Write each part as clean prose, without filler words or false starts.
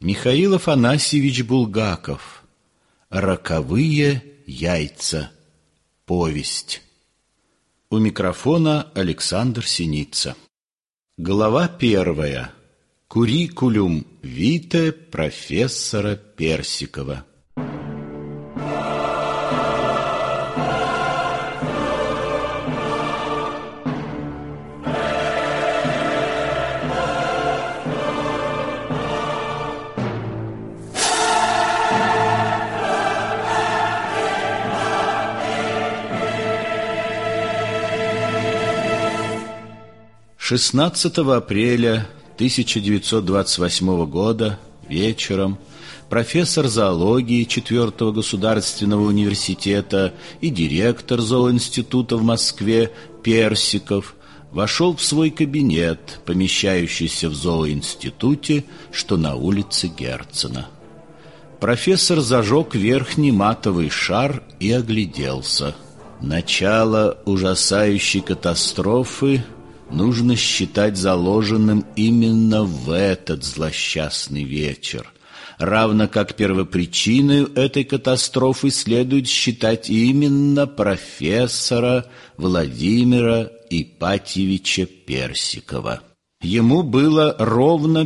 Михаил Афанасьевич Булгаков. «Роковые яйца. Повесть». У микрофона Александр Синица. Глава 1. Куррикулум витэ профессора Персикова. «16 апреля 1928 года вечером профессор зоологии 4-го государственного университета и директор зооинститута в Москве Персиков вошел в свой кабинет, помещающийся в зооинституте, что на улице Герцена. Профессор зажег верхний матовый шар и огляделся. Начало ужасающей катастрофы нужно считать заложенным именно в этот злосчастный вечер, равно как первопричиной этой катастрофы следует считать именно профессора Владимира Ипатьевича Персикова. Ему было ровно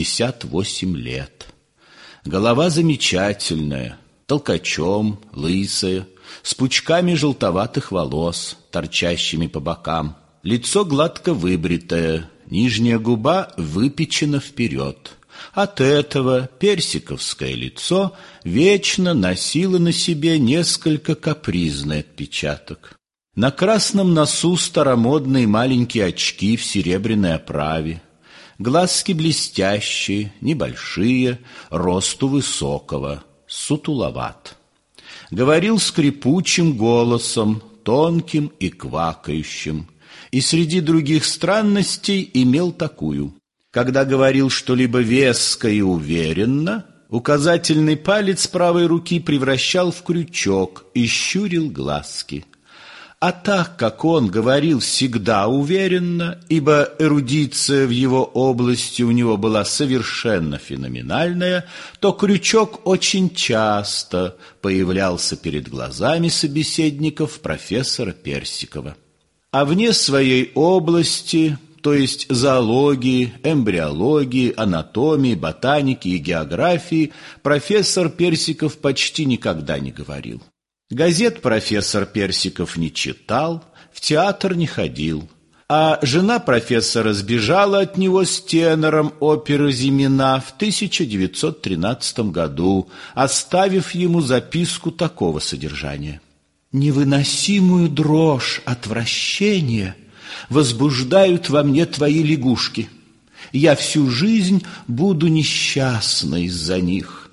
58 лет. Голова замечательная, толкачом, лысая, с пучками желтоватых волос, торчащими по бокам. Лицо гладко выбритое, нижняя губа выпечена вперед. От этого персиковское лицо вечно носило на себе несколько капризный отпечаток. На красном носу старомодные маленькие очки в серебряной оправе, глазки блестящие, небольшие, росту высокого, сутуловат. Говорил скрипучим голосом, тонким и квакающим, и среди других странностей имел такую: когда говорил что-либо веско и уверенно, указательный палец правой руки превращал в крючок и щурил глазки. А так как он говорил всегда уверенно, ибо эрудиция в его области у него была совершенно феноменальная, то крючок очень часто появлялся перед глазами собеседников профессора Персикова. А вне своей области, то есть зоологии, эмбриологии, анатомии, ботаники и географии, профессор Персиков почти никогда не говорил. Газет профессор Персиков не читал, в театр не ходил. А жена профессора сбежала от него с тенором оперы «Зимина» в 1913 году, оставив ему записку такого содержания: «Невыносимую дрожь отвращения возбуждают во мне твои лягушки. Я всю жизнь буду несчастна из-за них».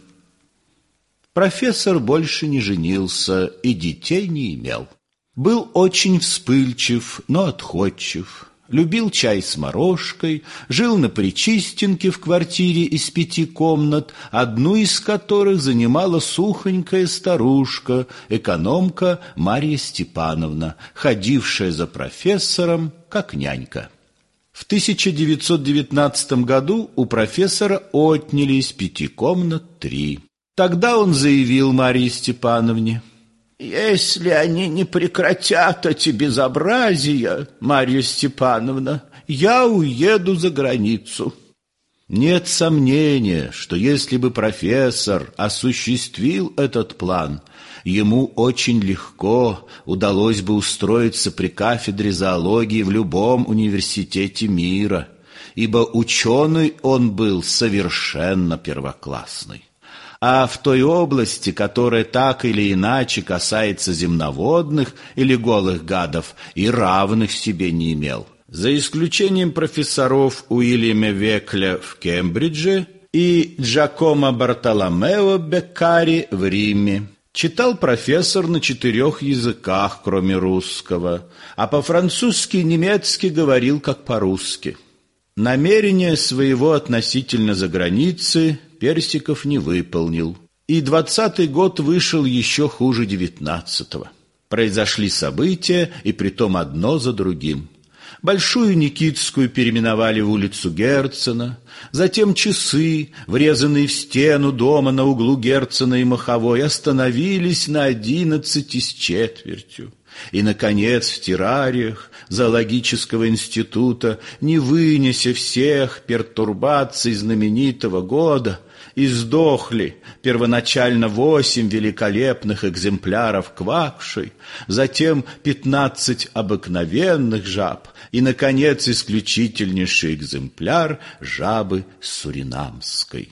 Профессор больше не женился и детей не имел. Был очень вспыльчив, но отходчив. Любил чай с морожкой, жил на Причистенке в квартире из 5 комнат, одну из которых занимала сухонькая старушка, экономка Марья Степановна, ходившая за профессором как нянька. В 1919 году у профессора отняли из 5 комнат 3. Тогда он заявил Марье Степановне: «Если они не прекратят эти безобразия, Марья Степановна, я уеду за границу». Нет сомнения, что если бы профессор осуществил этот план, ему очень легко удалось бы устроиться при кафедре зоологии в любом университете мира, ибо ученый он был совершенно первоклассный. А в той области, которая так или иначе касается земноводных или голых гадов, и равных себе не имел. За исключением профессоров Уильяма Векля в Кембридже и Джакомо Бартоломео Беккари в Риме. Читал профессор на 4 языках, кроме русского, а по-французски и немецки говорил как по-русски. Намерения своего относительно заграницы Персиков не выполнил, и 20-й год вышел еще хуже 19-го. Произошли события, и притом одно за другим. Большую Никитскую переименовали в улицу Герцена, затем часы, врезанные в стену дома на углу Герцена и Маховой, остановились на 11 с четвертью. И, наконец, в террариях зоологического института, не вынеся всех пертурбаций знаменитого года, издохли первоначально 8 великолепных экземпляров квакшей, затем 15 обыкновенных жаб и, наконец, исключительнейший экземпляр жабы суринамской.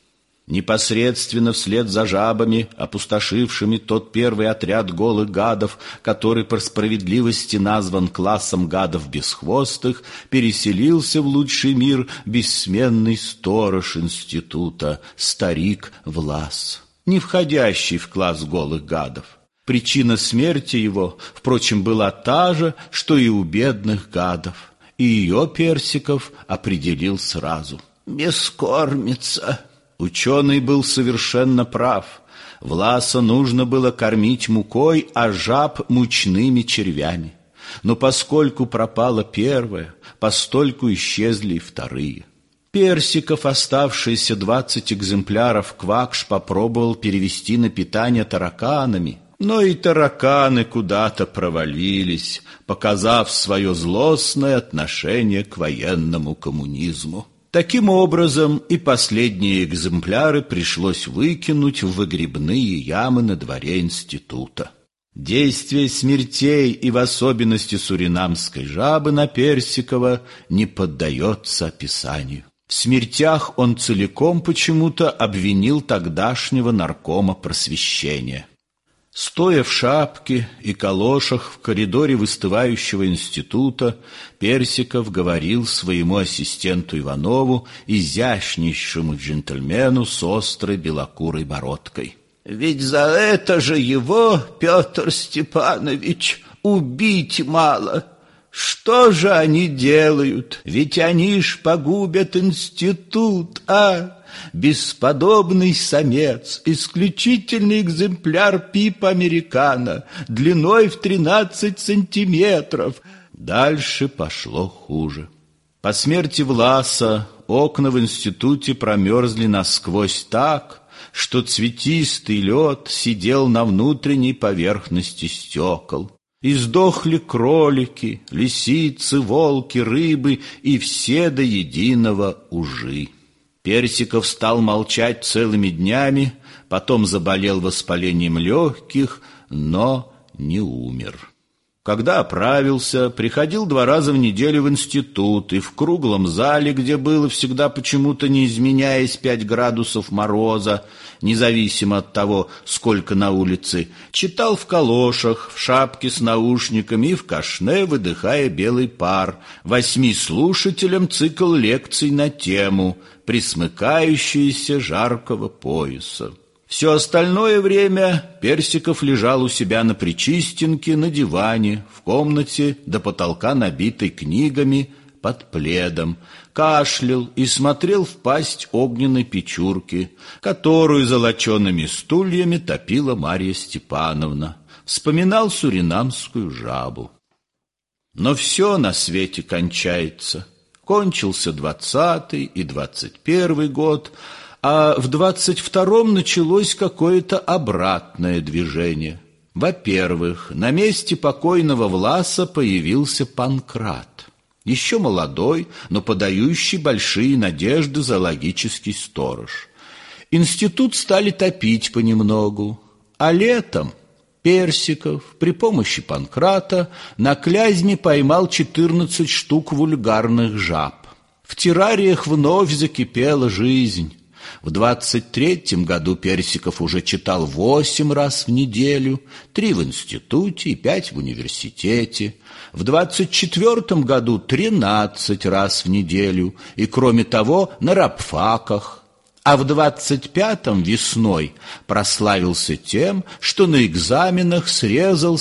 Непосредственно вслед за жабами, опустошившими тот первый отряд голых гадов, который по справедливости назван классом гадов бесхвостых, переселился в лучший мир бессменный сторож института, старик Влас, не входящий в класс голых гадов. Причина смерти его, впрочем, была та же, что и у бедных гадов, и ее Персиков определил сразу. «Бескормица». Ученый был совершенно прав. Власа нужно было кормить мукой, а жаб мучными червями. Но поскольку пропала первая, постольку исчезли и вторые. Персиков, оставшиеся 20 экземпляров квакш, попробовал перевести на питание тараканами, но и тараканы куда-то провалились, показав свое злостное отношение к военному коммунизму. Таким образом, и последние экземпляры пришлось выкинуть в выгребные ямы на дворе института. Действие смертей и в особенности суринамской жабы на Персикова не поддается описанию. В смертях он целиком почему-то обвинил тогдашнего наркома просвещения. Стоя в шапке и калошах в коридоре выстывающего института, Персиков говорил своему ассистенту Иванову, изящнейшему джентльмену с острой белокурой бородкой. «Ведь за это же его, Петр Степанович, убить мало. Что же они делают? Ведь они ж погубят институт, а? Бесподобный самец, исключительный экземпляр пипа американо, длиной в 13 сантиметров». Дальше пошло хуже. По смерти Власа окна в институте промерзли насквозь так, что цветистый лед сидел на внутренней поверхности стекол. Издохли кролики, лисицы, волки, рыбы и все до единого ужи. Персиков стал молчать целыми днями, потом заболел воспалением легких, но не умер. Когда оправился, приходил 2 раза в неделю в институт, и в круглом зале, где было всегда почему-то, не изменяясь, 5 градусов мороза, независимо от того, сколько на улице, читал в калошах, в шапке с наушниками и в кашне, выдыхая белый пар, 8 слушателям цикл лекций на тему «Присмыкающиеся жаркого пояса». Все остальное время Персиков лежал у себя на Причистенке, на диване, в комнате до потолка, набитой книгами, под пледом, кашлял и смотрел в пасть огненной печурки, которую золочеными стульями топила Марья Степановна, вспоминал суринамскую жабу. Но все на свете кончается. Кончился 20-й и 21-й год, а в 22-м началось какое-то обратное движение. Во-первых, на месте покойного Власа появился Панкрат. Еще молодой, но подающий большие надежды зоологический сторож. Институт стали топить понемногу, а летом Персиков при помощи Панкрата на Клязьме поймал 14 штук вульгарных жаб. В террариях вновь закипела жизнь. В 23-м году Персиков уже читал 8 раз в неделю, 3 в институте и 5 в университете. В 24-м году 13 раз в неделю, и, кроме того, на рабфаках. А в 25-м весной прославился тем, что на экзаменах срезал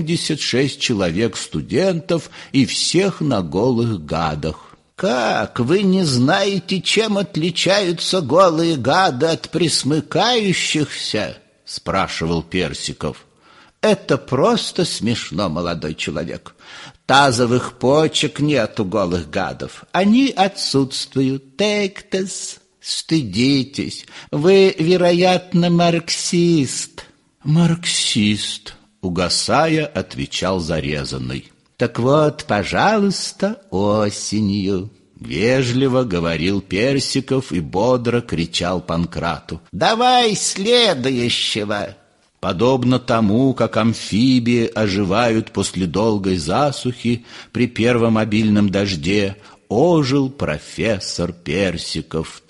76 человек студентов и всех на голых гадах. «Как, вы не знаете, чем отличаются голые гады от пресмыкающихся?» — спрашивал Персиков. Это просто смешно, молодой человек. Тазовых почек нет у голых гадов. Они отсутствуют. Тектес, стыдитесь. Вы, вероятно, марксист. Марксист, угасая, отвечал зарезанный. Так вот, пожалуйста, осенью. Вежливо говорил Персиков и бодро кричал Панкрату. Давай следующего. Подобно тому, как амфибии оживают после долгой засухи при первом обильном дожде, ожил профессор Персиков в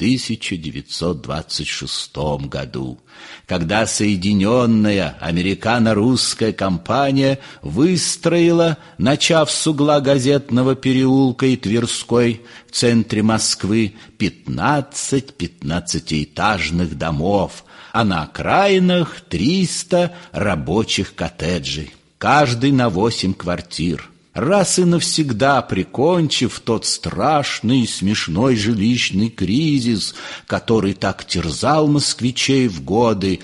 1926 году, когда Соединенная Американо-Русская компания выстроила, начав с угла Газетного переулка и Тверской в центре Москвы, 15 15-этажных домов, а на окраинах 300 рабочих коттеджей, каждый на 8 квартир. Раз и навсегда прикончив тот страшный и смешной жилищный кризис, который так терзал москвичей в годы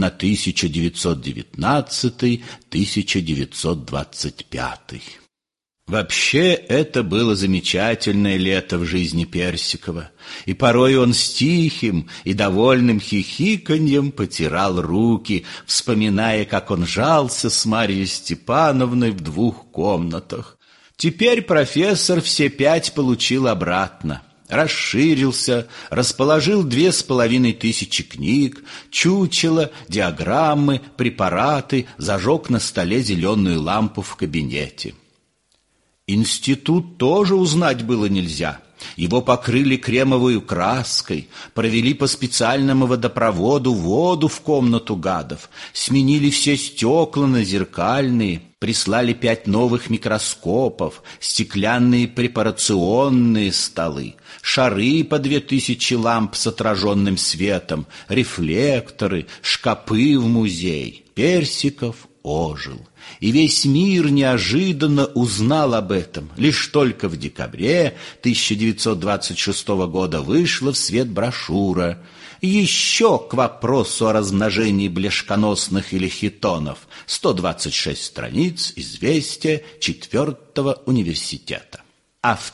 1919-1925. Вообще, это было замечательное лето в жизни Персикова, и порой он с тихим и довольным хихиканьем потирал руки, вспоминая, как он жался с Марьей Степановной в 2 комнатах. Теперь профессор все 5 получил обратно. Расширился, расположил 2500 книг, чучела, диаграммы, препараты, зажег на столе зеленую лампу в кабинете. Институт тоже узнать было нельзя. Его покрыли кремовой краской, провели по специальному водопроводу воду в комнату гадов, сменили все стекла на зеркальные, прислали 5 новых микроскопов, стеклянные препарационные столы, шары по 2000 ламп с отраженным светом, рефлекторы, шкапы в музей. Персиков ожил. И весь мир неожиданно узнал об этом. Лишь только в декабре 1926 года вышла в свет брошюра «Еще к вопросу о размножении блешконосных или хитонов», 126 страниц, известия 4-го университета. А в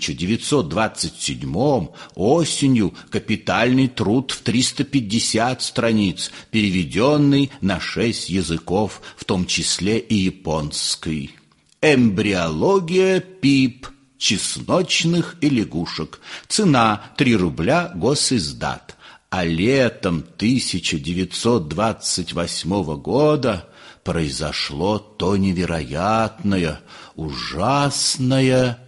1927 осенью капитальный труд в 350 страниц, переведенный на 6 языков, в том числе и японский. «Эмбриология ПИП чесночных и лягушек. Цена 3 рубля, госиздат». А летом 1928 года произошло то невероятное, ужасное.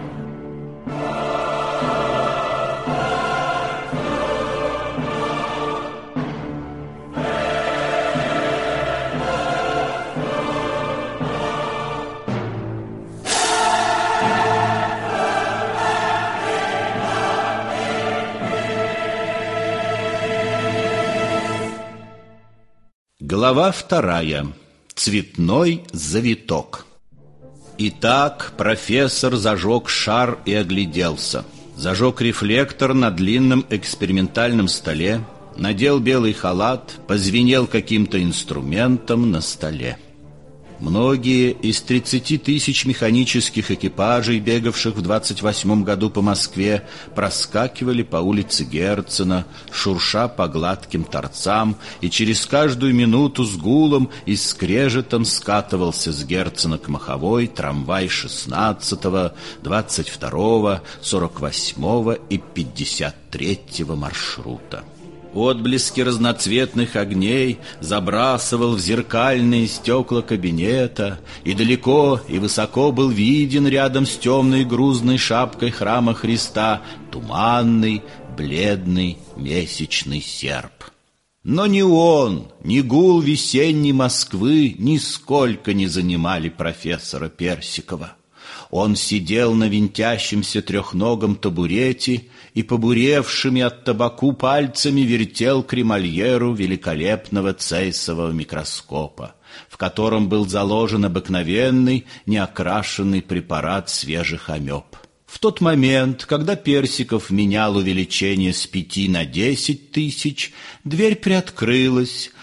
Глава 2. Цветной завиток. Итак, профессор зажег шар и огляделся. Зажег рефлектор на длинном экспериментальном столе, надел белый халат, позвенел каким-то инструментом на столе. Многие из 30 тысяч механических экипажей, бегавших в 28 году по Москве, проскакивали по улице Герцена, шурша по гладким торцам, и через каждую минуту с гулом и скрежетом скатывался с Герцена к Маховой трамвай 16-го, 22-го, 48-го и 53-го маршрута. Отблески разноцветных огней забрасывал в зеркальные стекла кабинета, и далеко и высоко был виден рядом с темной грузной шапкой храма Христа туманный, бледный месячный серп. Но ни он, ни гул весенней Москвы нисколько не занимали профессора Персикова. Он сидел на винтящемся трехногом табурете и побуревшими от табаку пальцами вертел кремольеру великолепного цейсового микроскопа, в котором был заложен обыкновенный неокрашенный препарат свежих амеб. В тот момент, когда Персиков менял увеличение с 5 на 10 тысяч, дверь приоткрылась,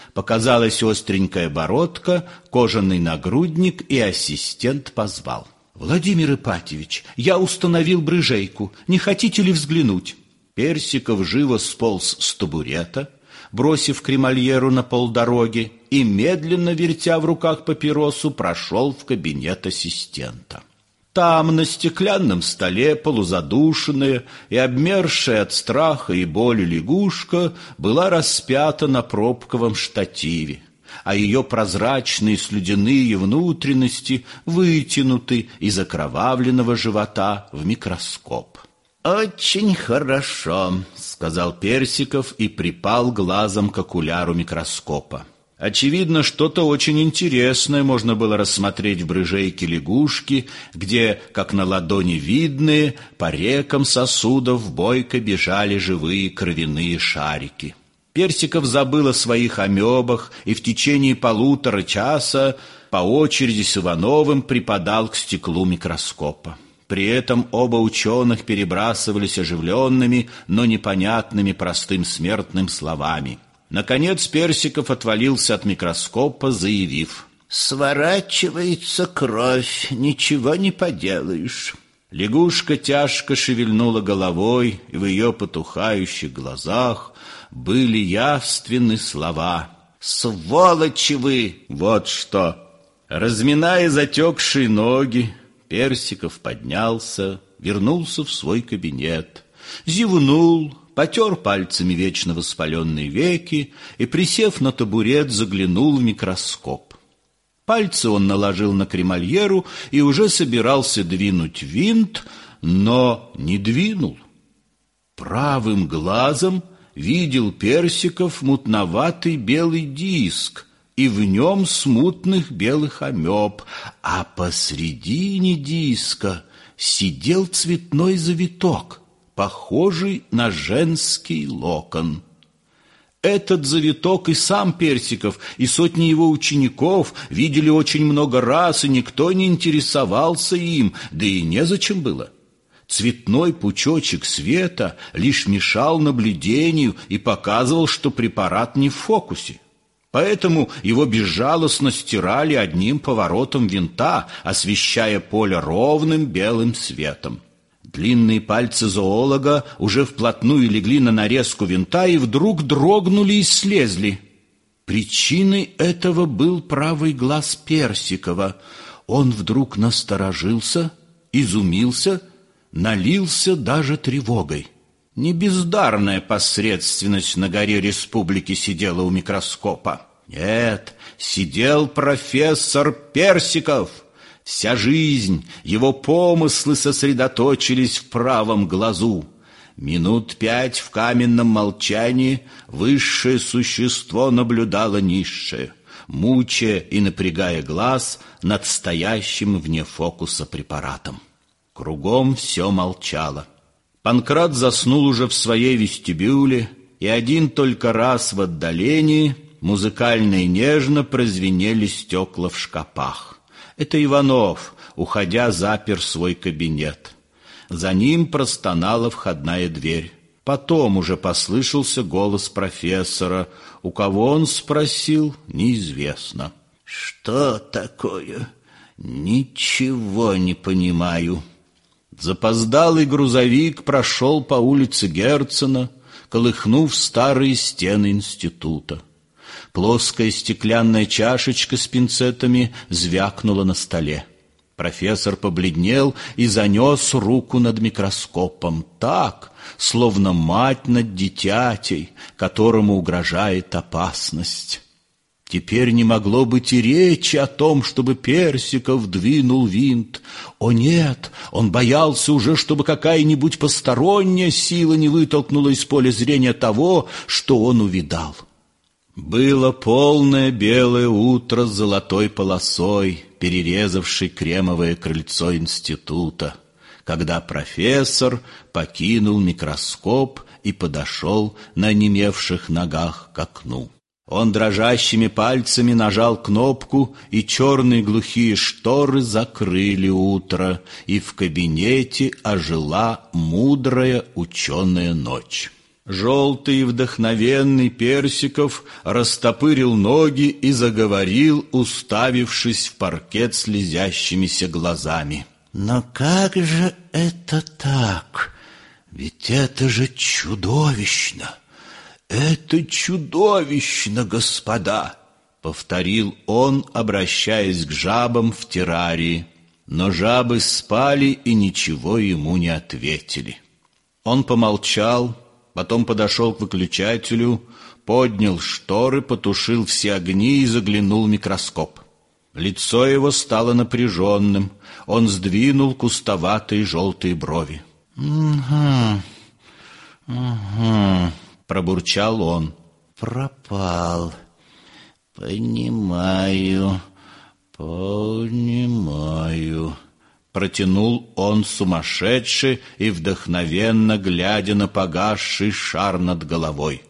Показалась остренькая бородка, кожаный нагрудник, и ассистент позвал: «Владимир Ипатьевич, я установил брыжейку. Не хотите ли взглянуть?» Персиков живо сполз с табурета, бросив кремольеру на полдороги, и, медленно вертя в руках папиросу, прошел в кабинет ассистента. Там на стеклянном столе, полузадушенная и обмерзшая от страха и боли лягушка, была распята на пробковом штативе, а ее прозрачные слюдяные внутренности вытянуты из окровавленного живота в микроскоп. «Очень хорошо», — сказал Персиков и припал глазом к окуляру микроскопа. Очевидно, что-то очень интересное можно было рассмотреть в брыжейке лягушки, где, как на ладони видные, по рекам сосудов бойко бежали живые кровяные шарики. Персиков забыл о своих амебах и в течение 1,5 часа по очереди с Ивановым припадал к стеклу микроскопа. При этом оба ученых перебрасывались оживленными, но непонятными простым смертным словами. Наконец Персиков отвалился от микроскопа, заявив: «Сворачивается кровь, ничего не поделаешь». Лягушка тяжко шевельнула головой, и в ее потухающих глазах были явственны слова: «Сволочи вы!» Вот что! Разминая затекшие ноги, Персиков поднялся, вернулся в свой кабинет, зевнул, потер пальцами вечно воспаленные веки и, присев на табурет, заглянул в микроскоп. Пальцы он наложил на кремольеру и уже собирался двинуть винт, но не двинул. Правым глазом видел Персиков мутноватый белый диск, и в нем смутных белых амеб, а посредине диска сидел цветной завиток, похожий на женский локон. Этот завиток и сам Персиков, и сотни его учеников видели очень много раз, и никто не интересовался им, да и незачем было. Цветной пучочек света лишь мешал наблюдению и показывал, что препарат не в фокусе. Поэтому его безжалостно стирали одним поворотом винта, освещая поле ровным белым светом. Длинные пальцы зоолога уже вплотную легли на нарезку винта и вдруг дрогнули и слезли. Причиной этого был правый глаз Персикова. Он вдруг насторожился, изумился, налился даже тревогой. Не бездарная посредственность на горе Республики сидела у микроскопа. Нет, сидел профессор Персиков. Вся жизнь, его помыслы сосредоточились в правом глазу. Минут 5 в каменном молчании высшее существо наблюдало низшее, мучая и напрягая глаз над стоящим вне фокуса препаратом. Кругом все молчало. Панкрат заснул уже в своей вестибюле, и один только раз в отдалении музыкально и нежно прозвенели стекла в шкапах. Это Иванов, уходя, запер свой кабинет. За ним простонала входная дверь. Потом уже послышался голос профессора. У кого он спросил, неизвестно. «Что такое? Ничего не понимаю». Запоздалый грузовик прошел по улице Герцена, колыхнув старые стены института. Плоская стеклянная чашечка с пинцетами звякнула на столе. Профессор побледнел и занес руку над микроскопом так, словно мать над дитятей, которому угрожает опасность. Теперь не могло быть и речи о том, чтобы Персиков двинул винт. О нет, он боялся уже, чтобы какая-нибудь посторонняя сила не вытолкнула из поля зрения того, что он увидал. Было полное белое утро с золотой полосой, перерезавшей кремовое крыльцо института, когда профессор покинул микроскоп и подошел на онемевших ногах к окну. Он дрожащими пальцами нажал кнопку, и черные глухие шторы закрыли утро, и в кабинете ожила мудрая ученая ночь. Желтый и вдохновенный Персиков растопырил ноги и заговорил, уставившись в паркет слезящимися глазами. Но как же это так? Ведь это же чудовищно! Это чудовищно, господа! Повторил он, обращаясь к жабам в террарии. Но жабы спали и ничего ему не ответили. Он помолчал, потом подошел к выключателю, поднял шторы, потушил все огни и заглянул в микроскоп. Лицо его стало напряженным. Он сдвинул кустоватые желтые брови. «Угу, пробурчал он. пропал. Понимаю, Протянул он сумасшедший и вдохновенно глядя на погасший шар над головой.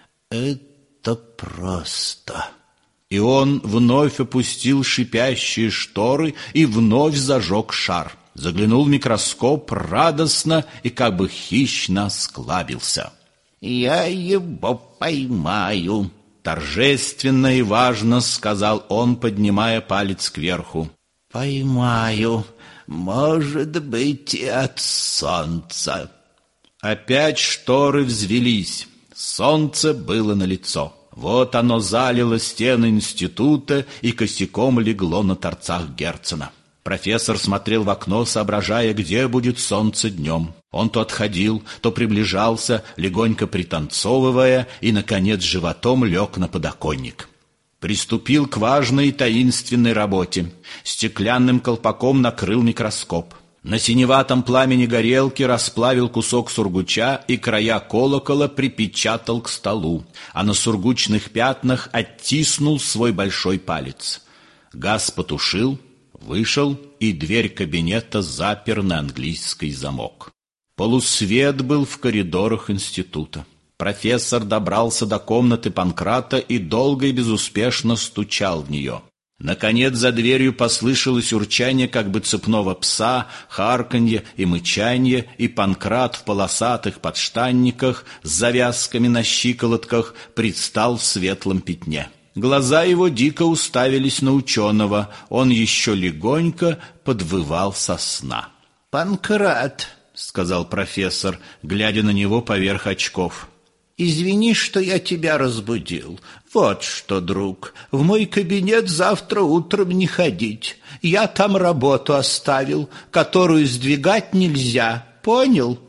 Это просто. И он вновь опустил шипящие шторы и вновь зажег шар. Заглянул в микроскоп радостно и как бы хищно осклабился. Я его поймаю. Торжественно и важно сказал он, поднимая палец кверху. Поймаю, может быть, и от солнца. Опять шторы взвелись. Солнце было налицо. Вот оно залило стены института и косяком легло на торцах Герцена. Профессор смотрел в окно, соображая, где будет солнце днем. Он то отходил, то приближался, легонько пританцовывая, и, наконец, животом лег на подоконник. Приступил к важной и таинственной работе. Стеклянным колпаком накрыл микроскоп. На синеватом пламени горелки расплавил кусок сургуча и края колокола припечатал к столу, а на сургучных пятнах оттиснул свой большой палец. Газ потушил, вышел, и дверь кабинета запер на английский замок. Полусвет был в коридорах института. Профессор добрался до комнаты Панкрата и долго и безуспешно стучал в нее. Наконец за дверью послышалось урчание как бы цепного пса, харканье и мычанье, и Панкрат в полосатых подштанниках с завязками на щиколотках предстал в светлом пятне. Глаза его дико уставились на ученого, он еще легонько подвывал со сна. «Панкрат», — сказал профессор, глядя на него поверх очков. «Извини, что я тебя разбудил. Вот что, друг, в мой кабинет завтра утром не ходить. Я там работу оставил, которую сдвигать нельзя. Понял?»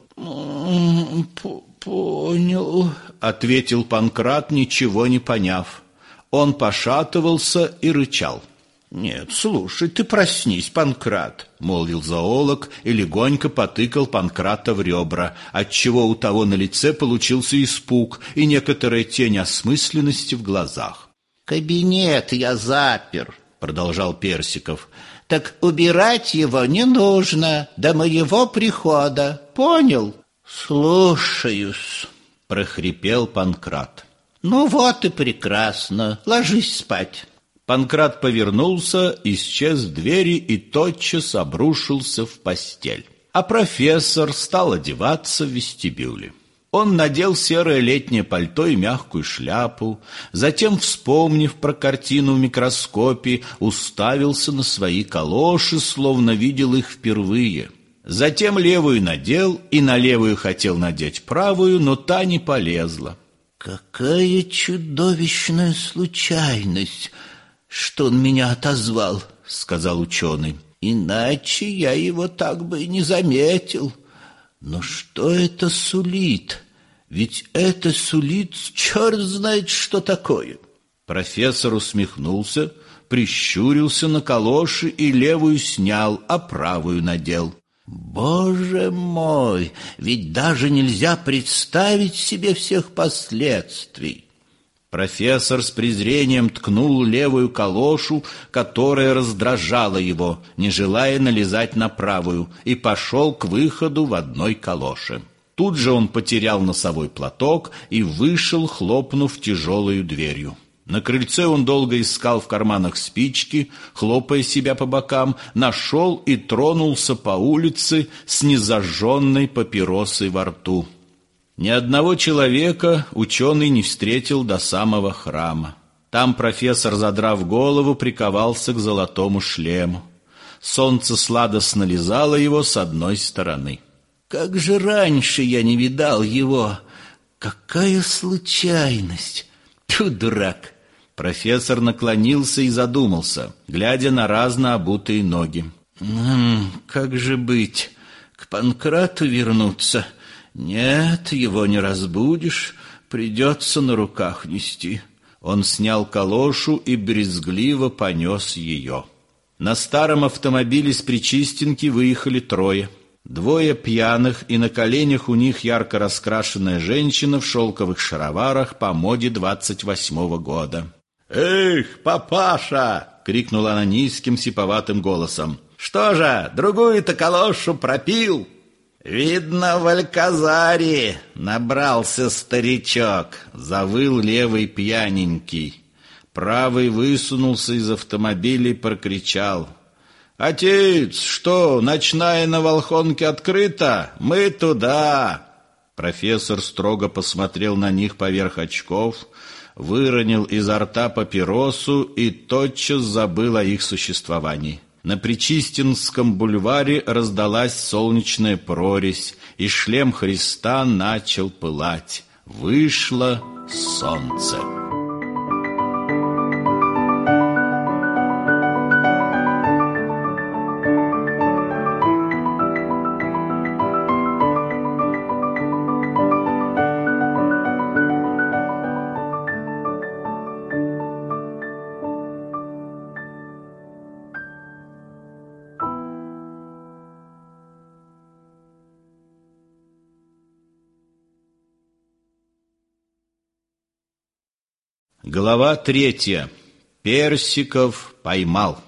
«Понял», — ответил Панкрат, ничего не поняв. Он пошатывался и рычал. «Нет, слушай, ты проснись, Панкрат», — молвил зоолог и легонько потыкал Панкрата в ребра, отчего у того на лице получился испуг и некоторая тень осмысленности в глазах. «Кабинет я запер», — продолжал Персиков. «Так убирать его не нужно до моего прихода. Понял?» «Слушаюсь», — прохрипел Панкрат. «Ну вот и прекрасно. Ложись спать». Панкрат повернулся, исчез в двери и тотчас обрушился в постель. А профессор стал одеваться в вестибюле. Он надел серое летнее пальто и мягкую шляпу, затем, вспомнив про картину в микроскопе, уставился на свои калоши, словно видел их впервые. Затем левую надел и на левую хотел надеть правую, но та не полезла. «Какая чудовищная случайность, что он меня отозвал», — сказал ученый. «Иначе я его так бы и не заметил. Но что это сулит? Ведь это сулит черт знает что такое». Профессор усмехнулся, прищурился на калоши и левую снял, а правую надел. «Боже мой, ведь даже нельзя представить себе всех последствий». Профессор с презрением ткнул левую калошу, которая раздражала его, не желая налезать на правую, и пошел к выходу в одной калоше. Тут же он потерял носовой платок и вышел, хлопнув тяжелою дверью. На крыльце он долго искал в карманах спички, хлопая себя по бокам, нашел и тронулся по улице с незажженной папиросой во рту. Ни одного человека ученый не встретил до самого храма. Там профессор, задрав голову, приковался к золотому шлему. Солнце сладостно лизало его с одной стороны. «Как же раньше я не видал его! Какая случайность! Тьфу, дурак!» Профессор наклонился и задумался, глядя на разно обутые ноги. «Как же быть? К Панкрату вернуться? Нет, его не разбудишь, придется на руках нести». Он снял калошу и брезгливо понес ее. На старом автомобиле с Причистенки выехали трое. Двое пьяных, и на коленях у них ярко раскрашенная женщина в шелковых шароварах по моде 28-го года. «Эх, папаша!» — крикнула она низким сиповатым голосом. «Что же, другую-то калошу пропил?» «Видно, в Альказаре набрался старичок», — завыл левый пьяненький. Правый высунулся из автомобиля и прокричал: «Отец, что, ночная на Волхонке открыта? Мы туда!» Профессор строго посмотрел на них поверх очков, выронил изо рта папиросу и тотчас забыл о их существовании. На Причистинском бульваре раздалась солнечная прорезь, и шлем Христа начал пылать. Вышло солнце. Глава 3. Персиков поймал.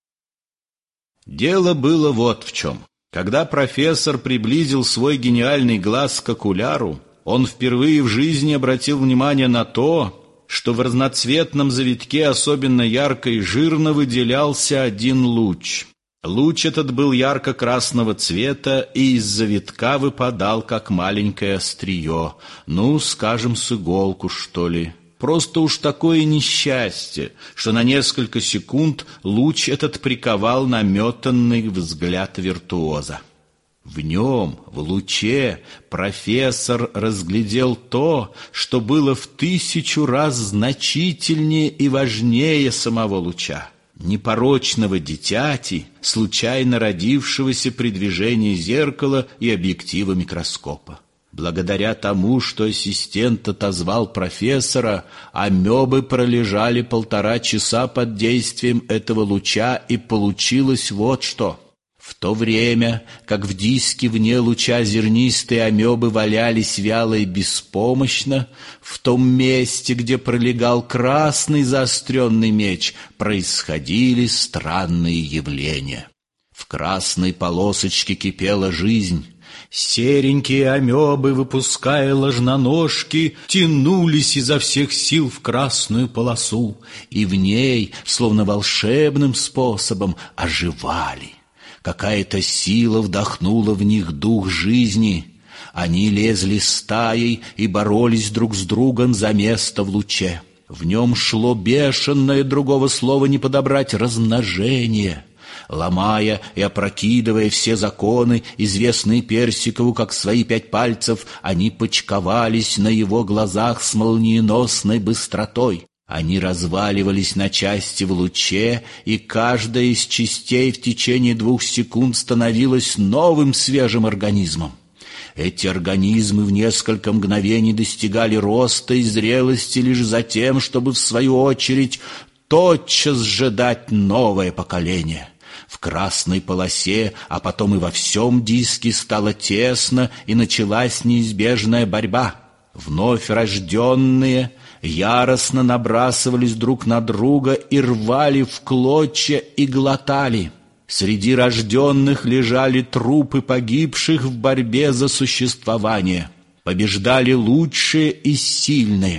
Дело было вот в чем. Когда профессор приблизил свой гениальный глаз к окуляру, он впервые в жизни обратил внимание на то, что в разноцветном завитке особенно ярко и жирно выделялся один луч. Луч этот был ярко-красного цвета и из завитка выпадал, как маленькое острие, скажем, с иголку, что ли. Просто уж такое несчастье, что на несколько секунд луч этот приковал наметанный взгляд виртуоза. В нем, в луче, профессор разглядел то, что было в 1000 раз значительнее и важнее самого луча. Непорочного дитяти, случайно родившегося при движении зеркала и объектива микроскопа. Благодаря тому, что ассистент отозвал профессора, амебы пролежали 1,5 часа под действием этого луча, и получилось вот что. В то время, как в диске вне луча зернистые амебы валялись вяло и беспомощно, в том месте, где пролегал красный заостренный меч, происходили странные явления. В красной полосочке кипела жизнь. Серенькие амебы, выпуская ложноножки, тянулись изо всех сил в красную полосу, и в ней, словно волшебным способом, оживали. Какая-то сила вдохнула в них дух жизни. Они лезли стаей и боролись друг с другом за место в луче. В нем шло бешеное, другого слова не подобрать, размножение. Ломая и опрокидывая все законы, известные Персикову как свои 5 пальцев, они почковались на его глазах с молниеносной быстротой. Они разваливались на части в луче, и каждая из частей в течение 2 секунд становилась новым свежим организмом. Эти организмы в несколько мгновений достигали роста и зрелости лишь за тем, чтобы в свою очередь тотчас же дать новое поколение. В красной полосе, а потом и во всем диске стало тесно, и началась неизбежная борьба. Вновь рожденные яростно набрасывались друг на друга и рвали в клочья и глотали. Среди рожденных лежали трупы погибших в борьбе за существование. Побеждали лучшие и сильные.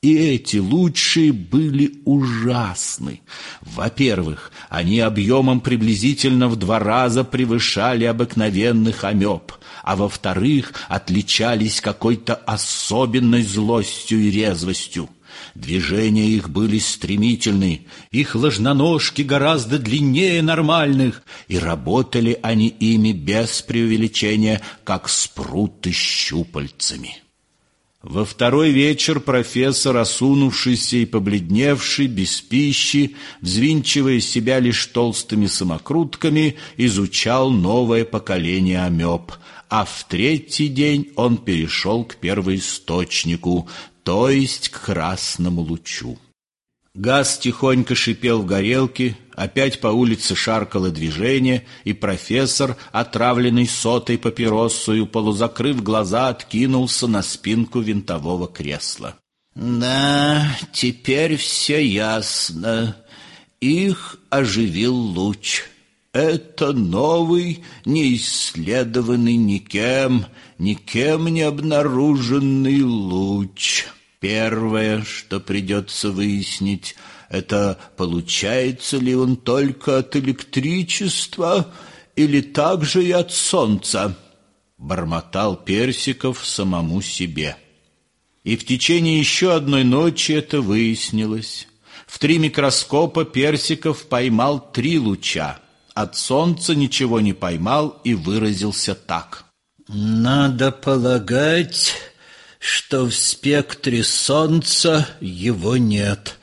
И эти лучшие были ужасны. Во-первых, они объемом приблизительно в 2 раза превышали обыкновенных амеб, а во-вторых, отличались какой-то особенной злостью и резвостью. Движения их были стремительны, их ложноножки гораздо длиннее нормальных, и работали они ими без преувеличения, как спруты щупальцами. Во второй вечер профессор, осунувшийся и побледневший, без пищи, взвинчивая себя лишь толстыми самокрутками, изучал новое поколение амеб, а в третий день он перешел к первоисточнику, то есть к красному лучу. Газ тихонько шипел в горелке, опять по улице шаркало движение, и профессор, отравленный сотой папиросою, полузакрыв глаза, откинулся на спинку винтового кресла. «Да, теперь все ясно. Их оживил луч. Это новый, неисследованный никем не обнаруженный луч. Первое, что придется выяснить, это получается ли он только от электричества или также и от солнца», — бормотал Персиков самому себе. И в течение еще одной ночи это выяснилось. В 3 микроскопа Персиков поймал 3 луча. От солнца ничего не поймал и выразился так: «Надо полагать, что в спектре солнца его нет.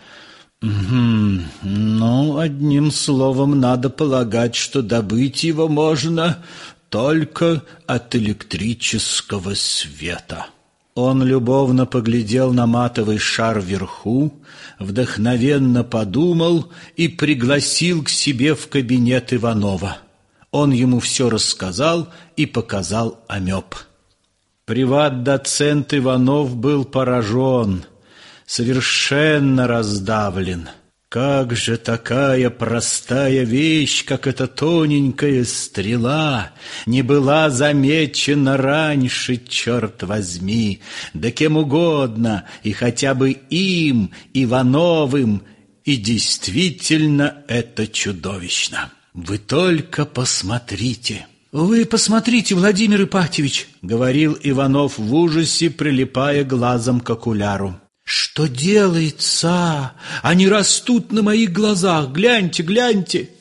Ну, одним словом, надо полагать, что добыть его можно только от электрического света». Он любовно поглядел на матовый шар вверху, вдохновенно подумал и пригласил к себе в кабинет Иванова. Он ему все рассказал и показал амеб. Приват-доцент Иванов был поражен, совершенно раздавлен. Как же такая простая вещь, как эта тоненькая стрела, не была замечена раньше, черт возьми, да кем угодно, и хотя бы им, Ивановым, и действительно это чудовищно. Вы только посмотрите. «Вы посмотрите, Владимир Ипатьевич», — говорил Иванов в ужасе, прилипая глазом к окуляру. «Что делается? Они растут на моих глазах. Гляньте, гляньте!»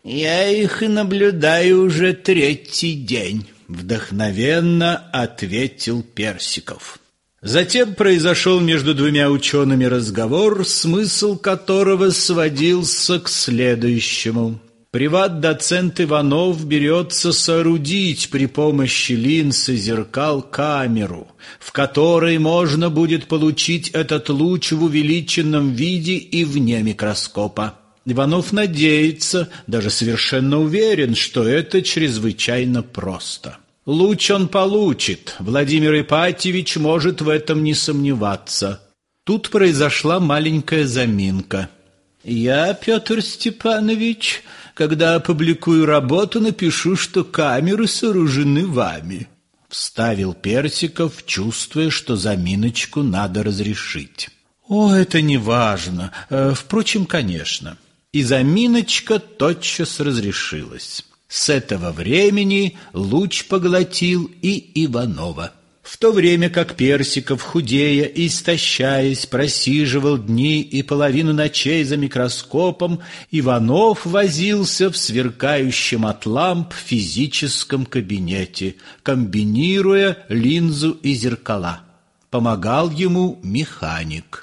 «Я их и наблюдаю уже 3-й день», — вдохновенно ответил Персиков. Затем произошел между 2 учеными разговор, смысл которого сводился к следующему. Приват-доцент Иванов берется соорудить при помощи линз и зеркал камеру, в которой можно будет получить этот луч в увеличенном виде и вне микроскопа. Иванов надеется, даже совершенно уверен, что это чрезвычайно просто. Луч он получит, Владимир Ипатьевич может в этом не сомневаться. Тут произошла маленькая заминка. «Я, Петр Степанович, когда опубликую работу, напишу, что камеры сооружены вами», — вставил Персиков, чувствуя, что заминочку надо разрешить. «О, это не важно. Впрочем, конечно». И заминочка тотчас разрешилась. С этого времени луч поглотил и Иванова. В то время как Персиков, худея и истощаясь, просиживал дни и половину ночей за микроскопом, Иванов возился в сверкающем от ламп физическом кабинете, комбинируя линзу и зеркала. Помогал ему механик.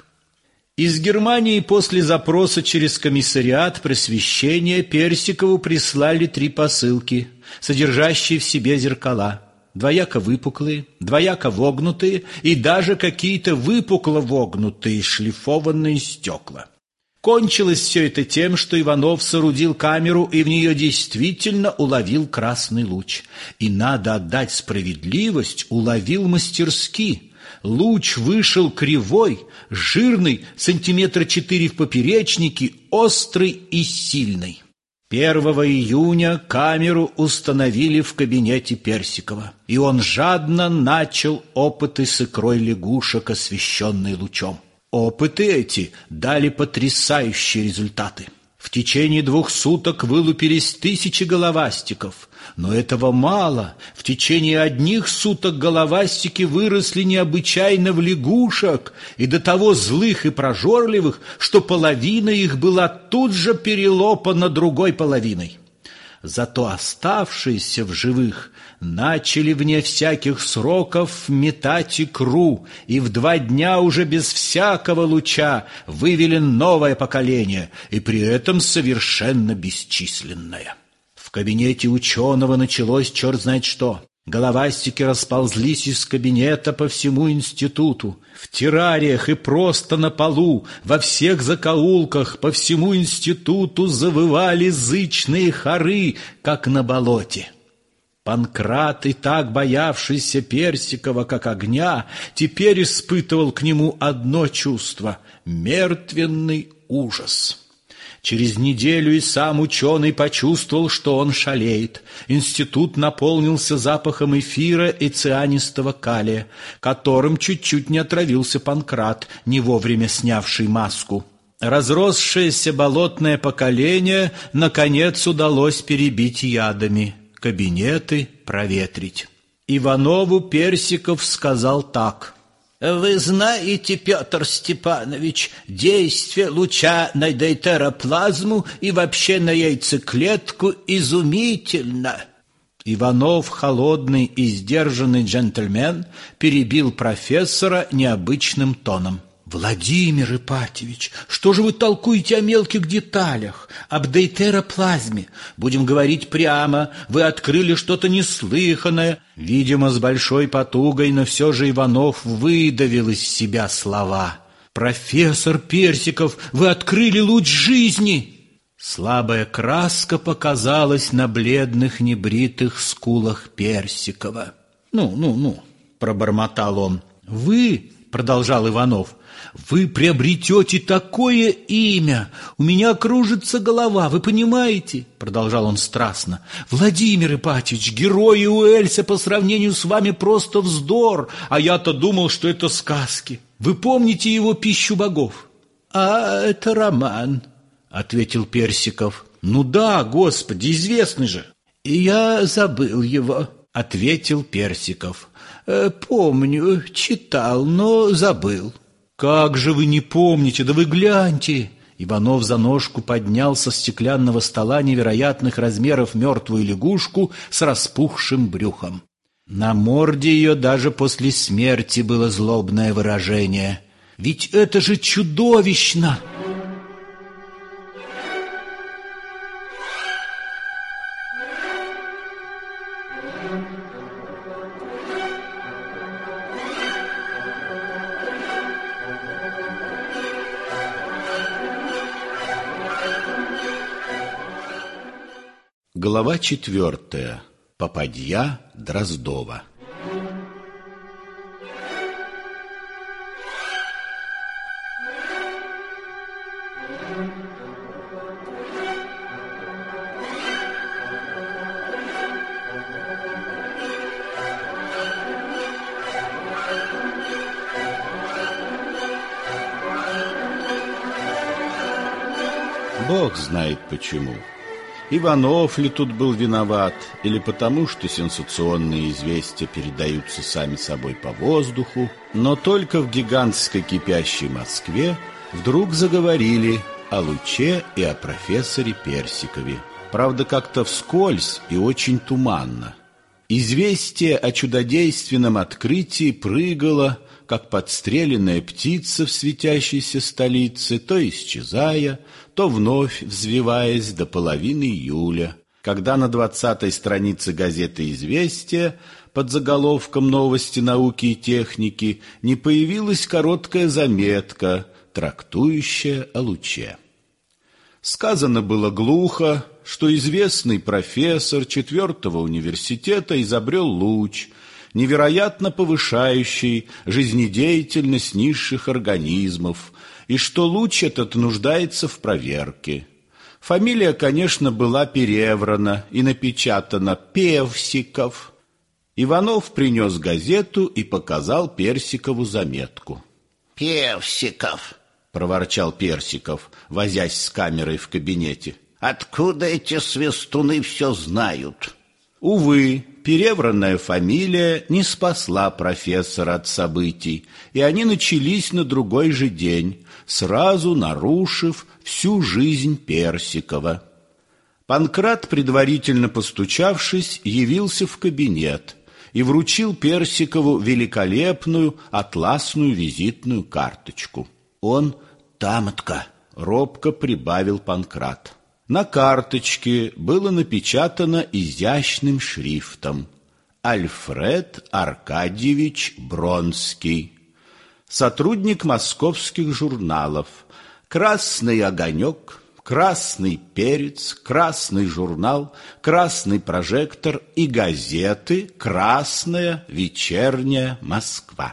Из Германии после запроса через комиссариат просвещения Персикову прислали 3 посылки, содержащие в себе зеркала. Двояко выпуклые, двояко вогнутые и даже какие-то выпукло вогнутые шлифованные стекла. Кончилось все это тем, что Иванов соорудил камеру и в нее действительно уловил красный луч. И надо отдать справедливость, уловил мастерски. Луч вышел кривой, жирный, 4 сантиметра в поперечнике, острый и сильный. 1 июня камеру установили в кабинете Персикова, и он жадно начал опыты с икрой лягушек, освещенной лучом. Опыты эти дали потрясающие результаты. В течение 2 суток вылупились 1000 головастиков. Но этого мало. В течение 1 суток головастики выросли необычайно в лягушек, и до того злых и прожорливых, что половина их была тут же перелопана другой половиной. Зато оставшиеся в живых начали вне всяких сроков метать икру, и в 2 дня уже без всякого луча вывели новое поколение, и при этом совершенно бесчисленное. В кабинете ученого началось черт знает что. Головастики расползлись из кабинета по всему институту. В террариях и просто на полу, во всех закоулках по всему институту завывали зычные хоры, как на болоте. Панкрат, и так боявшийся Персикова как огня, теперь испытывал к нему одно чувство — мертвенный ужас. Через неделю и сам ученый почувствовал, что он шалеет. Институт наполнился запахом эфира и цианистого калия, которым чуть-чуть не отравился Панкрат, не вовремя снявший маску. Разросшееся болотное поколение наконец удалось перебить ядами, кабинеты проветрить. Иванову Персиков сказал так: «Вы знаете, Петр Степанович, действие луча на дейтероплазму и вообще на яйцеклетку изумительно». Иванов, холодный и сдержанный джентльмен, перебил профессора необычным тоном: «Владимир Ипатьевич, что же вы толкуете о мелких деталях, об дейтероплазме? Будем говорить прямо, вы открыли что-то неслыханное». Видимо, с большой потугой, но все же Иванов выдавил из себя слова: «Профессор Персиков, вы открыли луч жизни!» Слабая краска показалась на бледных небритых скулах Персикова. «Ну», — пробормотал он. «Вы, — продолжал Иванов, — вы приобретете такое имя, у меня кружится голова, вы понимаете?» Продолжал он страстно. «Владимир Ипатьевич, герои Уэльса по сравнению с вами просто вздор, а я-то думал, что это сказки. Вы помните его «Пищу богов»?» «А это роман», — ответил Персиков. «Ну да, господи, известный же». «И я забыл его», — ответил Персиков. «Помню, читал, но забыл». «Как же вы не помните? Да вы гляньте!» Иванов за ножку поднял со стеклянного стола невероятных размеров мертвую лягушку с распухшим брюхом. На морде ее даже после смерти было злобное выражение. «Ведь это же чудовищно!» Глава 4. Попадья Дроздова. Бог знает почему. Иванов ли тут был виноват, или потому, что сенсационные известия передаются сами собой по воздуху, но только в гигантской кипящей Москве вдруг заговорили о Луче и о профессоре Персикове. Правда, как-то вскользь и очень туманно. Известие о чудодейственном открытии прыгало, как подстреленная птица в светящейся столице, то исчезая, то вновь взвиваясь до половины июля, когда на 20-й странице газеты «Известия» под заголовком «Новости науки и техники» не появилась короткая заметка, трактующая о луче. Сказано было глухо, что известный профессор 4-го университета изобрел луч, невероятно повышающий жизнедеятельность низших организмов, и что луч этот нуждается в проверке. Фамилия, конечно, была переврана и напечатана «Певсиков». Иванов принес газету и показал Персикову заметку. Персиков, проворчал Персиков, возясь с камерой в кабинете. Откуда эти свистуны все знают? Увы, перевранная фамилия не спасла профессора от событий, и они начались на другой же день, сразу нарушив всю жизнь Персикова. Панкрат, предварительно постучавшись, явился в кабинет и вручил Персикову великолепную атласную визитную карточку. Он тамотка, робко прибавил Панкрат. На карточке было напечатано изящным шрифтом: Альфред Аркадьевич Бронский, сотрудник московских журналов, «Красный огонек», «Красный перец», «Красный журнал», «Красный прожектор» и газеты «Красная вечерняя Москва».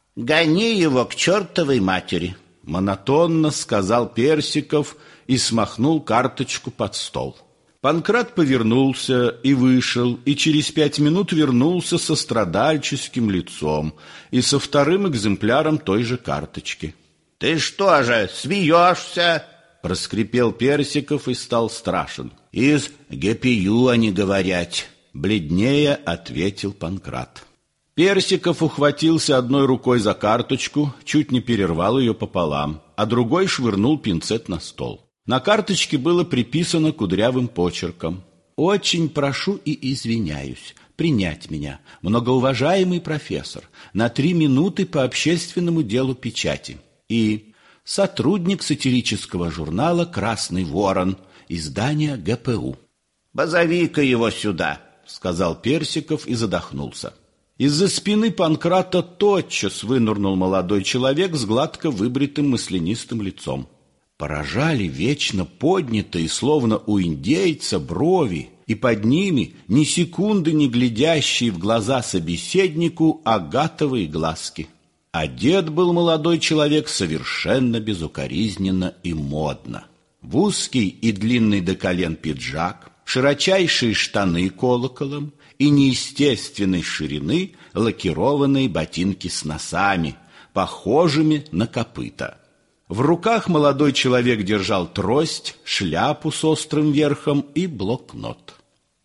Гони его к чертовой матери, монотонно сказал Персиков и смахнул карточку под стол. Панкрат повернулся и вышел, и через 5 минут вернулся со страдальческим лицом и со вторым экземпляром той же карточки. Ты что же, смеешься? Проскрипел Персиков и стал страшен. Из ГПЮ они говорят, бледнее ответил Панкрат. Персиков ухватился одной рукой за карточку, чуть не перервал ее пополам, а другой швырнул пинцет на стол. На карточке было приписано кудрявым почерком: «Очень прошу и извиняюсь принять меня, многоуважаемый профессор, на 3 минуты по общественному делу печати». И сотрудник сатирического журнала «Красный ворон», издания ГПУ. «Позови-ка его сюда», — сказал Персиков и задохнулся. Из-за спины Панкрата тотчас вынырнул молодой человек с гладко выбритым маслянистым лицом. Поражали вечно поднятые, словно у индейца, брови, и под ними ни секунды не глядящие в глаза собеседнику агатовые глазки. Одет был молодой человек совершенно безукоризненно и модно. В узкий и длинный до колен пиджак, широчайшие штаны колоколом и неестественной ширины лакированные ботинки с носами, похожими на копыта. В руках молодой человек держал трость, шляпу с острым верхом и блокнот.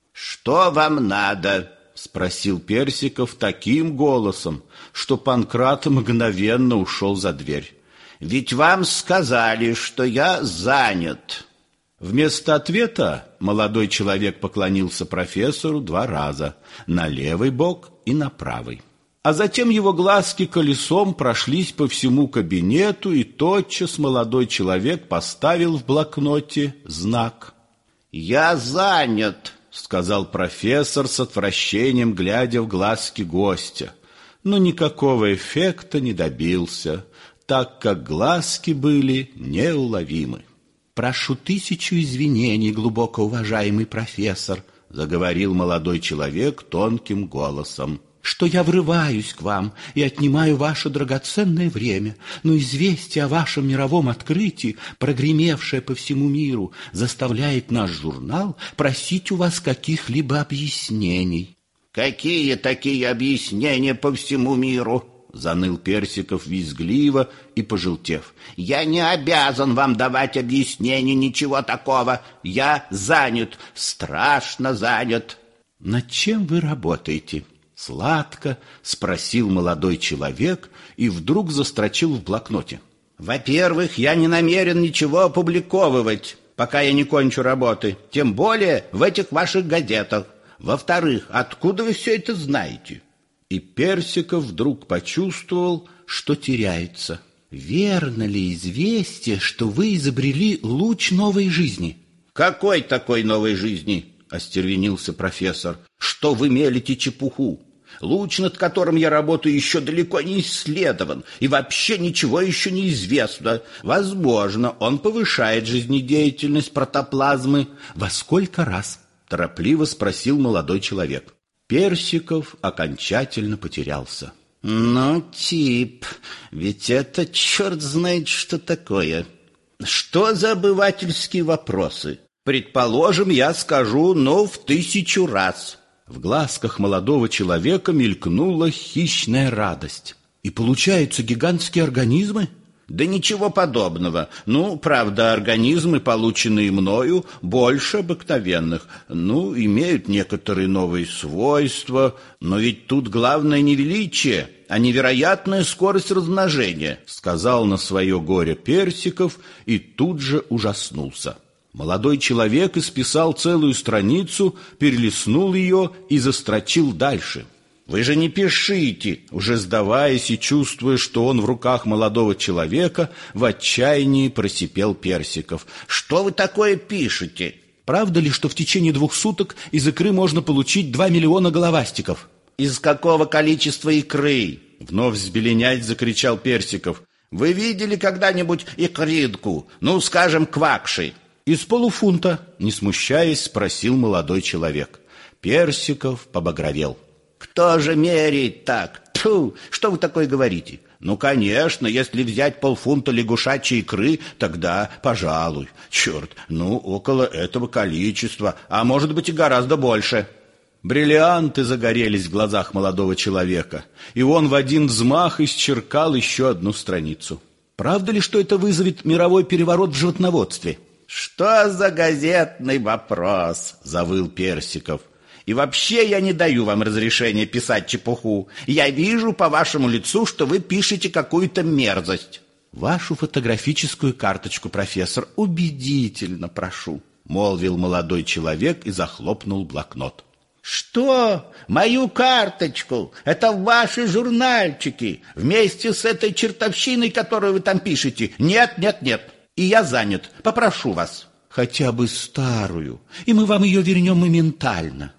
«Что вам надо?» — спросил Персиков таким голосом, что Панкрат мгновенно ушел за дверь. «Ведь вам сказали, что я занят». Вместо ответа молодой человек поклонился профессору 2 раза, на левый бок и на правый. А затем его глазки колесом прошлись по всему кабинету, и тотчас молодой человек поставил в блокноте знак. «Я занят», — сказал профессор с отвращением, глядя в глазки гостя. Но никакого эффекта не добился, так как глазки были неуловимы. «Прошу 1000 извинений, глубоко уважаемый профессор», — заговорил молодой человек тонким голосом, «что я врываюсь к вам и отнимаю ваше драгоценное время, но известие о вашем мировом открытии, прогремевшее по всему миру, заставляет наш журнал просить у вас каких-либо объяснений». «Какие такие объяснения по всему миру?» — заныл Персиков визгливо и пожелтев. «Я не обязан вам давать объяснений, ничего такого. Я занят, страшно занят». «Над чем вы работаете?» — сладко спросил молодой человек и вдруг застрочил в блокноте. «Во-первых, я не намерен ничего опубликовывать, пока я не кончу работы, тем более в этих ваших газетах. Во-вторых, откуда вы все это знаете?» И Персиков вдруг почувствовал, что теряется. «Верно ли известие, что вы изобрели луч новой жизни?» «Какой такой новой жизни?» — остервенился профессор. «Что вы мелите чепуху? Луч, над которым я работаю, еще далеко не исследован, и вообще ничего еще не известно. Возможно, он повышает жизнедеятельность протоплазмы». «Во сколько раз?» — торопливо спросил молодой человек. Персиков окончательно потерялся. «Ну, тип, ведь это черт знает что такое. Что за обывательские вопросы? Предположим, я скажу, в 1000 раз». В глазках молодого человека мелькнула хищная радость. И получаются гигантские организмы? Да ничего подобного. Правда, организмы, полученные мною, больше обыкновенных. Имеют некоторые новые свойства. Но ведь тут главное не величие, а невероятная скорость размножения, сказал на свое горе Персиков и тут же ужаснулся. Молодой человек исписал целую страницу, перелистнул ее и застрочил дальше. «Вы же не пишите!» Уже сдаваясь и чувствуя, что он в руках молодого человека, в отчаянии просипел Персиков. «Что вы такое пишете?» «Правда ли, что в течение 2 суток из икры можно получить 2 миллиона головастиков?» «Из какого количества икры?» Вновь взбеленясь закричал Персиков. «Вы видели когда-нибудь икринку? Скажем, квакши?» «Из полуфунта», не смущаясь, спросил молодой человек. Персиков побагровел. «Кто же меряет так? Тьфу, что вы такое говорите? Конечно, если взять полфунта лягушачьей икры, тогда, пожалуй. Черт, около этого количества, а может быть и гораздо больше». Бриллианты загорелись в глазах молодого человека, и он в один взмах исчеркал еще одну страницу. «Правда ли, что это вызовет мировой переворот в животноводстве?» «Что за газетный вопрос?» — завыл Персиков. «И вообще я не даю вам разрешения писать чепуху. Я вижу по вашему лицу, что вы пишете какую-то мерзость». «Вашу фотографическую карточку, профессор, убедительно прошу», — молвил молодой человек и захлопнул блокнот. «Что? Мою карточку? Это ваши журнальчики, вместе с этой чертовщиной, которую вы там пишете? Нет. И я занят. Попрошу вас». «Хотя бы старую, и мы вам ее вернем моментально».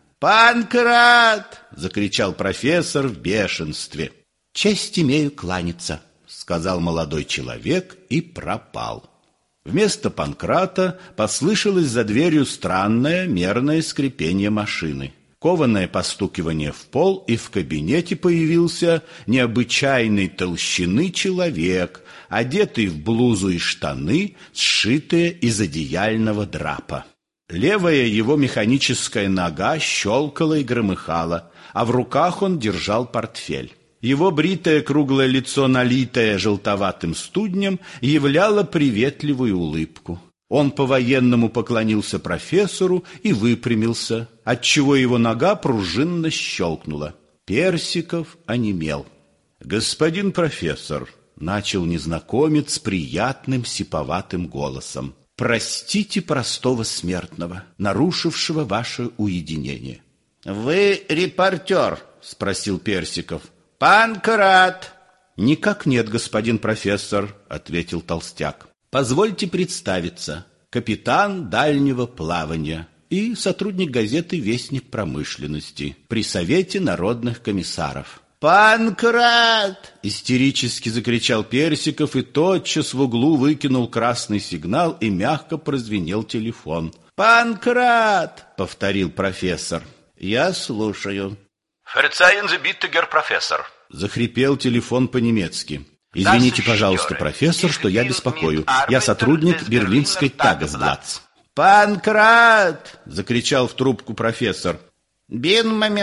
«Панкрат!» — закричал профессор в бешенстве. «Честь имею кланяться», — сказал молодой человек и пропал. Вместо Панкрата послышалось за дверью странное мерное скрипение машины, кованое постукивание в пол, и в кабинете появился необычайной толщины человек, одетый в блузу и штаны, сшитые из одеяльного драпа. Левая его механическая нога щелкала и громыхала, а в руках он держал портфель. Его бритое круглое лицо, налитое желтоватым студнем, являло приветливую улыбку. Он по-военному поклонился профессору и выпрямился, отчего его нога пружинно щелкнула. Персиков онемел. «Господин профессор», — начал незнакомец приятным сиповатым голосом, «простите простого смертного, нарушившего ваше уединение». «Вы репортер?» — спросил Персиков. «Панкрат!» «Никак нет, господин профессор», — ответил толстяк. «Позвольте представиться. Капитан дальнего плавания и сотрудник газеты «Вестник промышленности» при Совете народных комиссаров». «Панкрат!» — истерически закричал Персиков и тотчас в углу выкинул красный сигнал, и мягко прозвенел телефон. «Панкрат!» — повторил профессор. «Я слушаю». «Verzeihen Sie bitte, Herr Professor». Захрипел телефон по-немецки. «Извините, пожалуйста, профессор, что я беспокою. Я сотрудник берлинской Tagesblatts». «Панкрат!» — закричал в трубку профессор. «Я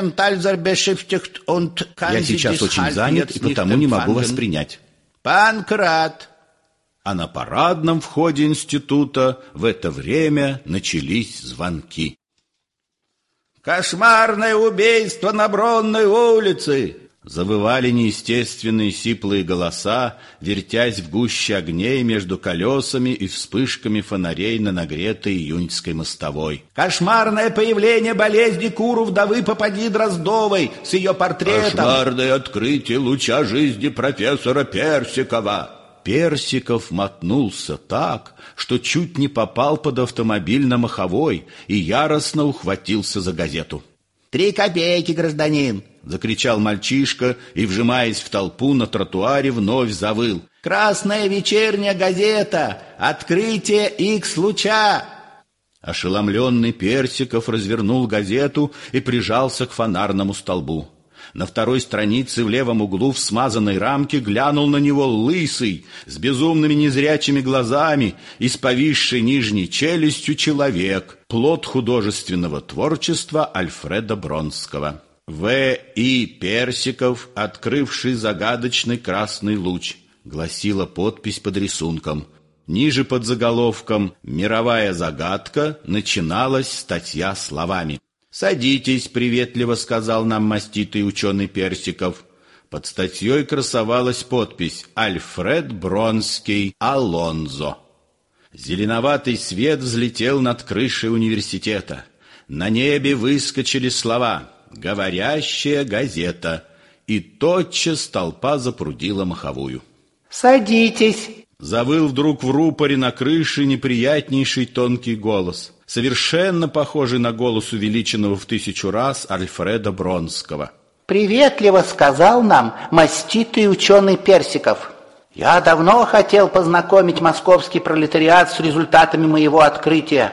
сейчас очень занят и потому не могу вас принять». «Панкрат!» А на парадном входе института в это время начались звонки. «Кошмарное убийство на Бронной улице!» Завывали неестественные сиплые голоса, вертясь в гуще огней между колесами и вспышками фонарей на нагретой июньской мостовой. «Кошмарное появление болезни Куру вдовы Попади Дроздовой с ее портретом!» «Кошмарное открытие луча жизни профессора Персикова!» Персиков мотнулся так, что чуть не попал под автомобиль на Маховой и яростно ухватился за газету. 3 копейки, гражданин!» — закричал мальчишка и, вжимаясь в толпу на тротуаре, вновь завыл. «Красная вечерняя газета! Открытие Икс-луча!» Ошеломленный Персиков развернул газету и прижался к фонарному столбу. На второй странице в левом углу в смазанной рамке глянул на него лысый, с безумными незрячими глазами и с повисшей нижней челюстью человек, плод художественного творчества Альфреда Бронского. В.И. Персиков, открывший загадочный красный луч, гласила подпись под рисунком. Ниже под заголовком «Мировая загадка» начиналась статья словами: «Садитесь», — приветливо сказал нам маститый ученый Персиков. Под статьей красовалась подпись «Альфред Бронский Алонзо». Зеленоватый свет взлетел над крышей университета. На небе выскочили слова «Говорящая газета», и тотчас толпа запрудила маховую. «Садитесь!» Завыл вдруг в рупоре на крыше неприятнейший тонкий голос, совершенно похожий на голос увеличенного в 1000 раз Альфреда Бронского. «Приветливо сказал нам маститый ученый Персиков. Я давно хотел познакомить московский пролетариат с результатами моего открытия».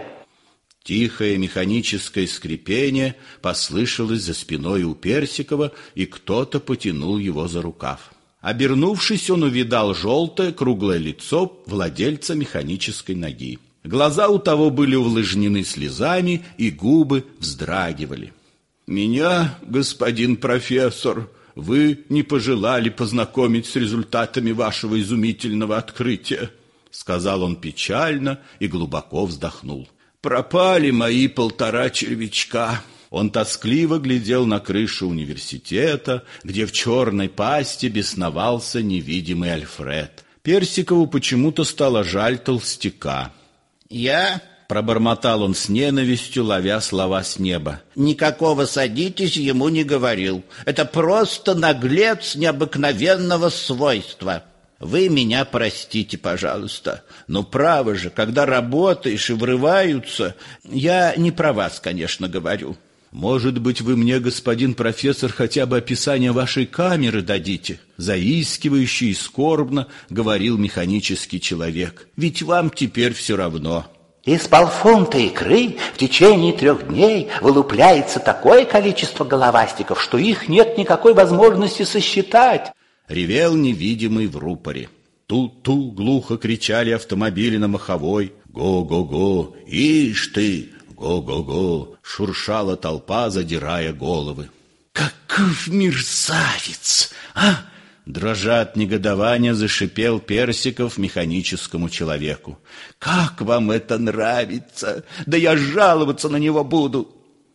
Тихое механическое скрипение послышалось за спиной у Персикова, и кто-то потянул его за рукав. Обернувшись, он увидал желтое круглое лицо владельца механической ноги. Глаза у того были увлажнены слезами, и губы вздрагивали. «Меня, господин профессор, вы не пожелали познакомить с результатами вашего изумительного открытия», — сказал он печально и глубоко вздохнул. «Пропали мои 1,5 червячка». Он тоскливо глядел на крышу университета, где в черной пасти бесновался невидимый Альфред. Персикову почему-то стало жаль толстяка. «Я...» — пробормотал он с ненавистью, ловя слова с неба. «Никакого садитесь ему не говорил. Это просто наглец необыкновенного свойства. Вы меня простите, пожалуйста. Но право же, когда работаешь и врываются... Я не про вас, конечно, говорю». «Может быть, вы мне, господин профессор, хотя бы описание вашей камеры дадите?» Заискивающе и скорбно говорил механический человек. «Ведь вам теперь все равно». «Из полфунта икры в течение 3 дней вылупляется такое количество головастиков, что их нет никакой возможности сосчитать», — ревел невидимый в рупоре. Ту-ту глухо кричали автомобили на маховой. «Го-го-го! Ишь ты! Го-го-го!» — шуршала толпа, задирая головы. «Каков мерзавец, а!» Дрожа от негодования, зашипел Персиков механическому человеку. «Как вам это нравится? Да я жаловаться на него буду!»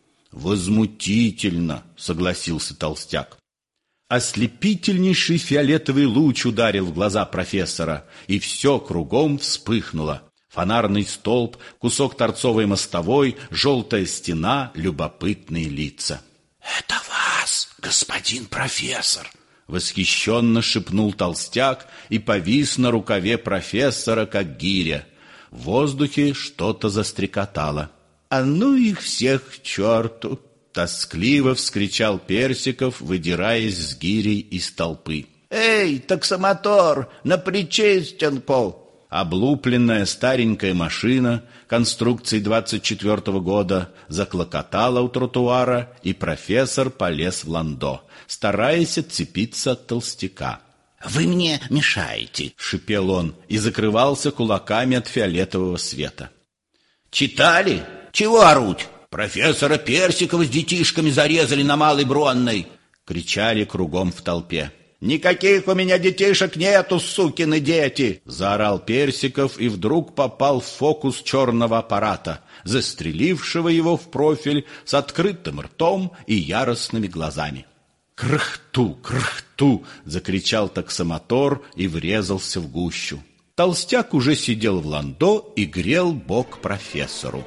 «Возмутительно!» — согласился толстяк. Ослепительнейший фиолетовый луч ударил в глаза профессора, и все кругом вспыхнуло. Фонарный столб, кусок торцовой мостовой, желтая стена, любопытные лица. «Это вас, господин профессор!» — восхищенно шепнул толстяк и повис на рукаве профессора, как гиря. В воздухе что-то застрекотало. «А ну их всех к черту!» — тоскливо вскричал Персиков, выдираясь с гирей из толпы. «Эй, таксомотор, на Причестенку!» Облупленная старенькая машина конструкции 24-го года заклокотала у тротуара, и профессор полез в ландо, стараясь отцепиться от толстяка. «Вы мне мешаете», — шипел он и закрывался кулаками от фиолетового света. «Читали? Чего оруть? Профессора Персикова с детишками зарезали на Малой Бронной!» — кричали кругом в толпе. «Никаких у меня детишек нету, сукины дети!» — заорал Персиков и вдруг попал в фокус черного аппарата, застрелившего его в профиль с открытым ртом и яростными глазами. «Крхту! Крхту!» — закричал таксомотор и врезался в гущу. Толстяк уже сидел в ландо и грел бок профессору.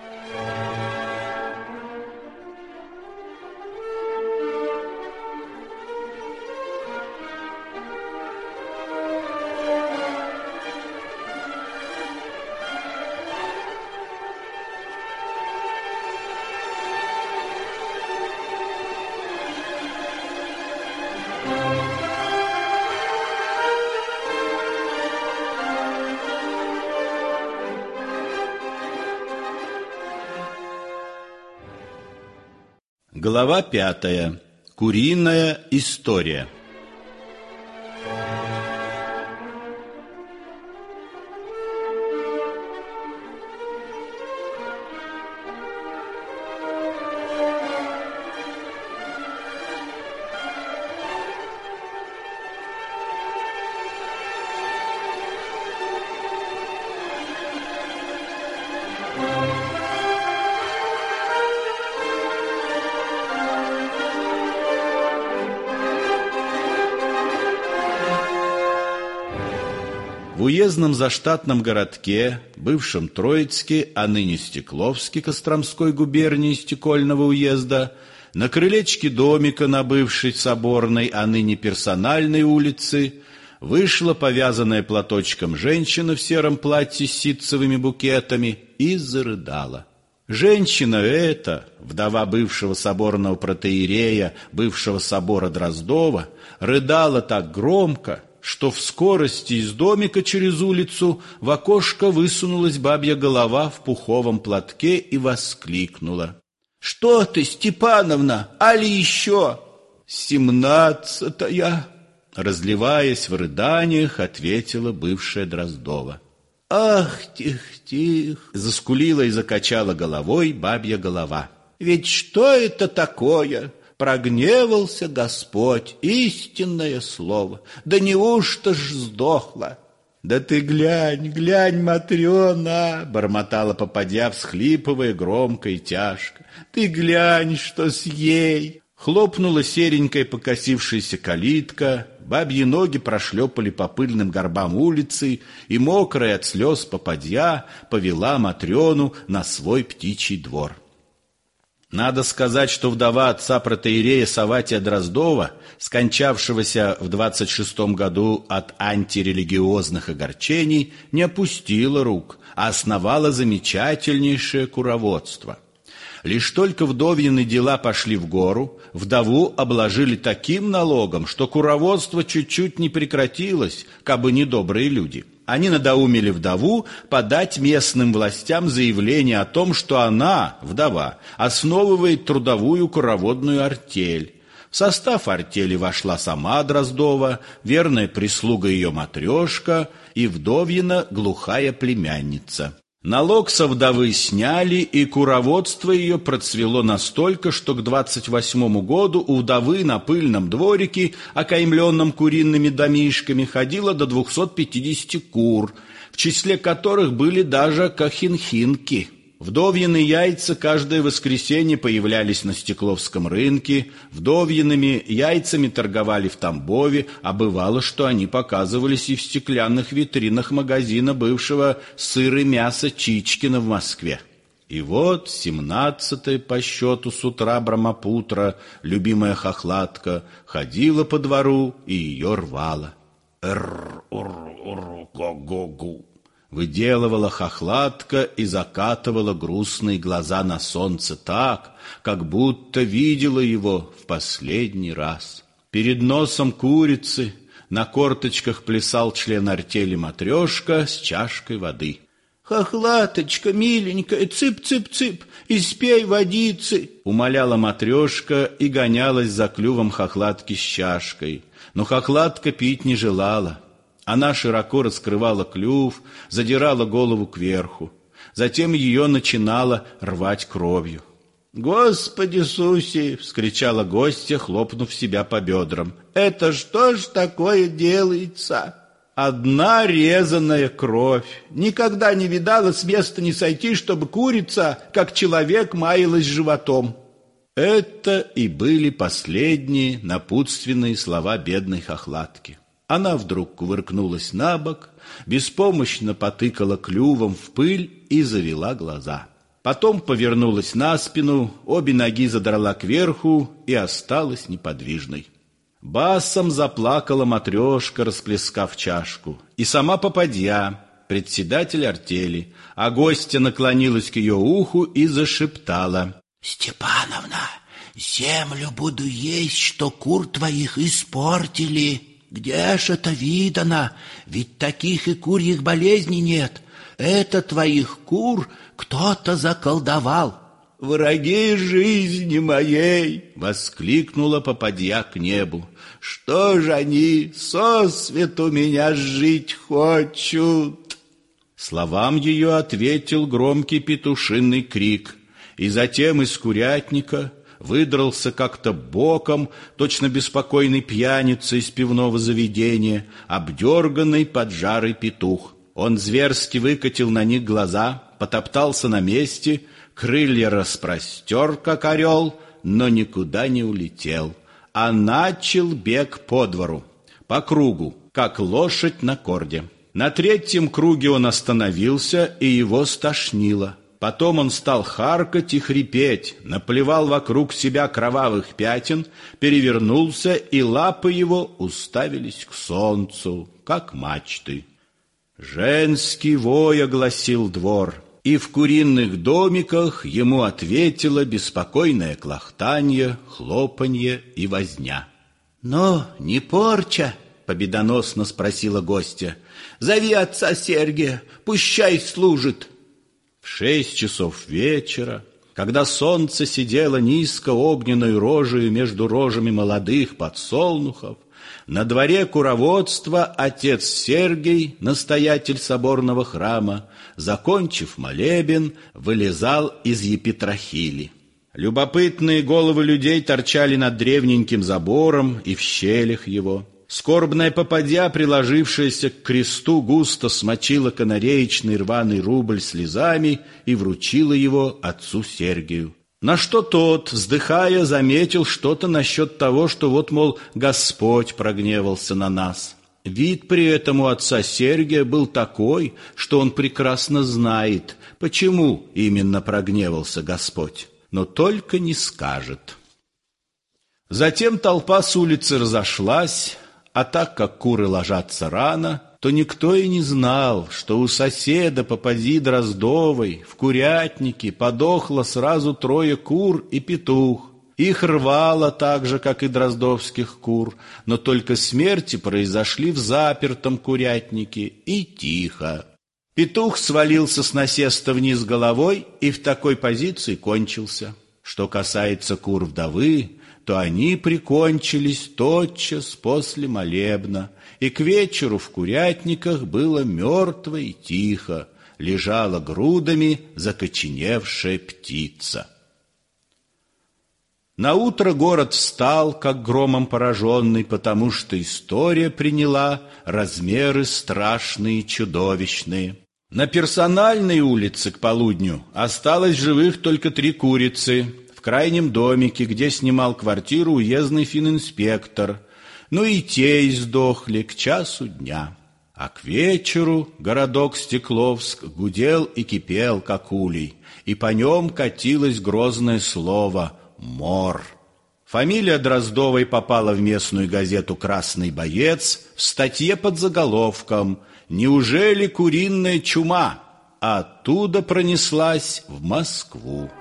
Глава 5. Куриная история. В уездном заштатном городке, бывшем Троицке, а ныне Стекловске Костромской губернии Стекольного уезда, на крылечке домика на бывшей Соборной, а ныне Персональной улице, вышла повязанная платочком женщина в сером платье с ситцевыми букетами и зарыдала. Женщина эта, вдова бывшего соборного протоиерея, бывшего собора Дроздова, рыдала так громко, что в скорости из домика через улицу в окошко высунулась бабья голова в пуховом платке и воскликнула: «Что ты, Степановна, али еще?» «17-я», разливаясь в рыданиях, ответила бывшая Дроздова. «Ах, тих-тих!» — заскулила и закачала головой бабья голова. «Ведь что это такое? Прогневался Господь, истинное слово. Да неужто ж сдохла?» «Да ты глянь, глянь, Матрена!» — бормотала попадья, всхлипывая громко и тяжко. «Ты глянь, что с ей!» Хлопнула серенькая покосившаяся калитка, бабьи ноги прошлепали по пыльным горбам улицы, и мокрая от слез попадья повела Матрёну на свой птичий двор. Надо сказать, что вдова отца протоиерея Савватия Дроздова, скончавшегося в 26-м году от антирелигиозных огорчений, не опустила рук, а основала замечательнейшее куроводство. Лишь только вдовьины дела пошли в гору, вдову обложили таким налогом, что куроводство чуть-чуть не прекратилось, кабы не добрые люди. Они надоумили вдову подать местным властям заявление о том, что она, вдова, основывает трудовую куроводную артель. В состав артели вошла сама Дроздова, верная прислуга ее Матрешка и вдовьина глухая племянница. Налог со вдовы сняли, и куроводство ее процвело настолько, что к 28-му году у вдовы на пыльном дворике, окаймленном куриными домишками, ходило до 250 кур, в числе которых были даже кохинхинки. Вдовьины яйца каждое воскресенье появлялись на Стекловском рынке, вдовьиными яйцами торговали в Тамбове, а бывало, что они показывались и в стеклянных витринах магазина бывшего сыра и мяса Чичкина в Москве. И вот 17-я по счету с утра Брамапутра, любимая хохлатка, ходила по двору и ее рвала. «Эр-ур-ур-го-го-гу!» выделывала хохлатка и закатывала грустные глаза на солнце так, как будто видела его в последний раз. Перед носом курицы на корточках плясал член артели Матрешка с чашкой воды. «Хохлаточка, миленькая, цып-цып-цып, испей водицы!» умоляла Матрешка и гонялась за клювом хохлатки с чашкой. Но хохлатка пить не желала. Она широко раскрывала клюв, задирала голову кверху. Затем ее начинала рвать кровью. «Господи Иисусе!» — вскричала гостья, хлопнув себя по бедрам. «Это что ж такое делается?» «Одна резаная кровь. Никогда не видала с места не сойти, чтобы курица, как человек, маялась животом». Это и были последние напутственные слова бедной хохлатки. Она вдруг кувыркнулась на бок, беспомощно потыкала клювом в пыль и завела глаза. Потом повернулась на спину, обе ноги задрала кверху и осталась неподвижной. Басом заплакала Матрешка, расплескав чашку, и сама попадья, председатель артели, а гостья наклонилась к ее уху и зашептала: «Степановна, землю буду есть, что кур твоих испортили. Где ж это видано? Ведь таких и курьих болезней нет. Это твоих кур кто-то заколдовал». «Враги жизни моей!» — воскликнула попадья к небу. «Что ж они сосвету меня жить хочут?» Словам ее ответил громкий петушиный крик, и затем из курятника выдрался как-то боком, точно беспокойный пьяница из пивного заведения, обдерганный поджарый петух. Он зверски выкатил на них глаза, потоптался на месте, крылья распростер, как орел, но никуда не улетел, а начал бег по двору, по кругу, как лошадь на корде. На третьем круге он остановился, и его стошнило. Потом он стал харкать и хрипеть, наплевал вокруг себя кровавых пятен, перевернулся, и лапы его уставились к солнцу, как мачты. Женский вой огласил двор, и в куриных домиках ему ответило беспокойное клохтанье, хлопанье и возня. «Но не порча?» — победоносно спросила гостья. «Зови отца Сергия, пущай служит». В 6 часов вечера, когда солнце сидело низко огненной рожею между рожами молодых подсолнухов, на дворе куроводства отец Сергий, настоятель соборного храма, закончив молебен, вылезал из епитрахили. Любопытные головы людей торчали над древненьким забором и в щелях его. Скорбная попадья, приложившаяся к кресту, густо смочила канареечный рваный рубль слезами и вручила его отцу Сергию. На что тот, вздыхая, заметил что-то насчет того, что вот, мол, Господь прогневался на нас. Вид при этом у отца Сергия был такой, что он прекрасно знает, почему именно прогневался Господь, но только не скажет. Затем толпа с улицы разошлась, а так как куры ложатся рано, то никто и не знал, что у соседа попади Дроздовой в курятнике подохло сразу 3 кур и петух. Их рвало так же, как и дроздовских кур, но только смерти произошли в запертом курятнике и тихо. Петух свалился с насеста вниз головой и в такой позиции кончился. Что касается кур вдовы, то они прикончились тотчас после молебна, и к вечеру в курятниках было мертво и тихо, лежала грудами закоченевшая птица. Наутро город встал, как громом пораженный, потому что история приняла размеры страшные и чудовищные. На Персональной улице к полудню осталось живых только 3 курицы, в крайнем домике, где снимал квартиру уездный фининспектор, но и те издохли к часу дня. А к вечеру городок Стекловск гудел и кипел, как улей, и по нем катилось грозное слово «мор». Фамилия Дроздовой попала в местную газету «Красный боец» в статье под заголовком «Неужели куриная чума?», а оттуда пронеслась в Москву.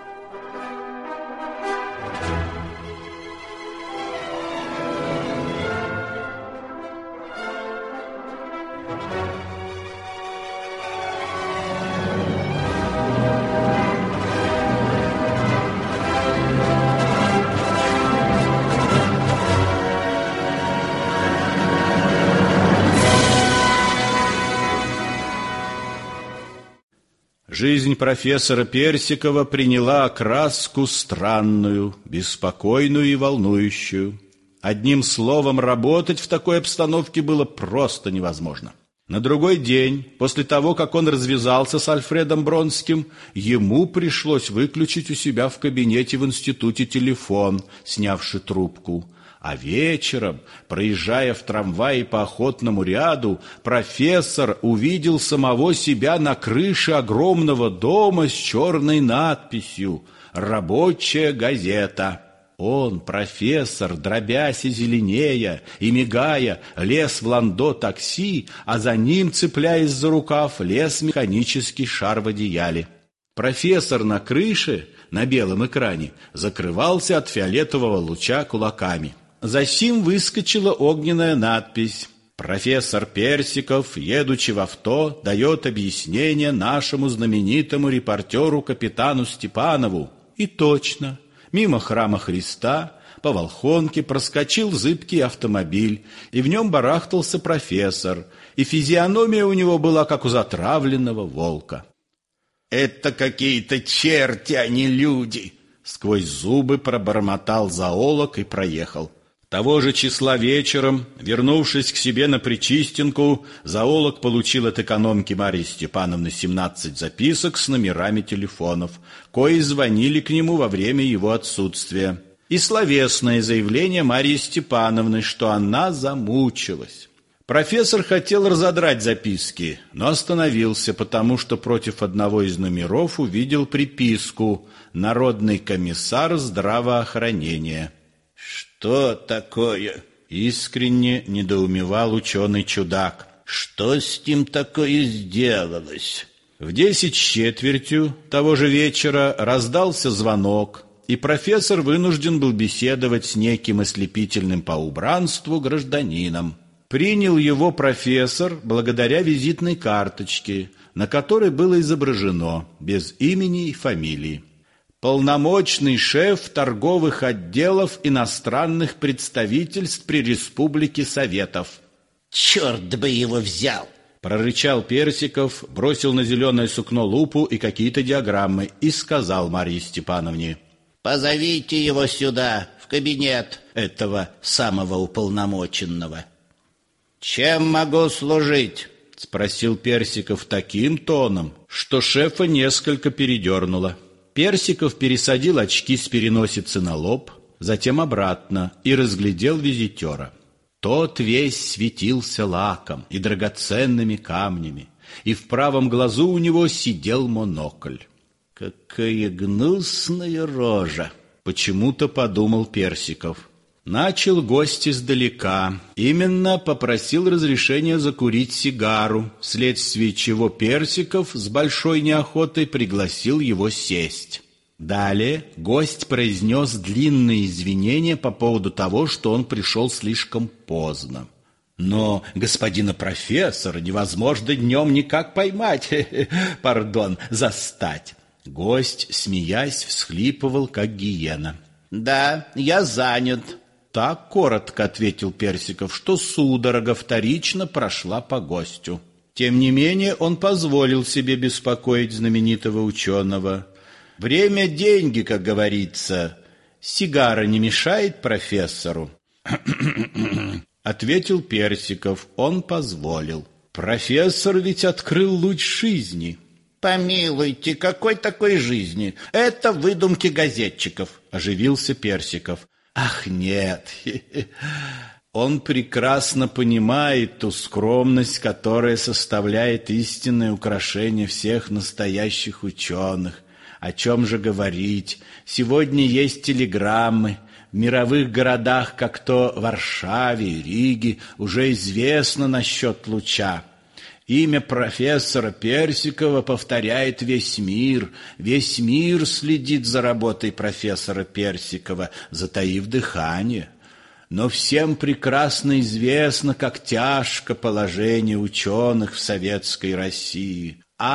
Жизнь профессора Персикова приняла окраску странную, беспокойную и волнующую. Одним словом, работать в такой обстановке было просто невозможно. На другой день, после того, как он развязался с Альфредом Бронским, ему пришлось выключить у себя в кабинете в институте телефон, снявши трубку. А вечером, проезжая в трамвае по Охотному ряду, профессор увидел самого себя на крыше огромного дома с черной надписью «Рабочая газета». Он, профессор, дробясь и зеленея, и мигая, лез в ландо такси, а за ним, цепляясь за рукав, лез механический шар в одеяле. Профессор на крыше, на белом экране, закрывался от фиолетового луча кулаками. Засим выскочила огненная надпись: «Профессор Персиков, едучи в авто, дает объяснение нашему знаменитому репортеру капитану Степанову». И точно, мимо храма Христа по Волхонке проскочил зыбкий автомобиль, и в нем барахтался профессор, и физиономия у него была, как у затравленного волка. «Это какие-то черти, а не люди!» Сквозь зубы пробормотал зоолог и проехал. Того же числа вечером, вернувшись к себе на Причистенку, зоолог получил от экономки Марьи Степановны 17 записок с номерами телефонов, кои звонили к нему во время его отсутствия, и словесное заявление Марьи Степановны, что она замучилась. Профессор хотел разодрать записки, но остановился, потому что против одного из номеров увидел приписку «Народный комиссар здравоохранения». «Что такое?» — искренне недоумевал ученый-чудак. «Что с ним такое сделалось?» В 10:15 того же вечера раздался звонок, и профессор вынужден был беседовать с неким ослепительным по убранству гражданином. Принял его профессор благодаря визитной карточке, на которой было изображено, без имени и фамилии, полномочный шеф торговых отделов иностранных представительств при Республике Советов. «Черт бы его взял!» — прорычал Персиков, бросил на зеленое сукно лупу и какие-то диаграммы и сказал Марье Степановне: «Позовите его сюда, в кабинет этого самого уполномоченного». «Чем могу служить?» — спросил Персиков таким тоном, что шефа несколько передернуло. Персиков пересадил очки с переносицы на лоб, затем обратно и разглядел визитера. Тот весь светился лаком и драгоценными камнями, и в правом глазу у него сидел монокль. «Какая гнусная рожа!» — почему-то подумал Персиков. Начал гость издалека, именно попросил разрешения закурить сигару, вследствие чего Персиков с большой неохотой пригласил его сесть. Далее гость произнес длинные извинения по поводу того, что он пришел слишком поздно. Но господина профессора невозможно днем никак поймать, застать. Гость, смеясь, всхлипывал, как гиена. «Да, я занят». Так коротко ответил Персиков, что судорога вторично прошла по гостю. Тем не менее он позволил себе беспокоить знаменитого ученого. Время — деньги, как говорится. Сигара не мешает профессору? Ответил Персиков, он позволил. Профессор ведь открыл луч жизни. «Помилуйте, какой такой жизни? Это выдумки газетчиков», — оживился Персиков. Ах, нет, он прекрасно понимает ту скромность, которая составляет истинное украшение всех настоящих ученых. О чем же говорить? Сегодня есть телеграммы. В мировых городах, как то Варшаве и Риге, уже известно насчет луча. Имя профессора Персикова повторяет весь мир. Весь мир следит за работой профессора Персикова, затаив дыхание. Но всем прекрасно известно, как тяжко положение ученых в советской России.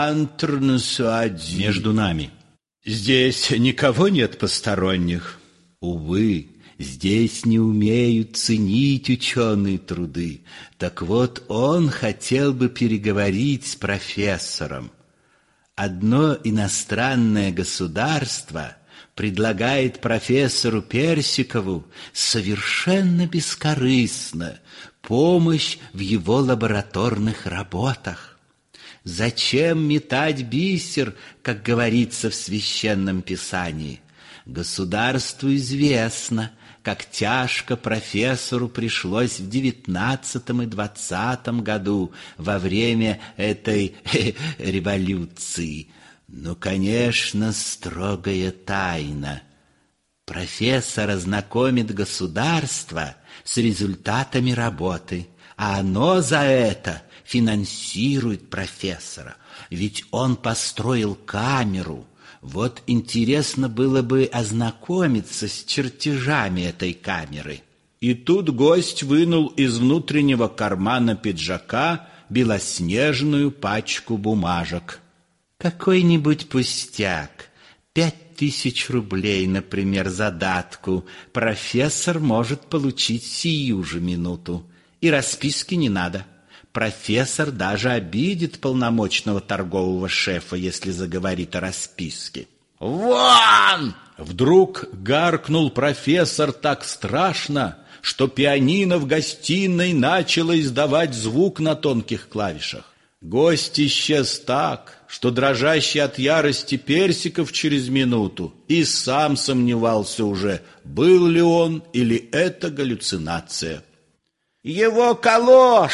Между нами. Здесь никого нет посторонних. Увы. Здесь не умеют ценить ученые труды. Так вот, он хотел бы переговорить с профессором. Одно иностранное государство предлагает профессору Персикову совершенно бескорыстно помощь в его лабораторных работах. Зачем метать бисер, как говорится в Священном Писании? Государству известно, как тяжко профессору пришлось в 19 и 20 году во время этой революции. Ну, конечно, строгая тайна. Профессор ознакомит государство с результатами работы, а оно за это финансирует профессора, ведь он построил камеру. Вот интересно было бы ознакомиться с чертежами этой камеры. И тут гость вынул из внутреннего кармана пиджака белоснежную пачку бумажек. Какой-нибудь пустяк, 5000 рублей, например, задатку, профессор может получить сию же минуту. И расписки не надо. Профессор даже обидит полномочного торгового шефа, если заговорит о расписке. «Вон!» Вдруг гаркнул профессор так страшно, что пианино в гостиной начало издавать звук на тонких клавишах. Гость исчез так, что дрожащий от ярости Персиков через минуту и сам сомневался уже, был ли он или это галлюцинация. «Его калоши!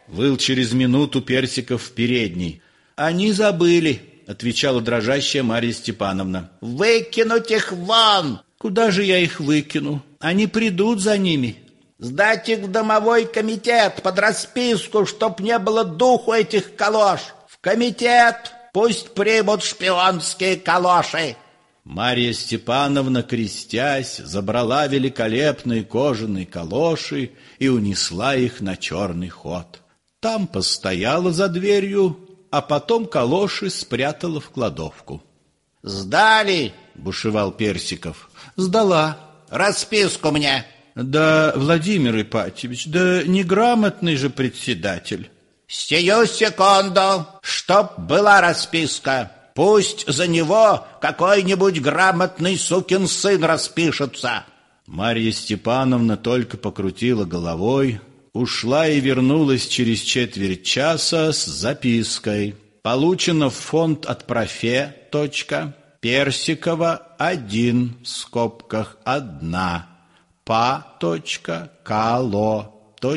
Выл через минуту Персиков в передней. «Они забыли», — отвечала дрожащая Марья Степановна. «Выкинуть их вон!» «Куда же я их выкину? Они придут за ними». «Сдать их в домовой комитет под расписку, чтоб не было духу этих калош! В комитет! Пусть примут шпионские калоши!» Марья Степановна, крестясь, забрала великолепные кожаные калоши и унесла их на черный ход. Там постояла за дверью, а потом калоши спрятала в кладовку. «Сдали!» — бушевал Персиков. «Сдала». «Расписку мне!» «Да, Владимир Ипатьевич, да неграмотный же председатель». «Сию секунду, чтоб была расписка. Пусть за него какой-нибудь грамотный сукин сын распишется». Марья Степановна только покрутила головой, ушла и вернулась через четверть часа с запиской. Получено в фонд от профе. Персикова 1 в скобках 1 па. Кало.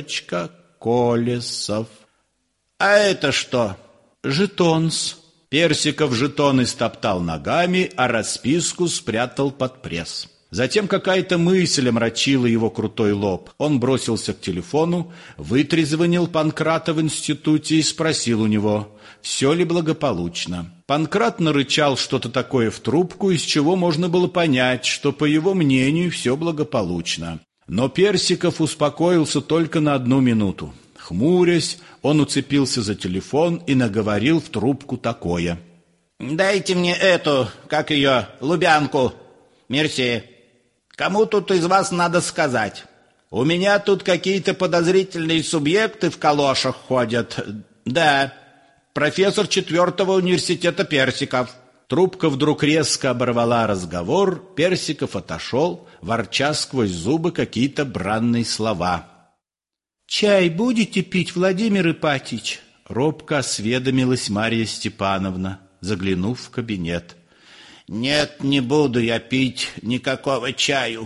Колесов. «А это что?» «Жетонс». Персиков жетоны стоптал ногами, а расписку спрятал под пресс. Затем какая-то мысль омрачила его крутой лоб. Он бросился к телефону, вытрезвонил Панкрата в институте и спросил у него, все ли благополучно. Панкрат нарычал что-то такое в трубку, из чего можно было понять, что, по его мнению, все благополучно. Но Персиков успокоился только на 1 минуту. Хмурясь, он уцепился за телефон и наговорил в трубку такое. «Дайте мне эту, как ее, Лубянку. Мерси. Кому тут из вас надо сказать? У меня тут какие-то подозрительные субъекты в калошах ходят. Да, профессор 4-го университета Персиков». Трубка вдруг резко оборвала разговор, Персиков отошел, ворча сквозь зубы какие-то бранные слова. «Чай будете пить, Владимир Ипатьевич?» — робко осведомилась Марья Степановна, заглянув в кабинет. «Нет, не буду я пить никакого чаю.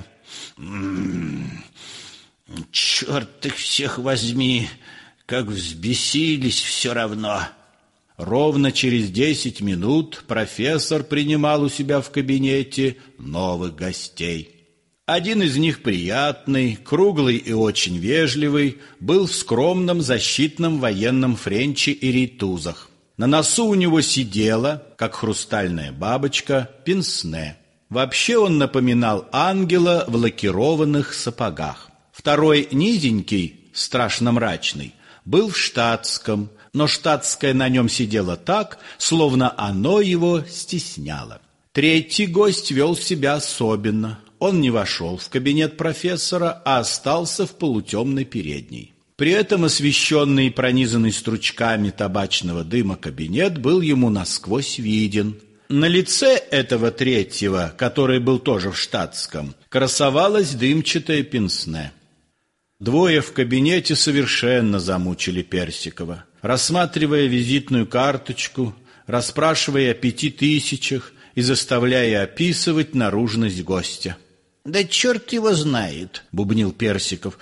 Черт их всех возьми, как взбесились все равно». Ровно через 10 минут профессор принимал у себя в кабинете новых гостей. Один из них приятный, круглый и очень вежливый, был в скромном защитном военном френче и рейтузах. На носу у него сидела, как хрустальная бабочка, пенсне. Вообще он напоминал ангела в лакированных сапогах. Второй, низенький, страшно мрачный, был в штатском, но штатское на нем сидело так, словно оно его стесняло. Третий гость вел себя особенно. Он не вошел в кабинет профессора, а остался в полутемной передней. При этом освещенный и пронизанный стручками табачного дыма кабинет был ему насквозь виден. На лице этого третьего, который был тоже в штатском, красовалась дымчатая пенсне. Двое в кабинете совершенно замучили Персикова. Рассматривая визитную карточку, расспрашивая о 5000 и заставляя описывать наружность гостя. «Да черт его знает», — бубнил Персиков.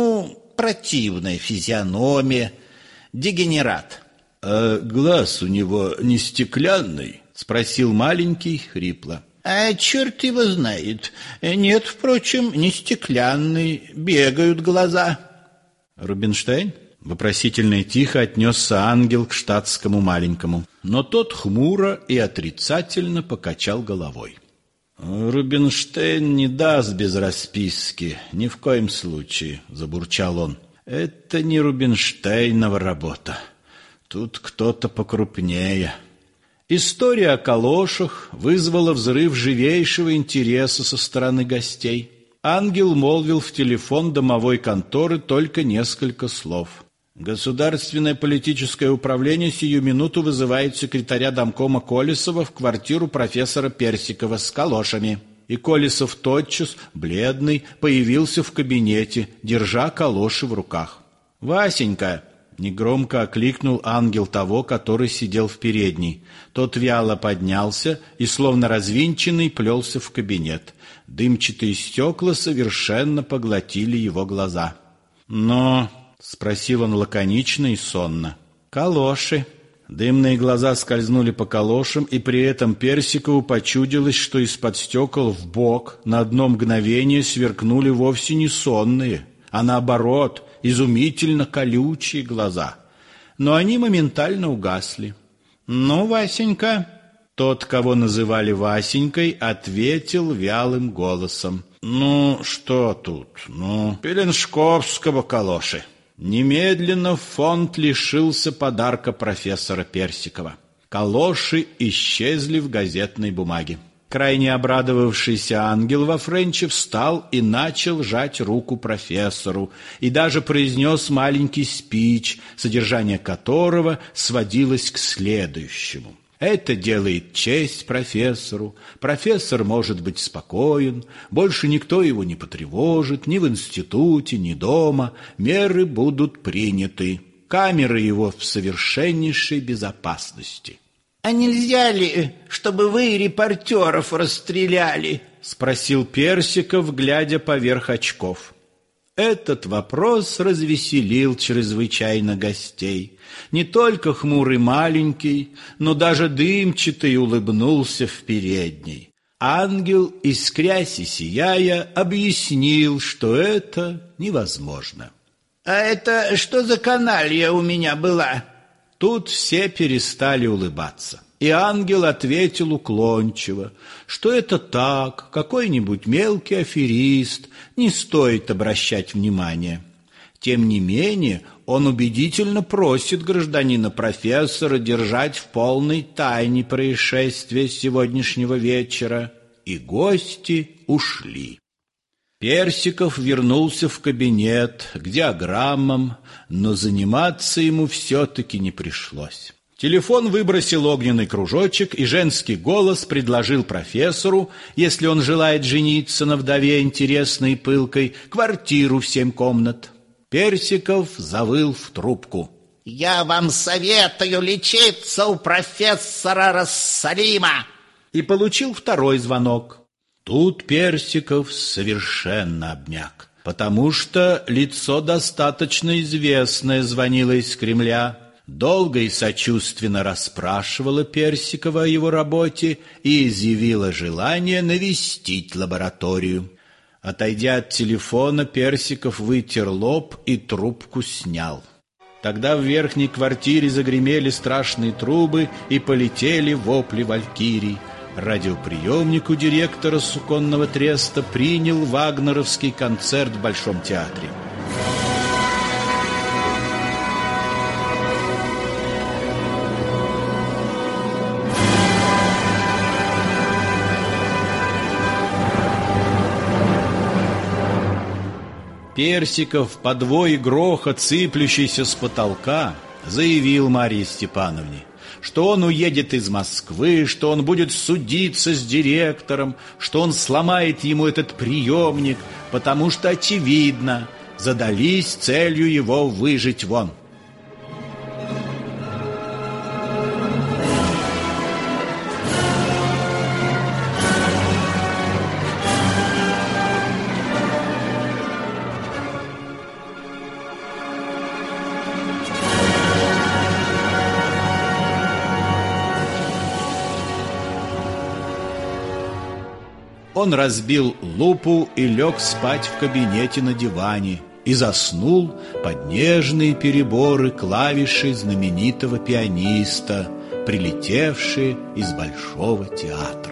«Противная физиономия, дегенерат». «А глаз у него не стеклянный?» — спросил маленький хрипло. «А черт его знает. Нет, впрочем, не стеклянный, бегают глаза». «Рубинштейн?» — вопросительно и тихо отнесся ангел к штатскому маленькому. Но тот хмуро и отрицательно покачал головой. «Рубинштейн не даст без расписки, ни в коем случае», — забурчал он. «Это не Рубинштейнова работа. Тут кто-то покрупнее». История о калошах вызвала взрыв живейшего интереса со стороны гостей. Ангел молвил в телефон домовой конторы только несколько слов. «Государственное политическое управление сию минуту вызывает секретаря домкома Колесова в квартиру профессора Персикова с калошами». И Колесов тотчас, бледный, появился в кабинете, держа калоши в руках. «Васенька!» — негромко окликнул ангел того, который сидел в передней. Тот вяло поднялся и, словно развинченный, плелся в кабинет. Дымчатые стекла совершенно поглотили его глаза. «Но...» — спросил он лаконично и сонно. «Калоши». Дымные глаза скользнули по калошам, и при этом Персикову почудилось, что из-под стекол вбок на одно мгновение сверкнули вовсе не сонные, а наоборот, изумительно колючие глаза. Но они моментально угасли. «Ну, Васенька?» Тот, кого называли Васенькой, ответил вялым голосом. «Ну, что тут? Ну, Пеленшковского калоши». Немедленно фонд лишился подарка профессора Персикова. Калоши исчезли в газетной бумаге. Крайне обрадовавшийся ангел во френче встал и начал жать руку профессору, и даже произнес маленький спич, содержание которого сводилось к следующему. Это делает честь профессору. Профессор может быть спокоен, больше никто его не потревожит, ни в институте, ни дома. Меры будут приняты. Камеры его в совершеннейшей безопасности. «А нельзя ли, чтобы вы репортеров расстреляли?» — спросил Персиков, глядя поверх очков. Этот вопрос развеселил чрезвычайно гостей. Не только хмурый маленький, но даже дымчатый улыбнулся в передней. Ангел, искрясь и сияя, объяснил, что это невозможно. «А это что за каналья у меня была?» Тут все перестали улыбаться. И ангел ответил уклончиво, что это так, какой-нибудь мелкий аферист, не стоит обращать внимания. Тем не менее, он убедительно просит гражданина профессора держать в полной тайне происшествие сегодняшнего вечера, и гости ушли. Персиков вернулся в кабинет к диаграммам, но заниматься ему все-таки не пришлось. Телефон выбросил огненный кружочек, и женский голос предложил профессору, если он желает жениться на вдове интересной и пылкой, квартиру в 7 комнат. Персиков завыл в трубку. «Я вам советую лечиться у профессора Рассалима!» И получил второй звонок. Тут Персиков совершенно обмяк, потому что лицо достаточно известное звонило из Кремля. Долго и сочувственно расспрашивала Персикова о его работе и изъявила желание навестить лабораторию. Отойдя от телефона, Персиков вытер лоб и трубку снял. Тогда в верхней квартире загремели страшные трубы и полетели вопли валькирий. Радиоприемник у директора суконного треста принял вагнеровский концерт в Большом театре. Персиков, подвой грохот, сыплющийся с потолка, заявил Марье Степановне, что он уедет из Москвы, что он будет судиться с директором, что он сломает ему этот приемник, потому что, очевидно, задались целью его выжить вон. Он разбил лупу и лег спать в кабинете на диване и заснул под нежные переборы клавишей знаменитого пианиста, прилетевшие из Большого театра.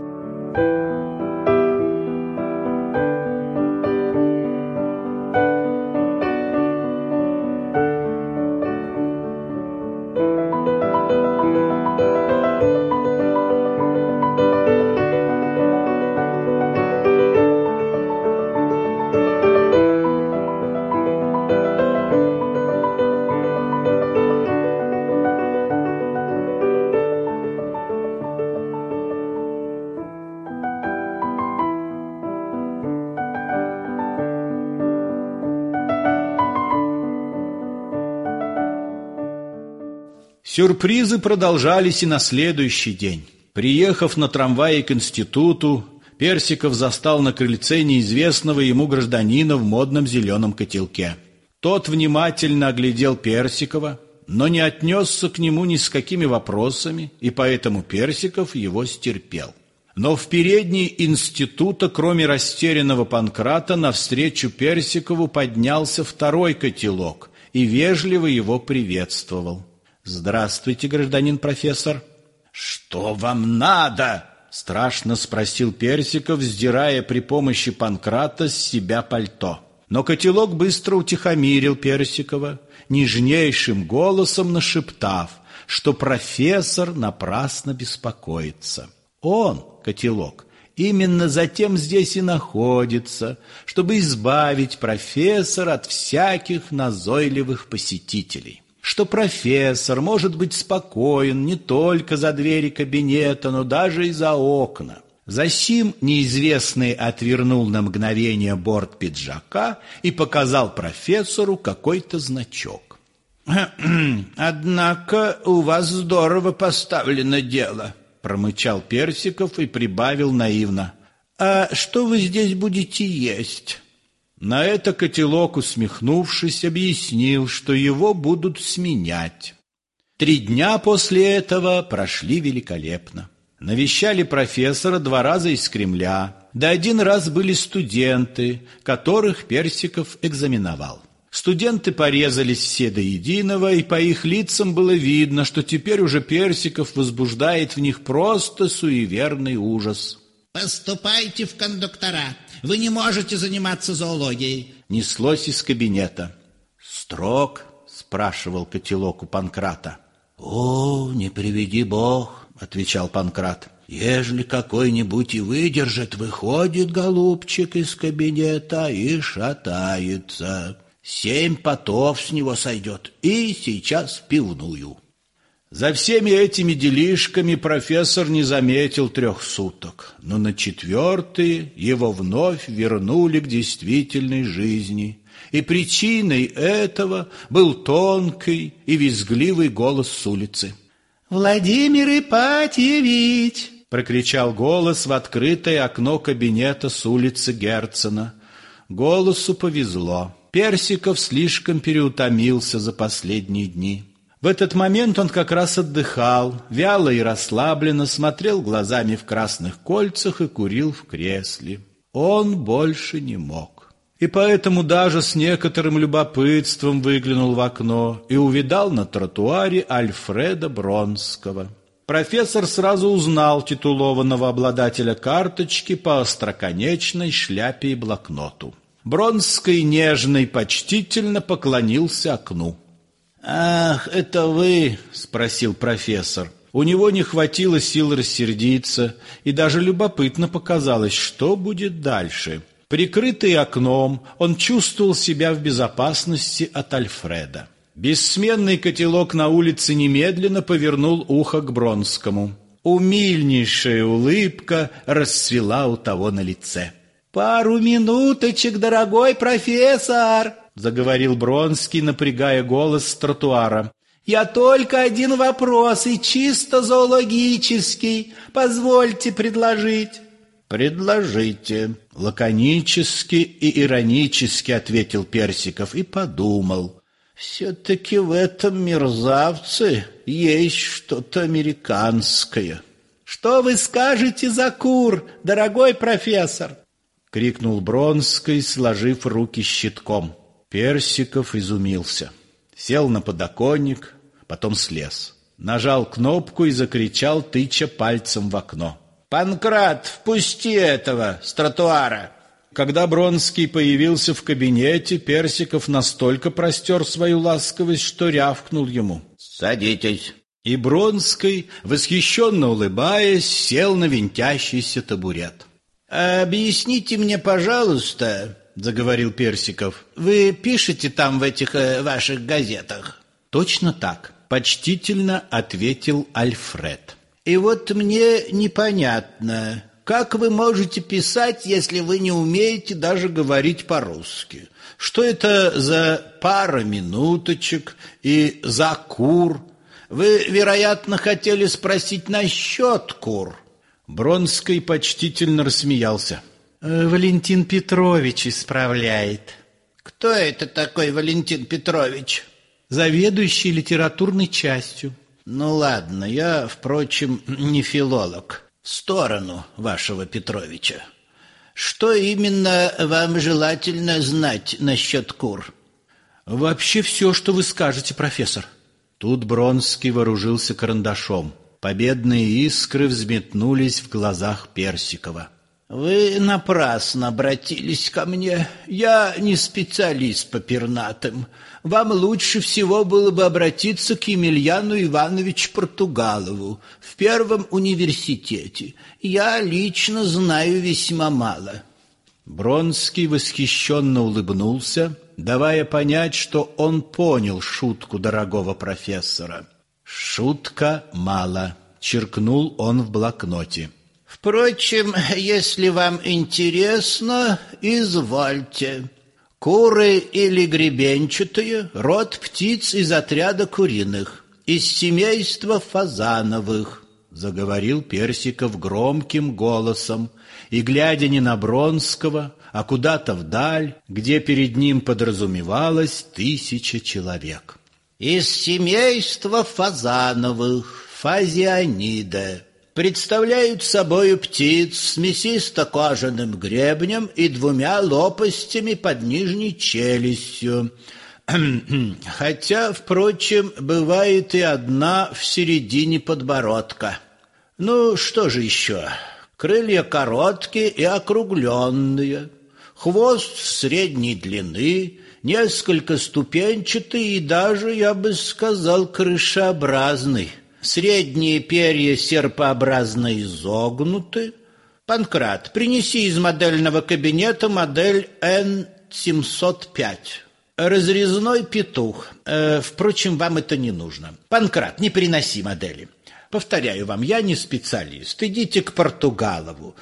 Сюрпризы продолжались и на следующий день. Приехав на трамвае к институту, Персиков застал на крыльце неизвестного ему гражданина в модном зеленом котелке. Тот внимательно оглядел Персикова, но не отнесся к нему ни с какими вопросами, и поэтому Персиков его стерпел. Но в передней института, кроме растерянного Панкрата, навстречу Персикову поднялся второй котелок и вежливо его приветствовал. «Здравствуйте, гражданин профессор». «Что вам надо?» — страшно спросил Персиков, сдирая при помощи Панкрата с себя пальто. Но котелок быстро утихомирил Персикова, нежнейшим голосом нашептав, что профессор напрасно беспокоится. Он, котелок, именно затем здесь и находится, чтобы избавить профессора от всяких назойливых посетителей. Что профессор может быть спокоен не только за двери кабинета, но даже и за окна. Засим неизвестный отвернул на мгновение борт пиджака и показал профессору какой-то значок. «Однако у вас здорово поставлено дело», — промычал Персиков и прибавил наивно. «А что вы здесь будете есть?» На это котелок, усмехнувшись, объяснил, что его будут сменять. 3 дня после этого прошли великолепно. Навещали профессора 2 раза из Кремля, да 1 раз были студенты, которых Персиков экзаменовал. Студенты порезались все до единого, и по их лицам было видно, что теперь уже Персиков возбуждает в них просто суеверный ужас. «Поступайте в кондуктора. Вы не можете заниматься зоологией», — неслось из кабинета. «Строг?» — спрашивал котелок у Панкрата. «О, не приведи Бог», — отвечал Панкрат. «Ежели какой-нибудь и выдержит, выходит голубчик из кабинета и шатается. 7 потов с него сойдет, и сейчас в пивную». За всеми этими делишками профессор не заметил 3 суток, но на 4-й его вновь вернули к действительной жизни, и причиной этого был тонкий и визгливый голос с улицы. «Владимир Ипатьевич!» — прокричал голос в открытое окно кабинета с улицы Герцена. Голосу повезло. Персиков слишком переутомился за последние дни. В этот момент он как раз отдыхал, вяло и расслабленно смотрел глазами в красных кольцах и курил в кресле. Он больше не мог. И поэтому даже с некоторым любопытством выглянул в окно и увидал на тротуаре Альфреда Бронского. Профессор сразу узнал титулованного обладателя карточки по остроконечной шляпе и блокноту. Бронский нежно и почтительно поклонился окну. «Ах, это вы?» — спросил профессор. У него не хватило сил рассердиться, и даже любопытно показалось, что будет дальше. Прикрытый окном, он чувствовал себя в безопасности от Альфреда. Бессменный котелок на улице немедленно повернул ухо к Бронскому. Умильнейшая улыбка расцвела у того на лице. «Пару минуточек, дорогой профессор!» — заговорил Бронский, напрягая голос с тротуара. «Я только 1 вопрос, и чисто зоологический. Позвольте предложить». «Предложите», — лаконически и иронически ответил Персиков и подумал. «Все-таки в этом мерзавце есть что-то американское». «Что вы скажете за кур, дорогой профессор?» — крикнул Бронский, сложив руки щитком. Персиков изумился. Сел на подоконник, потом слез. Нажал кнопку и закричал, тыча пальцем в окно. «Панкрат, впусти этого с тротуара!» Когда Бронский появился в кабинете, Персиков настолько простер свою ласковость, что рявкнул ему: «Садитесь!» И Бронский, восхищенно улыбаясь, сел на винтящийся табурет. «Объясните мне, пожалуйста, — заговорил Персиков, — вы пишете там в этих ваших газетах?» «Точно так», — почтительно ответил Альфред. «И вот мне непонятно, как вы можете писать, если вы не умеете даже говорить по-русски? Что это за пара минуточек и за кур? Вы, вероятно, хотели спросить насчет кур». Бронский почтительно рассмеялся. «Валентин Петрович исправляет». Кто это такой Валентин Петрович? Заведующий литературной частью. Ну ладно, я, впрочем, не филолог. В сторону вашего Петровича. Что именно вам желательно знать насчет кур? Вообще все, что вы скажете, профессор. Тут Бронский вооружился карандашом. Победные искры взметнулись в глазах Персикова. Вы напрасно обратились ко мне. Я не специалист по пернатым. Вам лучше всего было бы обратиться к Емельяну Ивановичу Португалову в Первом университете. Я лично знаю весьма мало. Бронский восхищенно улыбнулся, давая понять, что он понял шутку дорогого профессора. «Шутка мало», — черкнул он в блокноте. Впрочем, если вам интересно, извольте. Куры или гребенчатые — род птиц из отряда куриных, из семейства фазановых, — заговорил Персиков громким голосом, и, глядя не на Бронского, а куда-то вдаль, где перед ним подразумевалось 1000 человек. Из семейства фазановых, фазионида, представляют собою птиц с мясисто-кожаным гребнем и 2 лопастями под нижней челюстью. Хотя, впрочем, бывает и одна в середине подбородка. Ну, что же еще? Крылья короткие и округленные, хвост средней длины, несколько ступенчатый и даже, я бы сказал, крышеобразный. Средние перья серпообразно изогнуты. Панкрат, принеси из модельного кабинета модель N705. Разрезной петух. Впрочем, вам это не нужно. Панкрат, не приноси модели. Повторяю вам, я не специалист. Идите к Португалову.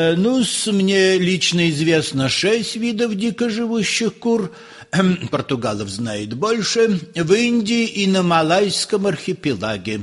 Мне лично известно 6 видов дикоживущих кур. Португалов знает больше. В Индии и на Малайском архипелаге.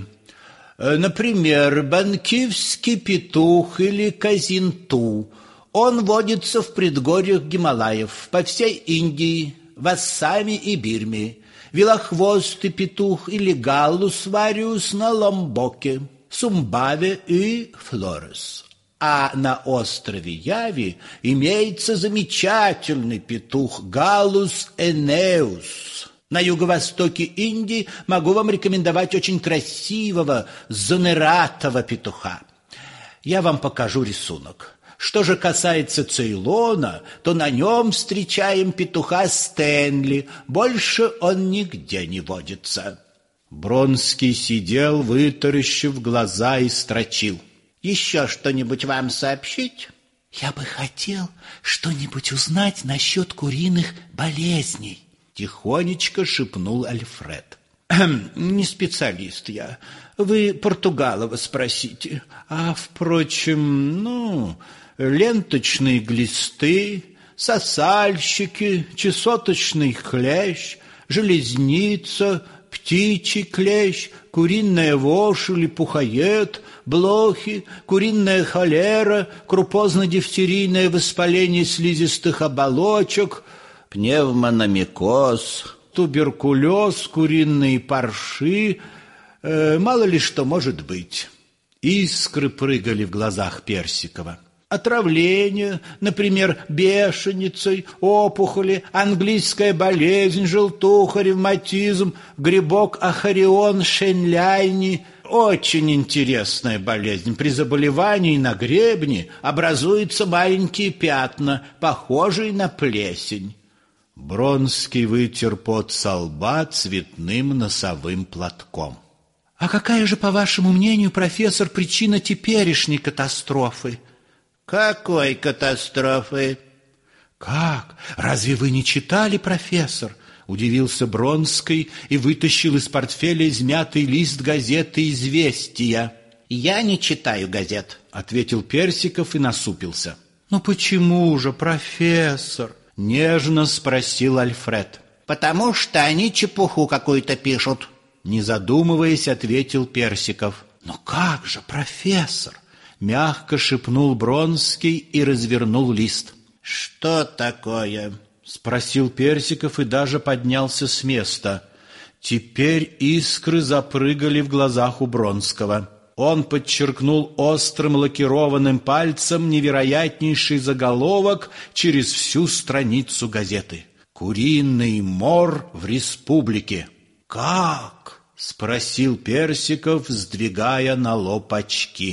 Например, банкивский петух или казинту. Он водится в предгорьях Гималаев, по всей Индии, в Ассаме и Бирме. Велохвостый петух или галлус вариус на Ломбоке, Сумбаве и Флорес. А на острове Яви имеется замечательный петух галлус энеус. На юго-востоке Индии могу вам рекомендовать очень красивого зонератого петуха. Я вам покажу рисунок. Что же касается Цейлона, то на нем встречаем петуха Стэнли. Больше он нигде не водится. Бронский сидел, вытаращив глаза, и строчил. Еще что-нибудь вам сообщить? Я бы хотел что-нибудь узнать насчет куриных болезней. Тихонечко шепнул Альфред. Не специалист я. Вы Португалова спросите. А, впрочем, ленточные глисты, сосальщики, чесоточный хлещ, железница, птичий клещ, куриная вошь или пухоед, блохи, куриная холера, крупозно-дифтерийное воспаление слизистых оболочек, пневмономикоз, туберкулез, куриные парши, мало ли что может быть. Искры прыгали в глазах Персикова. Отравление, например, бешеницей, опухоли, английская болезнь, желтуха, ревматизм, грибок ахарион шенляйни. Очень интересная болезнь. При заболевании на гребне образуются маленькие пятна, похожие на плесень. Бронский вытер пот со лба цветным носовым платком. А какая же, по вашему мнению, профессор, причина теперешней катастрофы? Какой катастрофы? Как? Разве вы не читали, профессор? Удивился Бронский и вытащил из портфеля измятый лист газеты «Известия». Я не читаю газет, ответил Персиков и насупился. Но почему же, профессор? Нежно спросил Альфред. Потому что они чепуху какую-то пишут. Не задумываясь, ответил Персиков. Но как же, профессор? Мягко шепнул Бронский и развернул лист. Что такое? спросил Персиков и даже поднялся с места. Теперь искры запрыгали в глазах у Бронского. Он подчеркнул острым лакированным пальцем невероятнейший заголовок через всю страницу газеты. «Куриный мор в республике». «Как?» — спросил Персиков, сдвигая на лоб очки.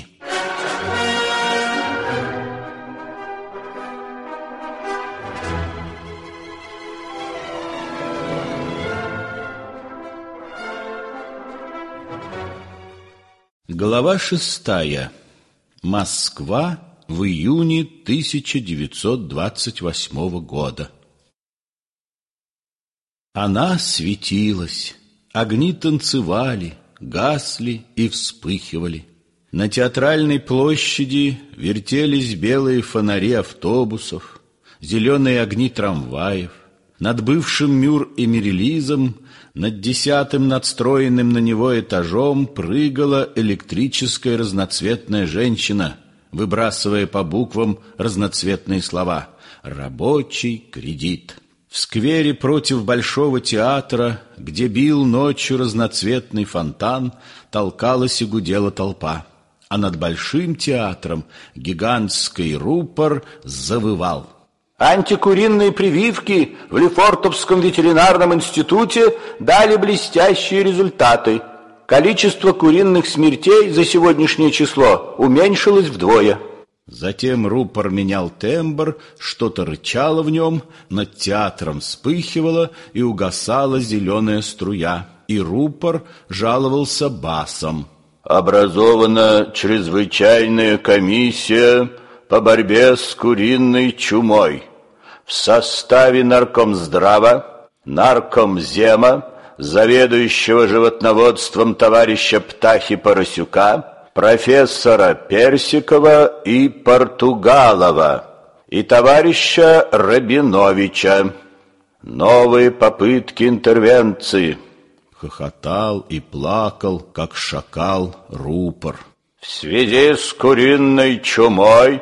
Глава 6. Москва в июне 1928 года. Она светилась, огни танцевали, гасли и вспыхивали. На Театральной площади вертелись белые фонари автобусов, зеленые огни трамваев. Над бывшим Мюр-Эмирелизом, над 10-м надстроенным на него этажом прыгала электрическая разноцветная женщина, выбрасывая по буквам разноцветные слова «Рабочий кредит». В сквере против Большого театра, где бил ночью разноцветный фонтан, толкалась и гудела толпа. А над Большим театром гигантский рупор завывал. Антикуриные прививки в Лефортовском ветеринарном институте дали блестящие результаты. Количество куриных смертей за сегодняшнее число уменьшилось вдвое. Затем рупор менял тембр, что-то рычало в нем, над театром вспыхивала и угасала зеленая струя, и рупор жаловался басом. Образована чрезвычайная комиссия по борьбе с куриной чумой в составе Наркомздрава, Наркомзема, заведующего животноводством товарища Птахи-Поросюка, профессора Персикова и Португалова и товарища Рабиновича. Новые попытки интервенции. Хохотал и плакал, как шакал, рупор. В связи с куриной чумой.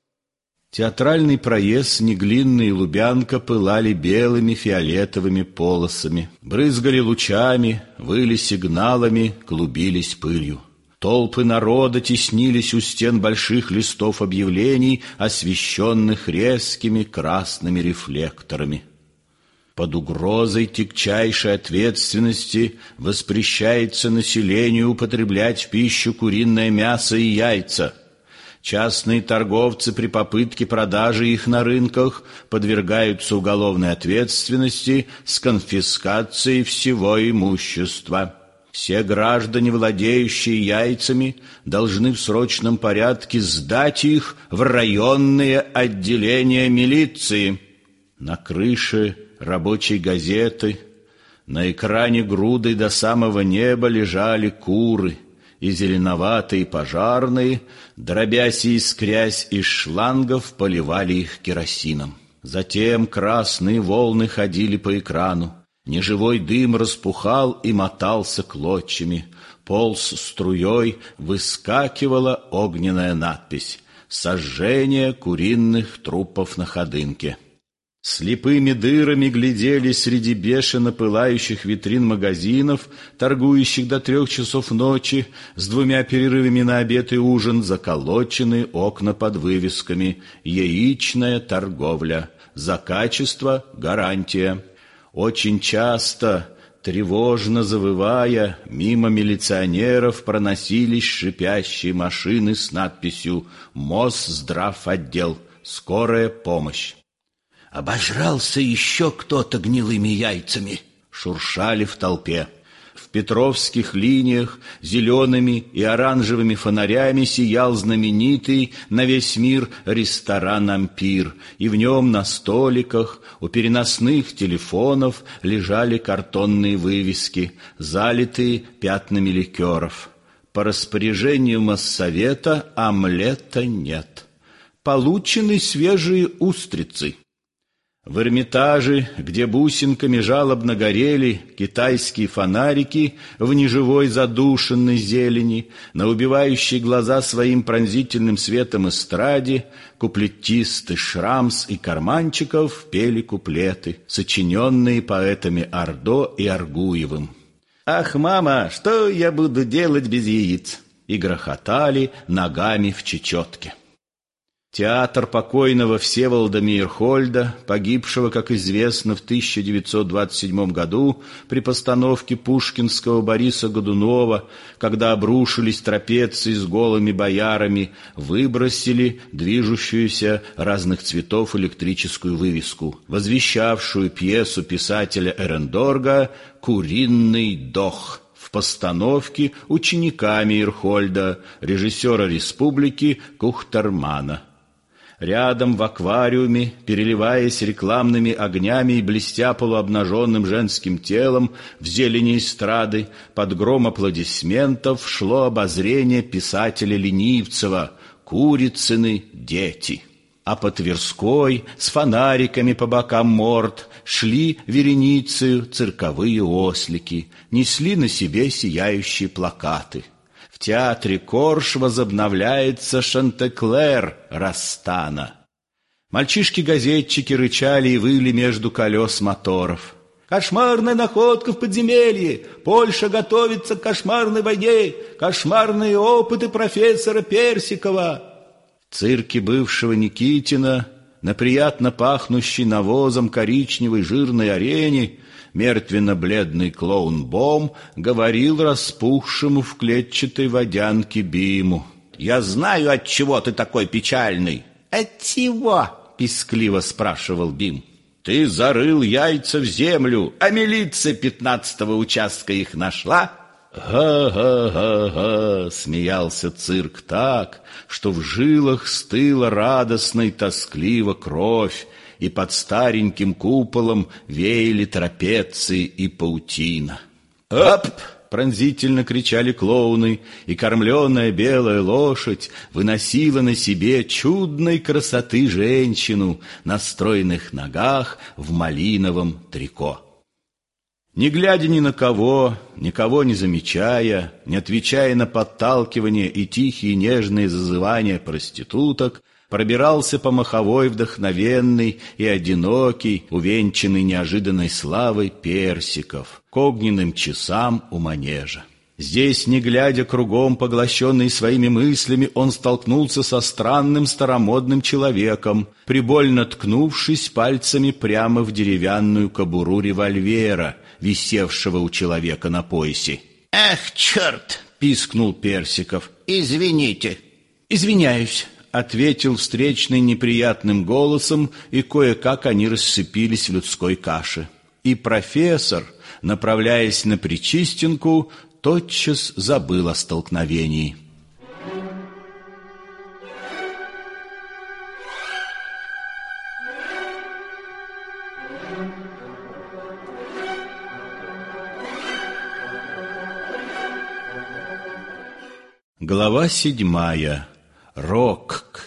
Театральный проезд, Неглинная и Лубянка пылали белыми фиолетовыми полосами, брызгали лучами, выли сигналами, клубились пылью. Толпы народа теснились у стен больших листов объявлений, освещенных резкими красными рефлекторами. Под угрозой тягчайшей ответственности воспрещается населению употреблять в пищу куриное мясо и яйца. Частные торговцы при попытке продажи их на рынках подвергаются уголовной ответственности с конфискацией всего имущества. Все граждане, владеющие яйцами, должны в срочном порядке сдать их в районные отделения милиции. На крыше рабочей газеты, на экране грудой до самого неба лежали куры, и зеленоватые пожарные, дробясь и искрясь из шлангов, поливали их керосином. Затем красные волны ходили по экрану. Неживой дым распухал и мотался клочьями. Полз струей, выскакивала огненная надпись «Сожжение куриных трупов на Ходынке». Слепыми дырами глядели среди бешено пылающих витрин магазинов, торгующих до 3 часов ночи, с 2 перерывами на обед и ужин, заколоченные окна под вывесками «Яичная торговля», «За качество гарантия». Очень часто, тревожно завывая, мимо милиционеров проносились шипящие машины с надписью «Мосздравотдел. Скорая помощь». Обожрался еще кто-то гнилыми яйцами. Шуршали в толпе. В петровских линиях зелеными и оранжевыми фонарями сиял знаменитый на весь мир ресторан «Ампир», и в нем на столиках у переносных телефонов лежали картонные вывески, залитые пятнами ликеров. По распоряжению Моссовета омлета нет. Получены свежие устрицы. В Эрмитаже, где бусинками жалобно горели китайские фонарики в неживой задушенной зелени, на убивающей глаза своим пронзительным светом эстраде, куплетисты Шрамс и Карманчиков пели куплеты, сочиненные поэтами Ордо и Аргуевым. «Ах, мама, что я буду делать без яиц?» и грохотали ногами в чечетке. Театр покойного Всеволода Мейерхольда, погибшего, как известно, в 1927 году при постановке пушкинского Бориса Годунова, когда обрушились трапеции с голыми боярами, выбросили движущуюся разных цветов электрическую вывеску, возвещавшую пьесу писателя Эрендорга «Куриный дох» в постановке ученика Мейерхольда, режиссера «Республики» Кухтермана. Рядом в аквариуме, переливаясь рекламными огнями и блестя полуобнаженным женским телом в зелени эстрады, под гром аплодисментов шло обозрение писателя Ленивцева «Курицыны дети». А по Тверской с фонариками по бокам морд шли вереницею цирковые ослики, несли на себе сияющие плакаты. В театре Корж возобновляется Шантеклер Растана. Мальчишки-газетчики рычали и выли между колес моторов. «Кошмарная находка в подземелье! Польша готовится к кошмарной войне! Кошмарные опыты профессора Персикова!» В цирке бывшего Никитина, на приятно пахнущей навозом коричневой жирной арене, мертвенно-бледный клоун Бом говорил распухшему в клетчатой водянке Биму: «Я знаю, от чего ты такой печальный». «От чего?» — пискливо спрашивал Бим. «Ты зарыл яйца в землю, а милиция 15-го участка их нашла». «Га-га-га-га!» — смеялся цирк так, что в жилах стыла радостно и тоскливо кровь, и под стареньким куполом веяли трапеции и паутина. «Ап!» — пронзительно кричали клоуны, и кормленная белая лошадь выносила на себе чудной красоты женщину на стройных ногах в малиновом трико. Не глядя ни на кого, никого не замечая, не отвечая на подталкивания и тихие нежные зазывания проституток, пробирался по маховой вдохновенный и одинокий, увенчанный неожиданной славой Персиков, к огненным часам у манежа. Здесь, не глядя кругом, поглощенный своими мыслями, он столкнулся со странным старомодным человеком, прибольно ткнувшись пальцами прямо в деревянную кобуру револьвера, висевшего у человека на поясе. «Эх, черт!» — пискнул Персиков. «Извините». «Извиняюсь», — ответил встречный неприятным голосом, и кое-как они рассыпились в людской каше. И профессор, направляясь на Причистенку, тотчас забыл о столкновении. Глава 7. Рокк.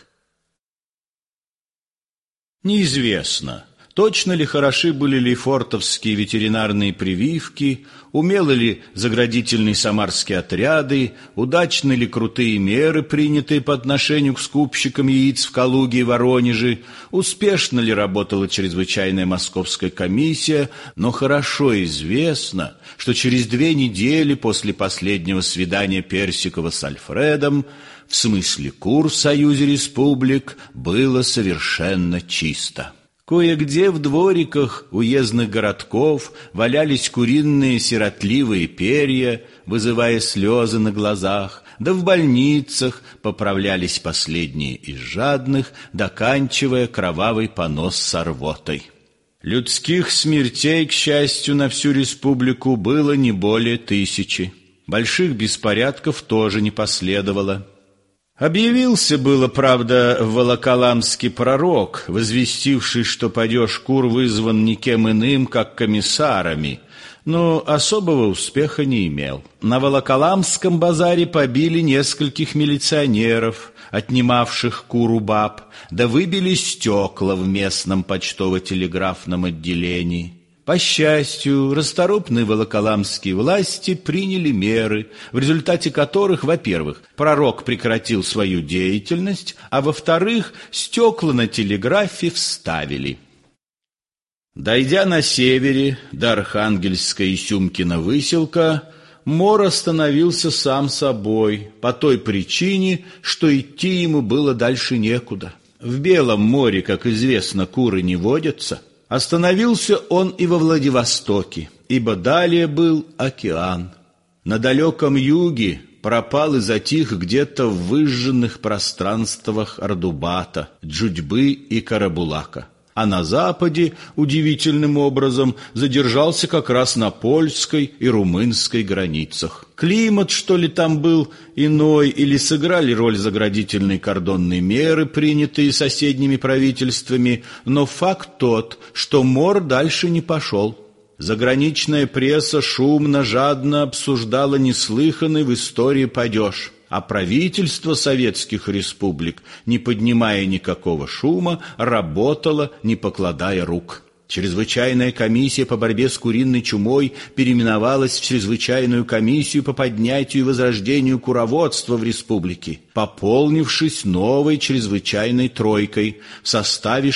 Неизвестно, точно ли хороши были лейфортовские ветеринарные прививки, умелы ли заградительные самарские отряды, удачны ли крутые меры, принятые по отношению к скупщикам яиц в Калуге и Воронеже, успешно ли работала чрезвычайная московская комиссия, но хорошо известно, что через 2 недели после последнего свидания Персикова с Альфредом в смысле кур в Союзе Республик было совершенно чисто. Кое-где в двориках уездных городков валялись куриные сиротливые перья, вызывая слезы на глазах, да в больницах поправлялись последние из жадных, доканчивая кровавый понос с рвотой. Людских смертей, к счастью, на всю республику было не более 1000. Больших беспорядков тоже не последовало. Объявился было, правда, в Волоколамске пророк, возвестивший, что падеж кур вызван никем иным, как комиссарами, но особого успеха не имел. На Волоколамском базаре побили нескольких милиционеров, отнимавших куру баб, да выбили стекла в местном почтово-телеграфном отделении. По счастью, расторопные волоколамские власти приняли меры, в результате которых, во-первых, пророк прекратил свою деятельность, а во-вторых, стекла на телеграфе вставили. Дойдя на севере до Архангельска и Сюмкина выселка, Мор остановился сам собой по той причине, что идти ему было дальше некуда. В Белом море, как известно, куры не водятся. Остановился он и во Владивостоке, ибо далее был океан. На далеком юге пропал и затих где-то в выжженных пространствах Ордубата, Джудьбы и Карабулака. А на западе удивительным образом задержался как раз на польской и румынской границах. Климат, что ли, там был иной, или сыграли роль заградительной кордонной меры, принятые соседними правительствами, но факт тот, что Мор дальше не пошел. Заграничная пресса шумно, жадно обсуждала неслыханный в истории падеж. А правительство советских республик, не поднимая никакого шума, работало, не покладая рук. Чрезвычайная комиссия по борьбе с куриной чумой переименовалась в Чрезвычайную комиссию по поднятию и возрождению куроводства в республике, пополнившись новой чрезвычайной тройкой в составе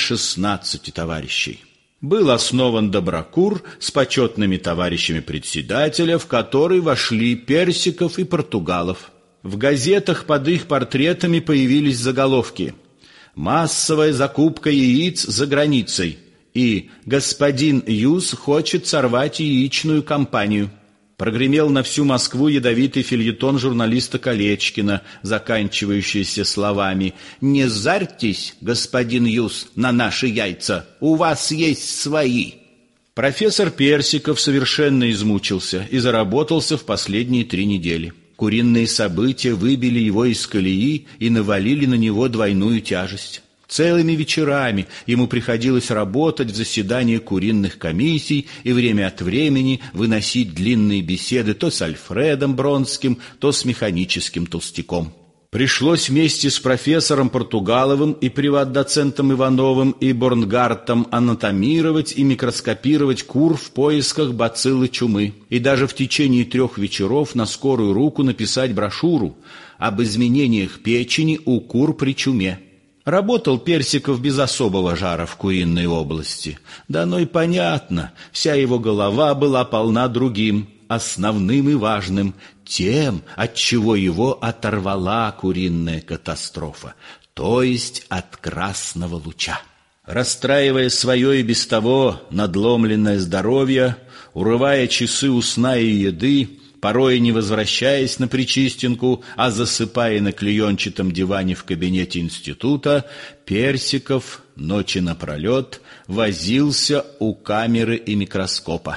16 товарищей. Был основан Доброкур с почетными товарищами председателя, в который вошли Персиков и Португалов. В газетах под их портретами появились заголовки: «Массовая закупка яиц за границей» и «Господин Юс хочет сорвать яичную кампанию». Прогремел на всю Москву ядовитый фельетон журналиста Колечкина, заканчивающийся словами: «Не зарьтесь, господин Юс, на наши яйца, у вас есть свои». Профессор Персиков совершенно измучился и заработался в последние 3 недели. Куриные события выбили его из колеи и навалили на него двойную тяжесть. Целыми вечерами ему приходилось работать в заседании куриных комиссий и время от времени выносить длинные беседы то с Альфредом Бронским, то с механическим толстяком. Пришлось вместе с профессором Португаловым и приват-доцентом Ивановым и Борнгартом анатомировать и микроскопировать кур в поисках бациллы чумы. И даже в течение 3 вечеров на скорую руку написать брошюру об изменениях печени у кур при чуме. Работал Персиков без особого жара в куриной области. Да оно и понятно, вся его голова была полна другим, основным и важным, тем, от чего его оторвала куриная катастрофа, то есть от красного луча. Расстраивая свое и без того надломленное здоровье, урывая часы у сна и еды, порой не возвращаясь на Причистенку, а засыпая на клеенчатом диване в кабинете института, Персиков ночи напролет возился у камеры и микроскопа.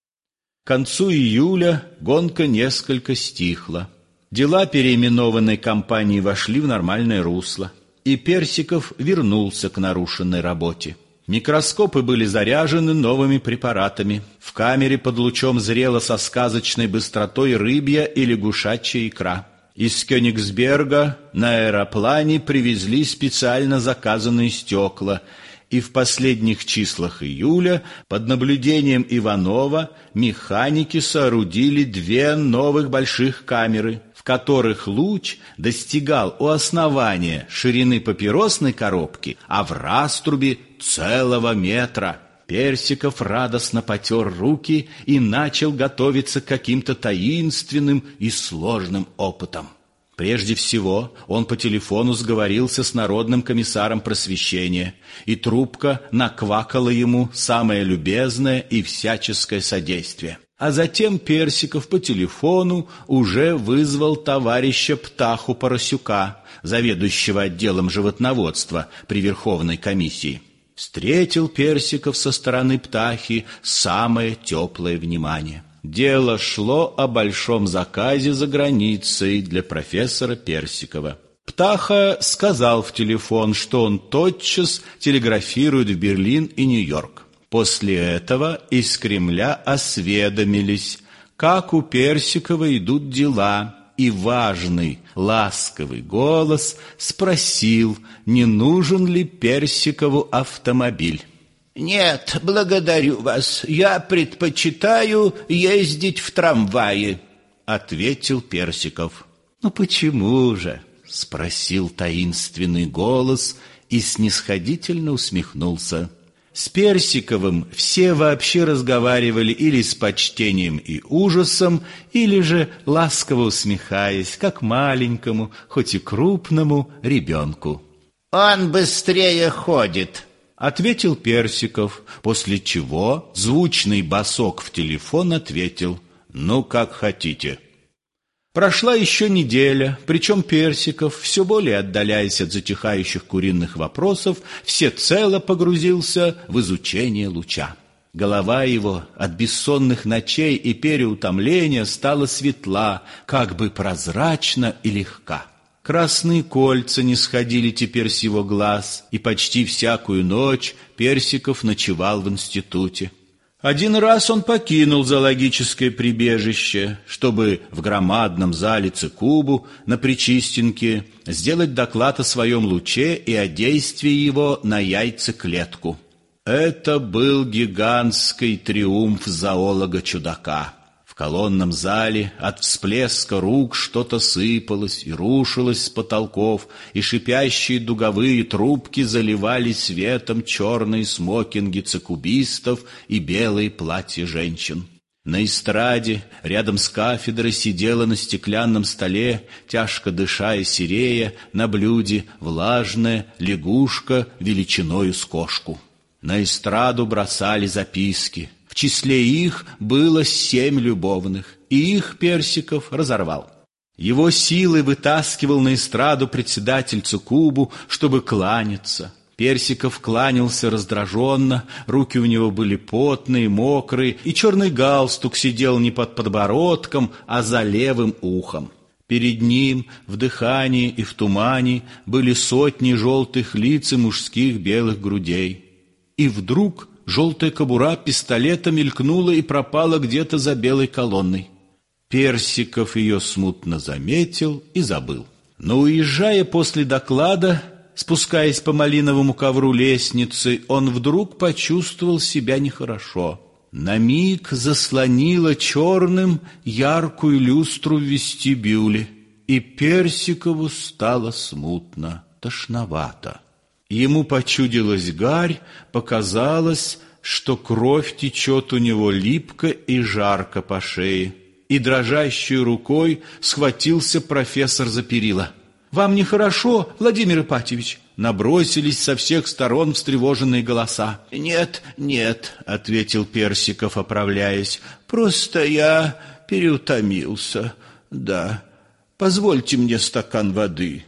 К концу июля гонка несколько стихла. Дела переименованной компании вошли в нормальное русло, и Персиков вернулся к нарушенной работе. Микроскопы были заряжены новыми препаратами. В камере под лучом зрела со сказочной быстротой рыбья и лягушачья икра. Из Кёнигсберга на аэроплане привезли специально заказанные стекла, и в последних числах июля под наблюдением Иванова механики соорудили 2 новых больших камеры, в которых луч достигал у основания ширины папиросной коробки, а в раструбе целого метра. Персиков радостно потер руки и начал готовиться к каким-то таинственным и сложным опытам. Прежде всего, он по телефону сговорился с народным комиссаром просвещения, и трубка наквакала ему самое любезное и всяческое содействие. А затем Персиков по телефону уже вызвал товарища Птаху Поросюка, заведующего отделом животноводства при Верховной комиссии. Встретил Персиков со стороны Птахи самое теплое внимание. Дело шло о большом заказе за границей для профессора Персикова. Птаха сказал в телефон, что он тотчас телеграфирует в Берлин и Нью-Йорк. После этого из Кремля осведомились, как у Персикова идут дела, и важный, ласковый голос спросил, не нужен ли Персикову автомобиль. «Нет, благодарю вас, я предпочитаю ездить в трамвае», — ответил Персиков. «Ну почему же?» — спросил таинственный голос и снисходительно усмехнулся. С Персиковым все вообще разговаривали или с почтением и ужасом, или же ласково усмехаясь, как маленькому, хоть и крупному ребенку. «Он быстрее ходит», — ответил Персиков, после чего звучный басок в телефон ответил: «Ну, как хотите». Прошла еще неделя, причем Персиков, все более отдаляясь от затихающих куриных вопросов, всецело погрузился в изучение луча. Голова его от бессонных ночей и переутомления стала светла, как бы прозрачна и легка. Красные кольца не сходили теперь с его глаз, и почти всякую ночь Персиков ночевал в институте. Один раз он покинул зоологическое прибежище, чтобы в громадном зале Цикубу на Причистенке сделать доклад о своем луче и о действии его на яйцеклетку. Это был гигантский триумф зоолога-чудака. В колонном зале от всплеска рук что-то сыпалось и рушилось с потолков, и шипящие дуговые трубки заливали светом черные смокинги цикубистов и белые платья женщин. На эстраде рядом с кафедрой сидела на стеклянном столе, тяжко дыша и серея, на блюде влажная лягушка величиною с кошку. На эстраду бросали записки. В числе их было 7 любовных, и их Персиков разорвал. Его силой вытаскивал на эстраду председатель Цикубу, чтобы кланяться. Персиков кланялся раздраженно, руки у него были потные, мокрые, и черный галстук сидел не под подбородком, а за левым ухом. Перед ним в дыхании и в тумане были сотни желтых лиц и мужских белых грудей. И вдруг желтая кобура пистолета мелькнула и пропала где-то за белой колонной. Персиков ее смутно заметил и забыл. Но уезжая после доклада, спускаясь по малиновому ковру лестницы, он вдруг почувствовал себя нехорошо. На миг заслонило черным яркую люстру в вестибюле, и Персикову стало смутно, тошновато. Ему почудилась гарь, показалось, что кровь течет у него липко и жарко по шее. И дрожащей рукой схватился профессор за перила. «Вам нехорошо, Владимир Ипатьевич?» Набросились со всех сторон встревоженные голоса. «Нет, нет», — ответил Персиков, оправляясь, «просто я переутомился. Да, позвольте мне стакан воды».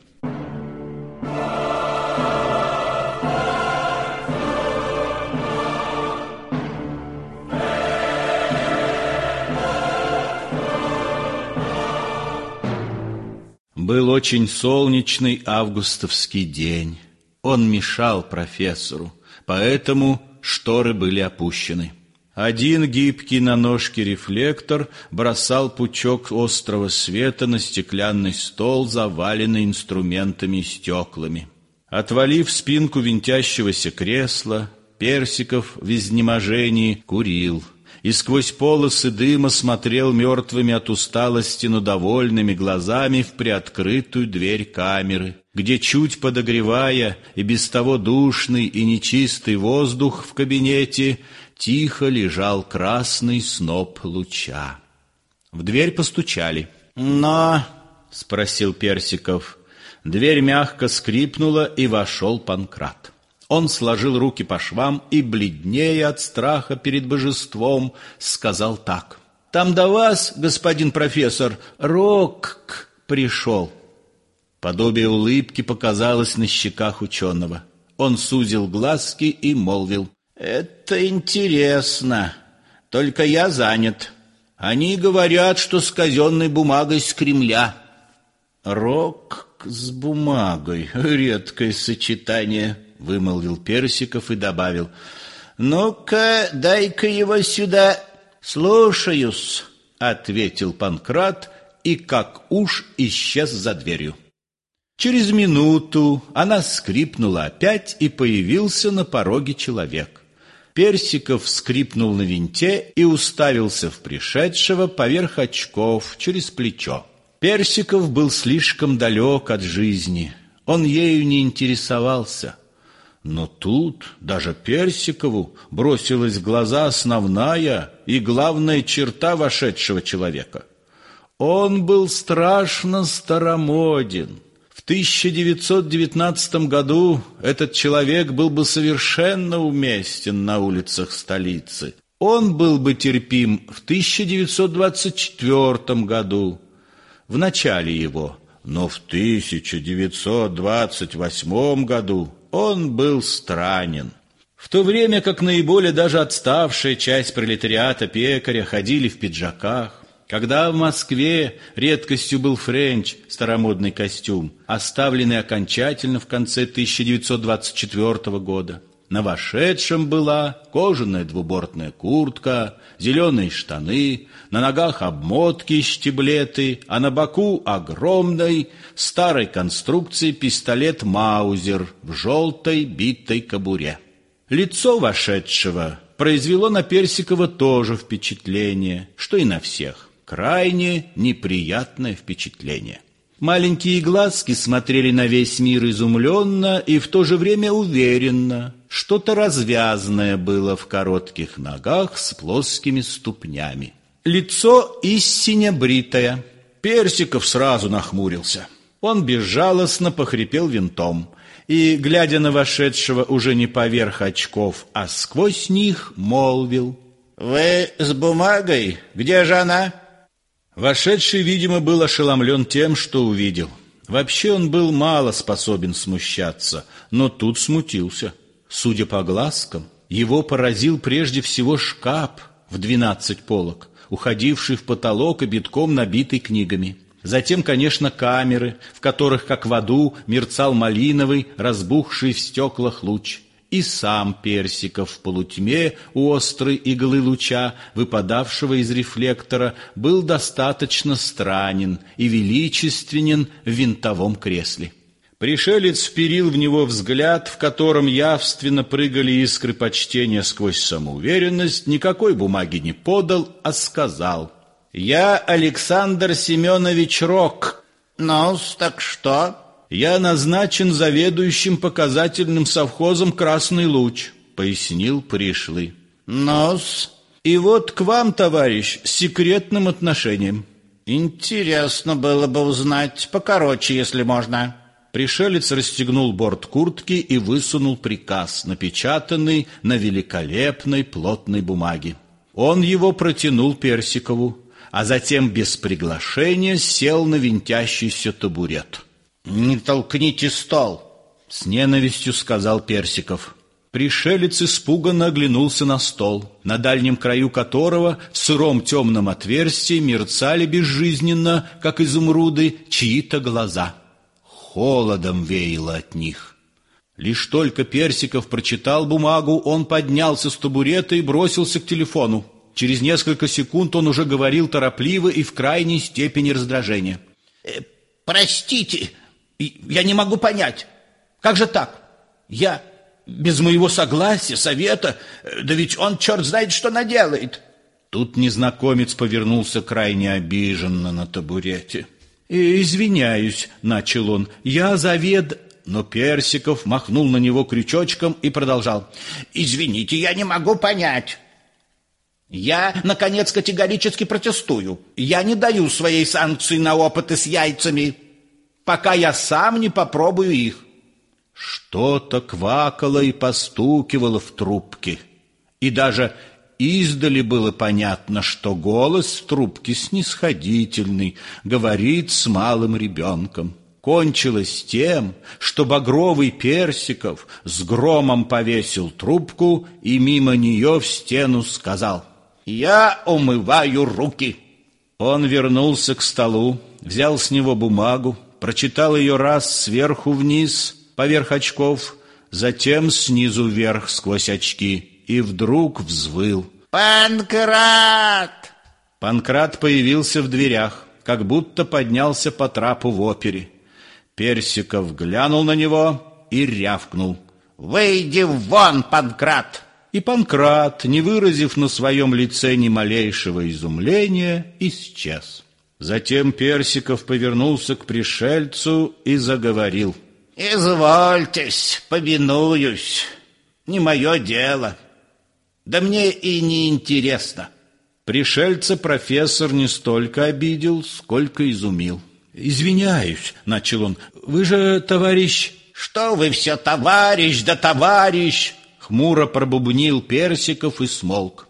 Был очень солнечный августовский день. Он мешал профессору, поэтому шторы были опущены. Один гибкий на ножке рефлектор бросал пучок острого света на стеклянный стол, заваленный инструментами и стеклами. Отвалив спинку винтящегося кресла, Персиков в изнеможении курил и сквозь полосы дыма смотрел мертвыми от усталости, но довольными глазами в приоткрытую дверь камеры, где, чуть подогревая и без того душный и нечистый воздух в кабинете, тихо лежал красный сноп луча. В дверь постучали. «Но?» — спросил Персиков. Дверь мягко скрипнула, и вошел Панкрат. Он сложил руки по швам и, бледнея от страха перед божеством, сказал так: «Там до вас, господин профессор, Рок пришел». Подобие улыбки показалось на щеках ученого. Он сузил глазки и молвил: «Это интересно, только я занят. Они говорят, что с казенной бумагой с Кремля». «Рок с бумагой — редкое сочетание», — вымолвил Персиков и добавил: «Ну-ка, дай-ка его сюда». «Слушаюсь», — ответил Панкрат и как уж исчез за дверью. Через минуту она скрипнула опять, и появился на пороге человек. Персиков скрипнул на винте и уставился в пришедшего поверх очков через плечо. Персиков был слишком далек от жизни, он ею не интересовался. Но тут даже Персикову бросилась в глаза основная и главная черта вошедшего человека. Он был страшно старомоден. В 1919 году этот человек был бы совершенно уместен на улицах столицы. Он был бы терпим в 1924 году, в начале его, но в 1928 году он был странен. В то время как наиболее даже отставшая часть пролетариата пекаря ходили в пиджаках, когда в Москве редкостью был френч, старомодный костюм, оставленный окончательно в конце 1924 года, на вошедшем была кожаная двубортная куртка, зеленые штаны, на ногах обмотки и штиблеты, а на боку огромной старой конструкции пистолет Маузер в желтой битой кобуре. Лицо вошедшего произвело на Персикова тоже впечатление, что и на всех. Крайне неприятное впечатление. Маленькие глазки смотрели на весь мир изумленно и в то же время уверенно. Что-то развязанное было в коротких ногах с плоскими ступнями. Лицо истинно бритое. Персиков сразу нахмурился. Он безжалостно похрипел винтом и, глядя на вошедшего уже не поверх очков, а сквозь них, молвил: «Вы с бумагой? Где же она?» Вошедший, видимо, был ошеломлен тем, что увидел. Вообще он был мало способен смущаться, но тут смутился. Судя по глазкам, его поразил прежде всего шкаф в 12 полок, уходивший в потолок и битком набитый книгами. Затем, конечно, камеры, в которых, как в аду, мерцал малиновый, разбухший в стеклах луч. И сам Персиков в полутьме у острой иглы луча, выпадавшего из рефлектора, был достаточно странен и величественен в винтовом кресле. Пришелец вперил в него взгляд, в котором явственно прыгали искры почтения сквозь самоуверенность, никакой бумаги не подал, а сказал: «Я Александр Семенович Рок». «Ну-с, так что?» «Я назначен заведующим показательным совхозом «Красный луч», — пояснил пришлый. «Ну-с?» «И вот к вам, товарищ, с секретным отношением». «Интересно было бы узнать, покороче, если можно». Пришелец расстегнул борт куртки и высунул приказ, напечатанный на великолепной плотной бумаге. Он его протянул Персикову, а затем без приглашения сел на винтящийся табурет. «Не толкните стол!» — с ненавистью сказал Персиков. Пришелец испуганно оглянулся на стол, на дальнем краю которого в сыром темном отверстии мерцали безжизненно, как изумруды, чьи-то глаза. Холодом веяло от них. Лишь только Персиков прочитал бумагу, он поднялся с табурета и бросился к телефону. Через несколько секунд он уже говорил торопливо и в крайней степени раздражения. «Простите, я не могу понять. Как же так? Я без моего согласия, совета, да ведь он черт знает что наделает». Тут незнакомец повернулся крайне обиженно на табурете. «Извиняюсь», — начал он, — «я Но Персиков махнул на него крючочком и продолжал. «Извините, я не могу понять. Я, наконец, категорически протестую. Я не даю своей санкции на опыты с яйцами, пока я сам не попробую их». Что-то квакало и постукивало в трубке, и даже издали было понятно, что голос в трубке снисходительный, говорит с малым ребенком. Кончилось тем, что багровый Персиков с громом повесил трубку и мимо нее в стену сказал: «Я умываю руки». Он вернулся к столу, взял с него бумагу, прочитал ее раз сверху вниз, поверх очков, затем снизу вверх сквозь очки, и вдруг взвыл: «Панкрат!» Панкрат появился в дверях. как будто поднялся по трапу в опере. Персиков глянул на него и рявкнул: «Выйди вон, Панкрат!» И Панкрат, не выразив на своем лице ни малейшего изумления, исчез. Затем Персиков повернулся к пришельцу и заговорил: «Извольтесь, повинуюсь, не мое дело, да мне и не интересно». Пришельца профессор не столько обидел, сколько изумил. «Извиняюсь», — начал он, — «вы же товарищ...» «Что вы все товарищ да товарищ?» — хмуро пробубнил Персиков и смолк.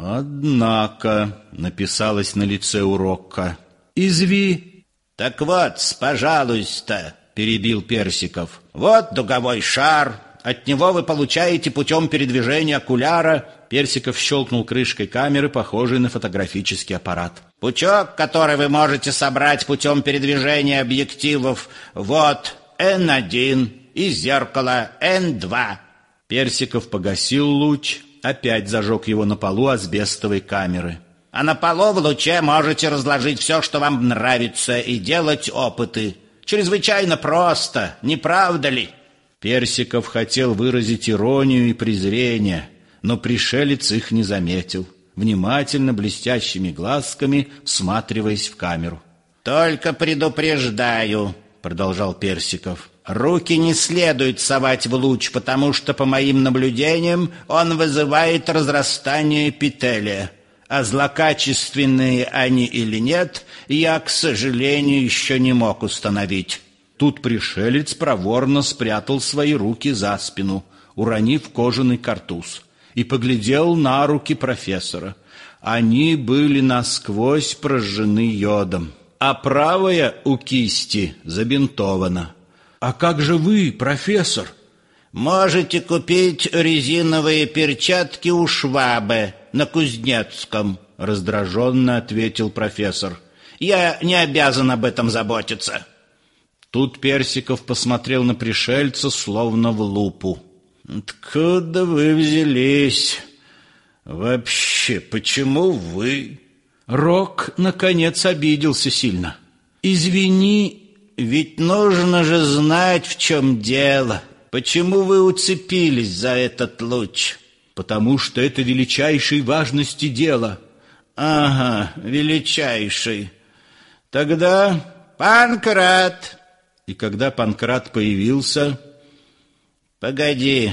«Однако», — написалось на лице у Рокко, — «изви...» «Так вот, пожалуйста», — перебил Персиков, — «вот дуговой шар, от него вы получаете путем передвижения окуляра». Персиков щелкнул крышкой камеры, похожей на фотографический аппарат. «Пучок, который вы можете собрать путем передвижения объективов, вот N1 и зеркало N2». Персиков погасил луч, опять зажег его на полу асбестовой камеры. «А на полу в луче можете разложить все, что вам нравится, и делать опыты. Чрезвычайно просто, не правда ли?» Персиков хотел выразить иронию и презрение, но пришелец их не заметил, внимательно блестящими глазками всматриваясь в камеру. «Только предупреждаю», — продолжал Персиков, — «руки не следует совать в луч, потому что, по моим наблюдениям, он вызывает разрастание эпителия. А злокачественные они или нет, я, к сожалению, еще не мог установить». Тут пришелец проворно спрятал свои руки за спину, уронив кожаный картуз, и поглядел на руки профессора. Они были насквозь прожжены йодом, а правая у кисти забинтована. «А как же вы, профессор?» «Можете купить резиновые перчатки у Швабе на Кузнецком», — раздраженно ответил профессор. «Я не обязан об этом заботиться». Тут Персиков посмотрел на пришельца словно в лупу. «Откуда вы взялись? Вообще, почему вы?» Рок, наконец, обиделся сильно. «Извини, ведь нужно же знать, в чем дело. Почему вы уцепились за этот луч?» «Потому что это величайшей важности дело». «Ага, величайшей. Тогда Панкрат!» И когда Панкрат появился: «Погоди,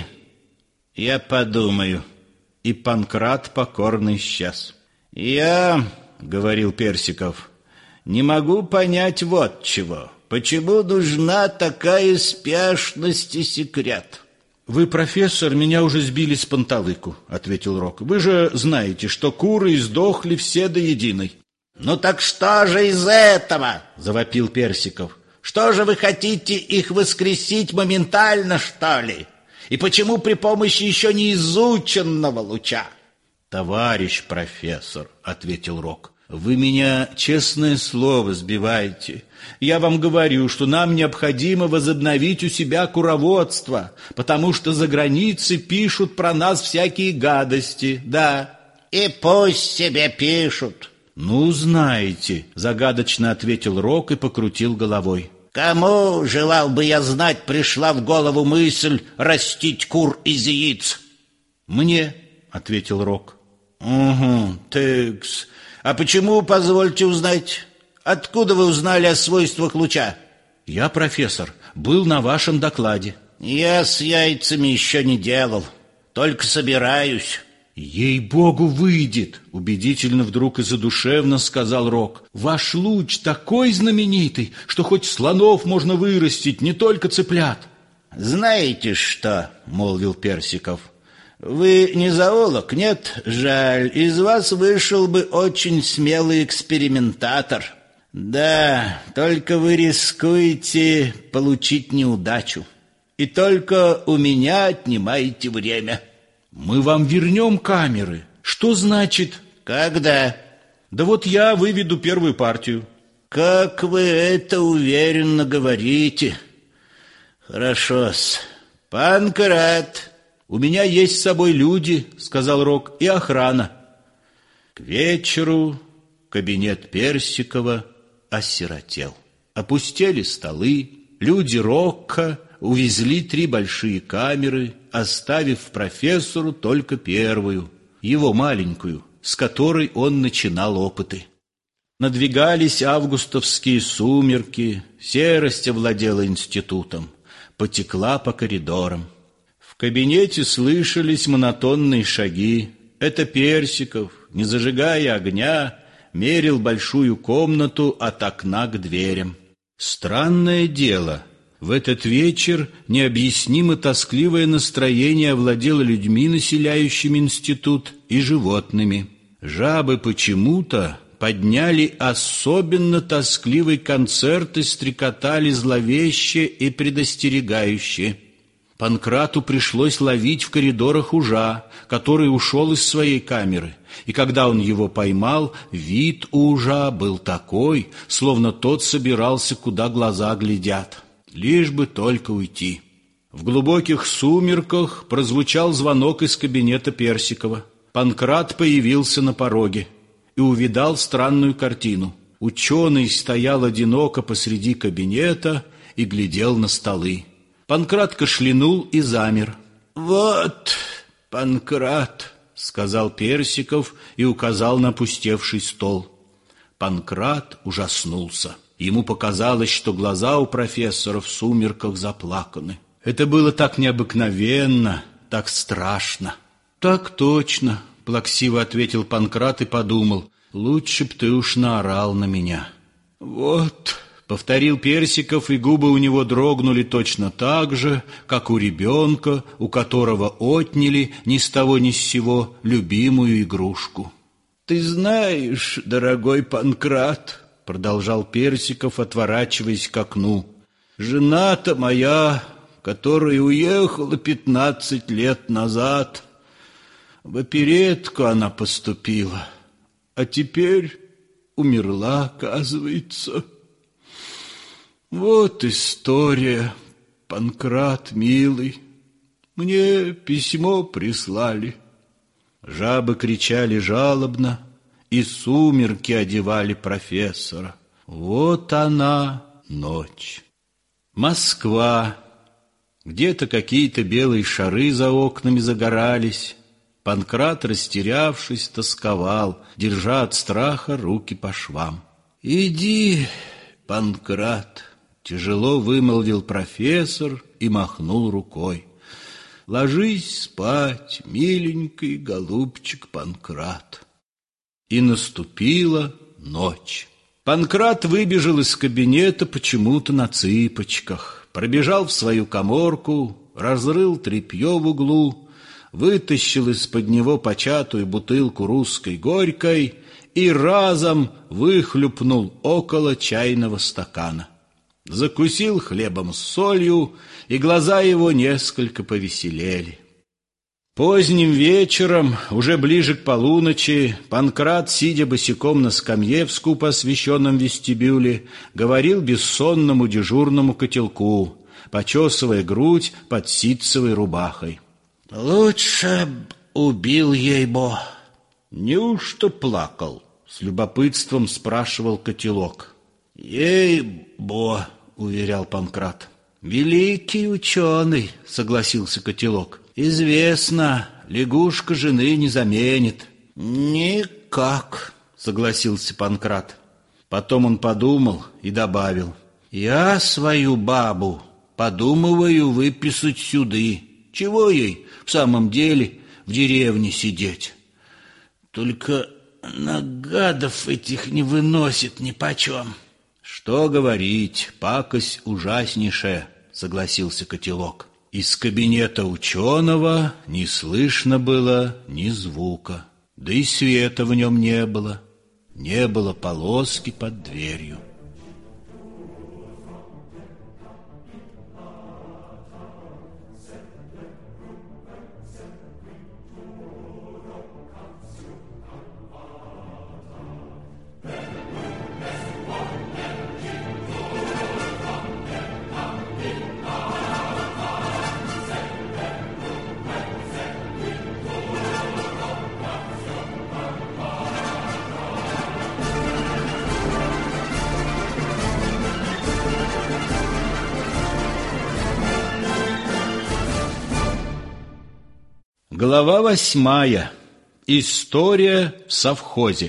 я подумаю». И Панкрат покорно исчез. «Я, — говорил Персиков, — не могу понять вот чего. Почему нужна такая спешность и секрет?» «Вы, профессор, меня уже сбили с панталыку», — ответил Рок. «Вы же знаете, что куры издохли все до единой». «Ну так что же из этого?» — завопил Персиков. «Что же вы хотите их воскресить моментально, что ли? И почему при помощи еще не изученного луча?» «Товарищ профессор, — ответил Рок, — вы меня, честное слово, сбиваете. Я вам говорю, что нам необходимо возобновить у себя куроводство, потому что за границей пишут про нас всякие гадости, да». «И пусть себе пишут». «Ну, знаете, — загадочно ответил Рок и покрутил головой. — Кому, желал бы я знать, пришла в голову мысль растить кур из яиц?» «Мне, — ответил Рок. — Угу, тыкс. А почему, позвольте узнать, откуда вы узнали о свойствах луча?» «Я, профессор, был на вашем докладе». «Я с яйцами еще не делал, только собираюсь». «Ей-богу, выйдет!» — убедительно вдруг и задушевно сказал Рок. «Ваш луч такой знаменитый, что хоть слонов можно вырастить, не только цыплят». «Знаете что?» — молвил Персиков. «Вы не зоолог, нет? Жаль, из вас вышел бы очень смелый экспериментатор. Да, только вы рискуете получить неудачу. И только у меня отнимаете время». «Мы вам вернем камеры. Что значит?» «Когда?» «Да вот я выведу первую партию». «Как вы это уверенно говорите!» «Хорошо-с. Панкрат!» «У меня есть с собой люди, — сказал Рок, — и охрана». К вечеру кабинет Персикова осиротел. Опустели столы, люди Рокко увезли 3 большие камеры, оставив профессору только первую, его маленькую, с которой он начинал опыты. Надвигались августовские сумерки, серость овладела институтом, потекла по коридорам. В кабинете слышались монотонные шаги. Это Персиков, не зажигая огня, мерил большую комнату от окна к дверям. Странное дело, в этот вечер необъяснимо тоскливое настроение овладело людьми, населяющими институт, и животными. Жабы почему-то подняли особенно тоскливый концерт и стрекотали зловеще и предостерегающе. Панкрату пришлось ловить в коридорах ужа, который ушел из своей камеры, и когда он его поймал, вид у ужа был такой, словно тот собирался, куда глаза глядят, лишь бы только уйти. В глубоких сумерках прозвучал звонок из кабинета Персикова. Панкрат появился на пороге и увидал странную картину. Ученый стоял одиноко посреди кабинета и глядел на столы. Панкрат кашлянул и замер. «Вот, Панкрат», — сказал Персиков и указал на опустевший стол. Панкрат ужаснулся. Ему показалось, что глаза у профессора в сумерках заплаканы. Это было так необыкновенно, так страшно. «Так точно», — плаксиво ответил Панкрат и подумал, «лучше б ты уж наорал на меня». «Вот», — повторил Персиков, и губы у него дрогнули точно так же, как у ребенка, у которого отняли ни с того ни с сего любимую игрушку. «Ты знаешь, дорогой Панкрат», — продолжал Персиков, отворачиваясь к окну, «жена-то моя, которая уехала 15 лет назад, в оперетку она поступила, а теперь умерла, оказывается. Вот история, Панкрат, милый. Мне письмо прислали». Жабы кричали жалобно, и сумерки одевали профессора. Вот она, ночь. Москва. Где-то какие-то белые шары за окнами загорались. Панкрат, растерявшись, тосковал, держа от страха руки по швам. «Иди, Панкрат», — тяжело вымолвил профессор и махнул рукой. «Ложись спать, миленький голубчик Панкрат». И наступила ночь. Панкрат выбежал из кабинета почему-то на цыпочках, пробежал в свою каморку, разрыл тряпье в углу, вытащил из-под него початую бутылку русской горькой и разом выхлюпнул около чайного стакана. Закусил хлебом с солью, и глаза его несколько повеселели. Поздним вечером, уже ближе к полуночи, Панкрат, сидя босиком на скамье в скупо освещенном вестибюле, говорил бессонному дежурному котелку, почесывая грудь под ситцевой рубахой. «Лучше б убил ей-бо». «Неужто плакал?» — с любопытством спрашивал котелок. «Ей-бо», — уверял Панкрат. «Великий ученый», — согласился котелок. «Известно, лягушка жены не заменит». «Никак», — согласился Панкрат. Потом он подумал и добавил: «Я свою бабу подумываю выписать сюды. Чего ей в самом деле в деревне сидеть? Только на гадов этих не выносит нипочем». «Что говорить, пакость ужаснейшая», — согласился котелок. Из кабинета ученого не слышно было ни звука, да и света в нем не было полоски под дверью. Глава 8. История в совхозе.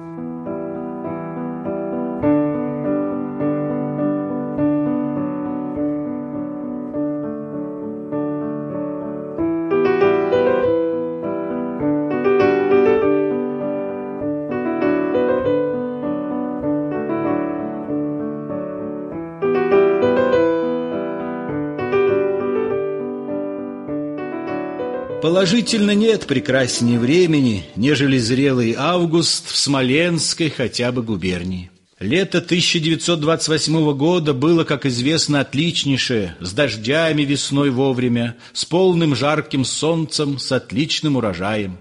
Положительно нет прекраснее времени, нежели зрелый август в Смоленской хотя бы губернии. Лето 1928 года было, как известно, отличнейшее, с дождями весной вовремя, с полным жарким солнцем, с отличным урожаем.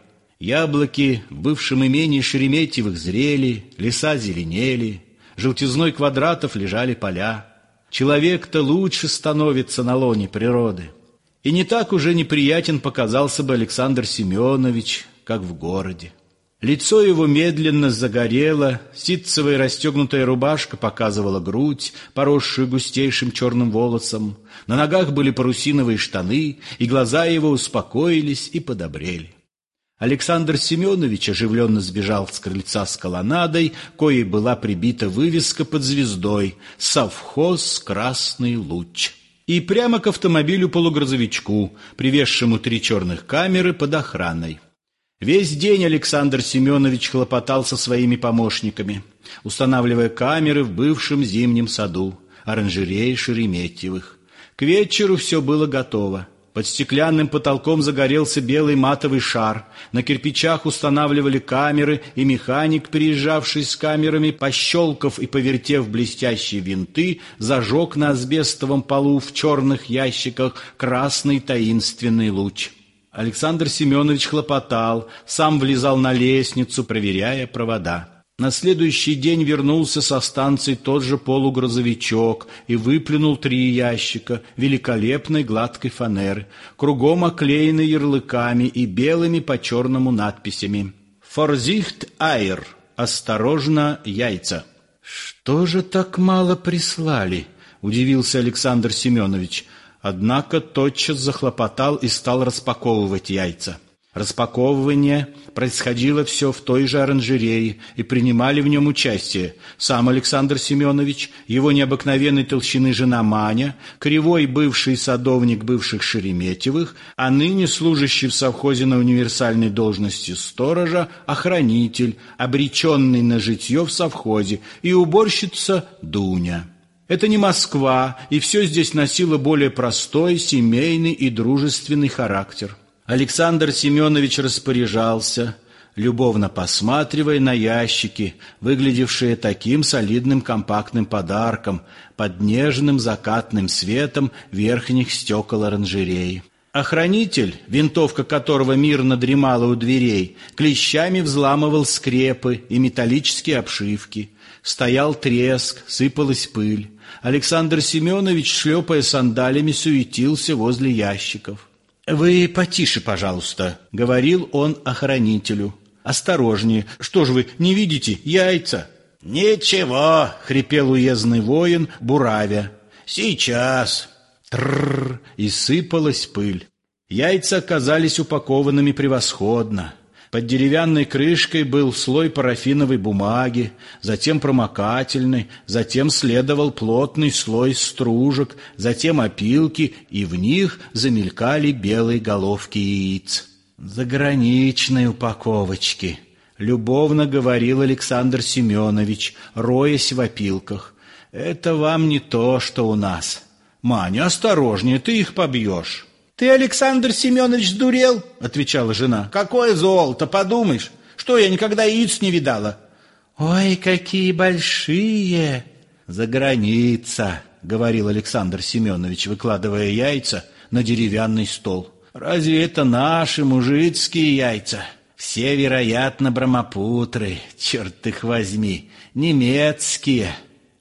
Яблоки в бывшем имении Шереметьевых зрели, леса зеленели, желтизной квадратов лежали поля. Человек-то лучше становится на лоне природы. И не так уже неприятен показался бы Александр Семенович, как в городе. Лицо его медленно загорело, ситцевая расстегнутая рубашка показывала грудь, поросшую густейшим черным волосом, на ногах были парусиновые штаны, и глаза его успокоились и подобрели. Александр Семенович оживленно сбежал с крыльца с колоннадой, коей была прибита вывеска под звездой «Совхоз Красный Луч». И прямо к автомобилю-полугрузовичку, привезшему 3 черных камеры под охраной. Весь день Александр Семенович хлопотал со своими помощниками, устанавливая камеры в бывшем зимнем саду, оранжерее Шереметьевых. К вечеру все было готово. Под стеклянным потолком загорелся белый матовый шар, на кирпичах устанавливали камеры, и механик, приезжавший с камерами, пощелкав и повертев блестящие винты, зажег на асбестовом полу в черных ящиках красный таинственный луч. Александр Семенович хлопотал, сам влезал на лестницу, проверяя провода. На следующий день вернулся со станции тот же полугрузовичок и выплюнул 3 ящика великолепной гладкой фанеры, кругом оклеены ярлыками и белыми по черному надписями. «Vorsicht Eier» — «Осторожно, яйца». «Что же так мало прислали?» — удивился Александр Семенович. Однако тотчас захлопотал и стал распаковывать яйца. Распаковывание происходило все в той же оранжерее, и принимали в нем участие сам Александр Семенович, его необыкновенной толщины жена Маня, кривой бывший садовник бывших Шереметьевых, а ныне служащий в совхозе на универсальной должности сторожа, охранитель, обреченный на житье в совхозе, и уборщица Дуня. Это не Москва, и все здесь носило более простой, семейный и дружественный характер. Александр Семенович распоряжался, любовно посматривая на ящики, выглядевшие таким солидным компактным подарком под нежным закатным светом верхних стекол оранжереи. Охранитель, винтовка которого мирно дремала у дверей, клещами взламывал скрепы и металлические обшивки. Стоял треск, сыпалась пыль. Александр Семенович, шлепая сандалями, суетился возле ящиков. «Вы потише, пожалуйста», — говорил он охранителю. «Осторожнее. Что ж вы, не видите? Яйца». «Ничего», — хрипел уездный воин, буравя. «Сейчас». Трррр, и сыпалась пыль. Яйца оказались упакованными превосходно. Под деревянной крышкой был слой парафиновой бумаги, затем промокательный, затем следовал плотный слой стружек, затем опилки, и в них замелькали белые головки яиц. «Заграничные упаковочки», — любовно говорил Александр Семенович, роясь в опилках. «Это вам не то, что у нас. Маня, осторожнее, ты их побьешь». «Ты, Александр Семенович, сдурел?» — отвечала жена. «Какое золото, подумаешь! Что, я никогда яиц не видала?» «Ой, какие большие!» «За граница», — говорил Александр Семенович, выкладывая яйца на деревянный стол. «Разве это наши мужицкие яйца? Все, вероятно, брамапутры, черт их возьми, немецкие».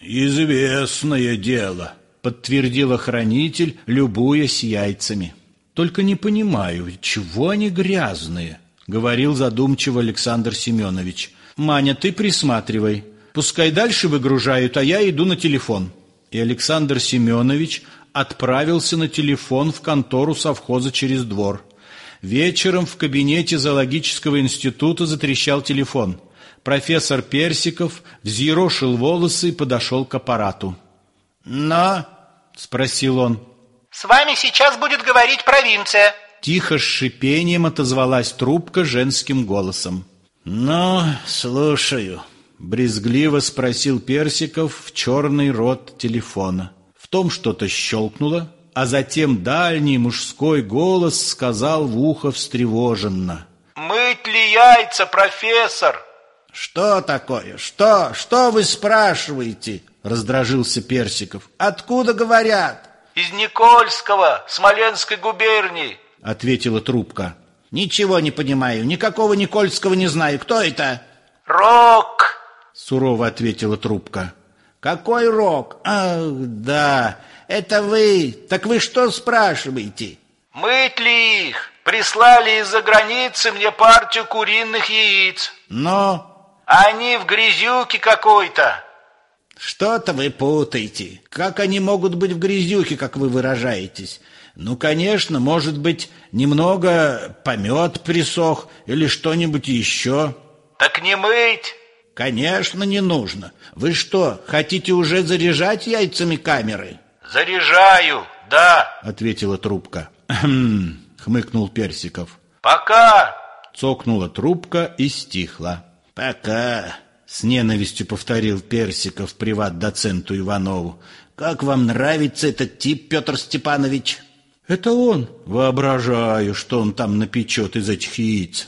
«Известное дело», — подтвердил охранитель, любуясь яйцами. «Только не понимаю, чего они грязные?» — говорил задумчиво Александр Семенович. «Маня, ты присматривай. Пускай дальше выгружают, а я иду на телефон». И Александр Семенович отправился на телефон в контору совхоза через двор. Вечером в кабинете зоологического института затрещал телефон. Профессор Персиков взъерошил волосы и подошел к аппарату. «Но?» — спросил он. «С вами сейчас будет говорить провинция». Тихо с шипением отозвалась трубка женским голосом. «Ну, слушаю», — брезгливо спросил Персиков в черный рот телефона. В том что-то щелкнуло, а затем дальний мужской голос сказал в ухо встревоженно: «Мыть ли яйца, профессор?» «Что такое? Что вы спрашиваете?» — раздражился Персиков. «Откуда говорят?» «Из Никольского, Смоленской губернии», — ответила трубка. «Ничего не понимаю, никакого Никольского не знаю. Кто это?» «Рок», — сурово ответила трубка. «Какой Рок? Ах, да, это вы. Так вы что спрашиваете?» «Мыть ли их? Прислали из-за границы мне партию куриных яиц. Но Они в грязюке какой-то». что-то вы путаете. Как они могут быть в грязюке, как вы выражаетесь? Ну, конечно, может быть, немного помет присох или что-нибудь еще. «Так не мыть?» Конечно, не нужно. Вы что, хотите уже заряжать яйцами камеры? «Заряжаю, да», — ответила трубка. «Хм», — хмыкнул Персиков. «Пока». Цокнула трубка и стихла. «Пока», — с ненавистью повторил Персиков приват-доценту Иванову. «Как вам нравится этот тип, Петр Степанович?» «Это он. Воображаю, что он там напечет из этих яиц».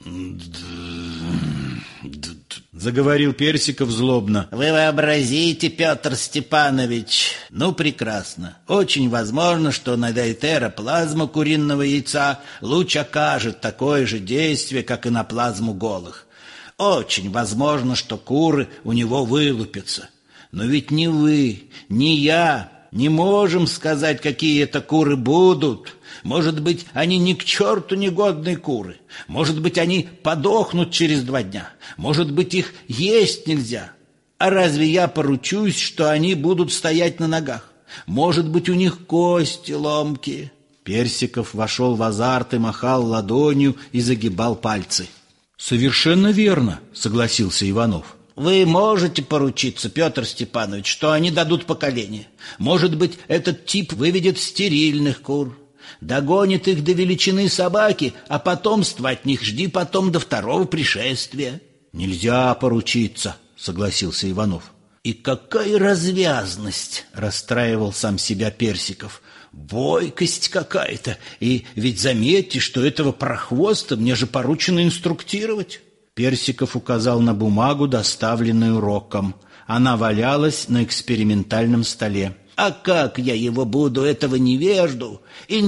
Заговорил Персиков злобно. «Вы вообразите, Петр Степанович. Ну, прекрасно. Очень возможно, что на дейтероплазму куриного яйца луч окажет такое же действие, как и на плазму голых. Очень возможно, что куры у него вылупятся. Но ведь ни вы, ни я не можем сказать, какие это куры будут. Может быть, они ни к черту негодные куры. Может быть, они подохнут через 2 дня. Может быть, их есть нельзя. А разве я поручусь, что они будут стоять на ногах? Может быть, у них кости ломкие». Персиков вошел в азарт и махал ладонью и загибал пальцы. «Совершенно верно», — согласился Иванов. «Вы можете поручиться, Петр Степанович, что они дадут поколение. Может быть, этот тип выведет стерильных кур, догонит их до величины собаки, а потомство от них жди потом до 2-го пришествия». «Нельзя поручиться», — согласился Иванов. «И какая развязность!» — расстраивал сам себя Персиков. «Бойкость какая-то! И ведь заметьте, что этого прохвоста мне же поручено инструктировать». Персиков указал на бумагу, доставленную Роком. Она валялась на экспериментальном столе. «А как я его буду, этого невежду,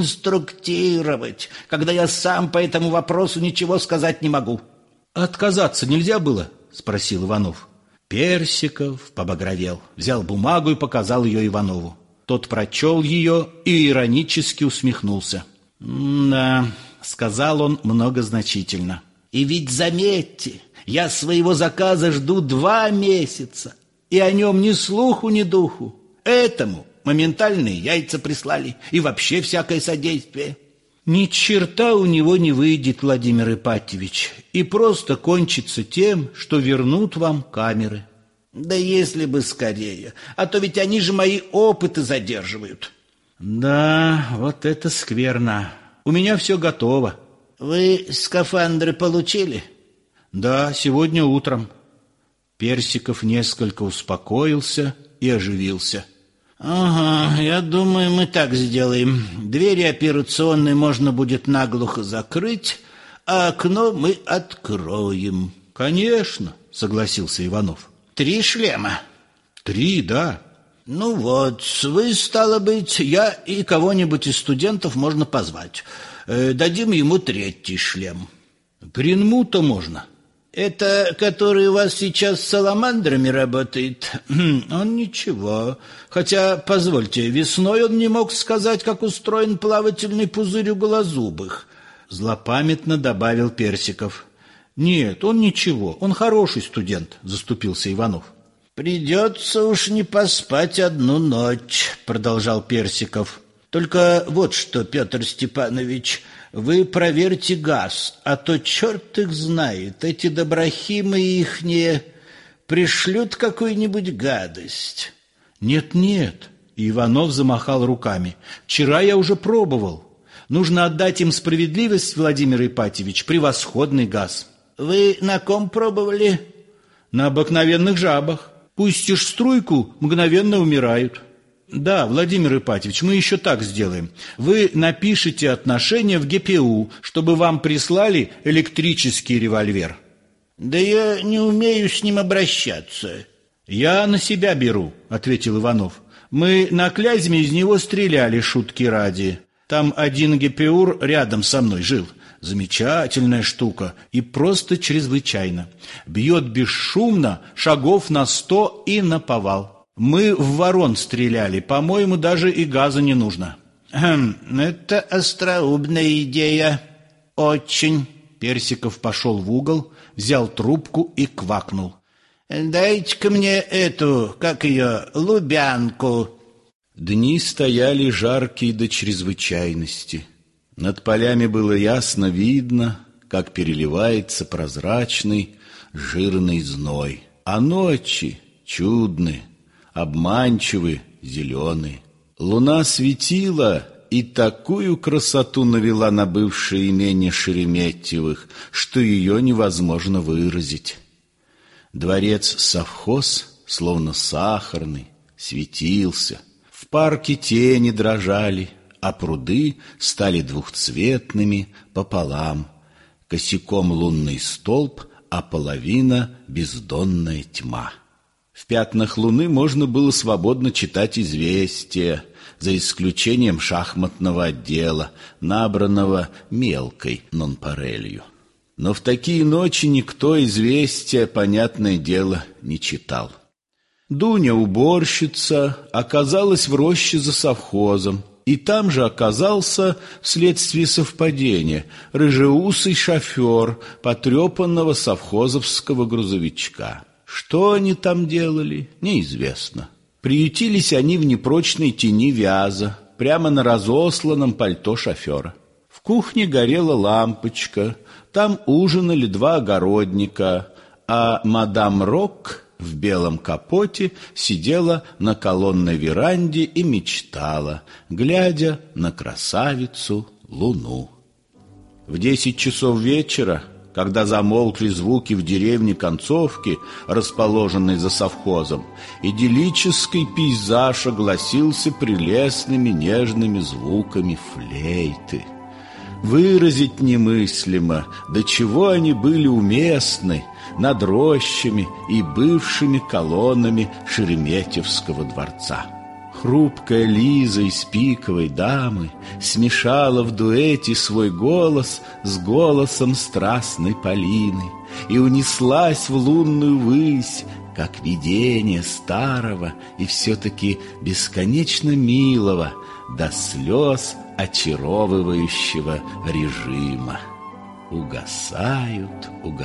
инструктировать, когда я сам по этому вопросу ничего сказать не могу?» «Отказаться нельзя было?» — спросил Иванов. Персиков побагровел, взял бумагу и показал ее Иванову. Тот прочел ее и иронически усмехнулся. «Да», — сказал он многозначительно. «И ведь заметьте, я своего заказа жду 2 месяца, и о нем ни слуху, ни духу. Этому моментальные яйца прислали и вообще всякое содействие». «Ни черта у него не выйдет, Владимир Ипатьевич, и просто кончится тем, что вернут вам камеры». «Да если бы скорее, а то ведь они же мои опыты задерживают». «Да, вот это скверно. У меня все готово». «Вы скафандры получили?» «Да, сегодня утром». Персиков несколько успокоился и оживился. «Ага, я думаю, мы так сделаем. Двери операционной можно будет наглухо закрыть, а окно мы откроем». «Конечно», — согласился Иванов. 3 шлема?» 3, да. «Ну вот, вы, стало быть, я и кого-нибудь из студентов можно позвать. Дадим ему 3-й шлем». «Гринмута можно». «Это который у вас сейчас с саламандрами работает?» «Он ничего. Хотя, позвольте, весной он не мог сказать, как устроен плавательный пузырь у голозубых», — злопамятно добавил Персиков. «Нет, он ничего, он хороший студент», — заступился Иванов. «Придется уж не поспать 1 ночь», — продолжал Персиков. Только вот что, Петр Степанович, вы проверьте газ, а то черт их знает, эти доброхимы ихние пришлют какую-нибудь гадость. Нет, Иванов замахал руками. Вчера я уже пробовал. Нужно отдать им справедливость, Владимир Ипатьевич, превосходный газ. Вы на ком пробовали? На обыкновенных жабах. Пустишь струйку, мгновенно умирают. Да, Владимир Ипатьевич, мы еще так сделаем. Вы напишите отношение в ГПУ, чтобы вам прислали электрический револьвер. Да я не умею с ним обращаться. Я на себя беру, ответил Иванов. Мы на Клязьме из него стреляли, шутки ради. Там один ГПУр рядом со мной жил. Замечательная штука и просто чрезвычайно. Бьет бесшумно, шагов на 100 и наповал. Мы в ворон стреляли, по-моему, даже и газа не нужно. Это остроумная идея. Очень. Персиков пошел в угол, взял трубку и квакнул. Дайте-ка мне эту, как ее, Лубянку. Дни стояли жаркие до чрезвычайности. Над полями было ясно видно, как переливается прозрачный жирный зной. А ночи чудны, обманчивы, зеленые. Луна светила и такую красоту навела на бывшее имение Шереметьевых, что ее невозможно выразить. Дворец-совхоз, словно сахарный, светился. В парке тени дрожали, а пруды стали двухцветными пополам. Косяком лунный столб, а половина — бездонная тьма. В пятнах луны можно было свободно читать известия, за исключением шахматного отдела, набранного мелкой нонпарелью. Но в такие ночи никто известия, понятное дело, не читал. Дуня, уборщица, оказалась в роще за совхозом, и там же оказался, вследствие совпадения, рыжеусый шофер потрепанного совхозовского грузовичка. Что они там делали, неизвестно. Приютились они в непрочной тени вяза, прямо на разосланном пальто шофера. В кухне горела лампочка, там ужинали два огородника, а мадам Рок в белом капоте сидела на колонной веранде и мечтала, глядя на красавицу Луну. В 10 часов вечера, когда замолкли звуки в деревне концовки, расположенной за совхозом, идиллический пейзаж огласился прелестными нежными звуками флейты. Выразить немыслимо, до чего они были уместны над рощами и бывшими колоннами Шереметьевского дворца. Хрупкая Лиза из «Пиковой дамы» смешала в дуэте свой голос с голосом страстной Полины и унеслась в лунную высь, как видение старого и все-таки бесконечно милого, до слез очаровывающего режима. Угасают,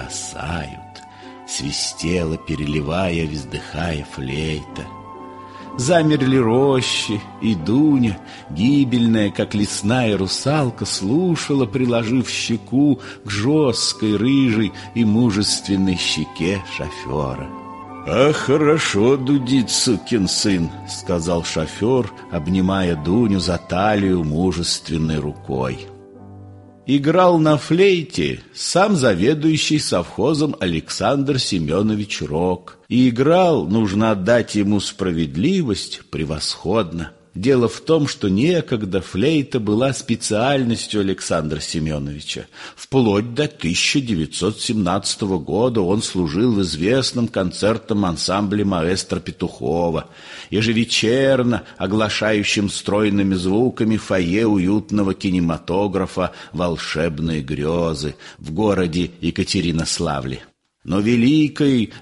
свистела, переливая, вздыхая флейта. Замерли рощи, и Дуня, гибельная, как лесная русалка, слушала, приложив щеку к жесткой, рыжей и мужественной щеке шофера. «А хорошо дудит, сукин сын», — сказал шофер, обнимая Дуню за талию мужественной рукой. Играл на флейте сам заведующий совхозом Александр Семенович Рок. И играл, нужно отдать ему справедливость, превосходно. Дело в том, что некогда флейта была специальностью Александра Семеновича. Вплоть до 1917 года он служил в известном концертном ансамбле маэстро Петухова, ежевечерно оглашающим стройными звуками фойе уютного кинематографа «Волшебные грезы» в городе Екатеринославле. Но великий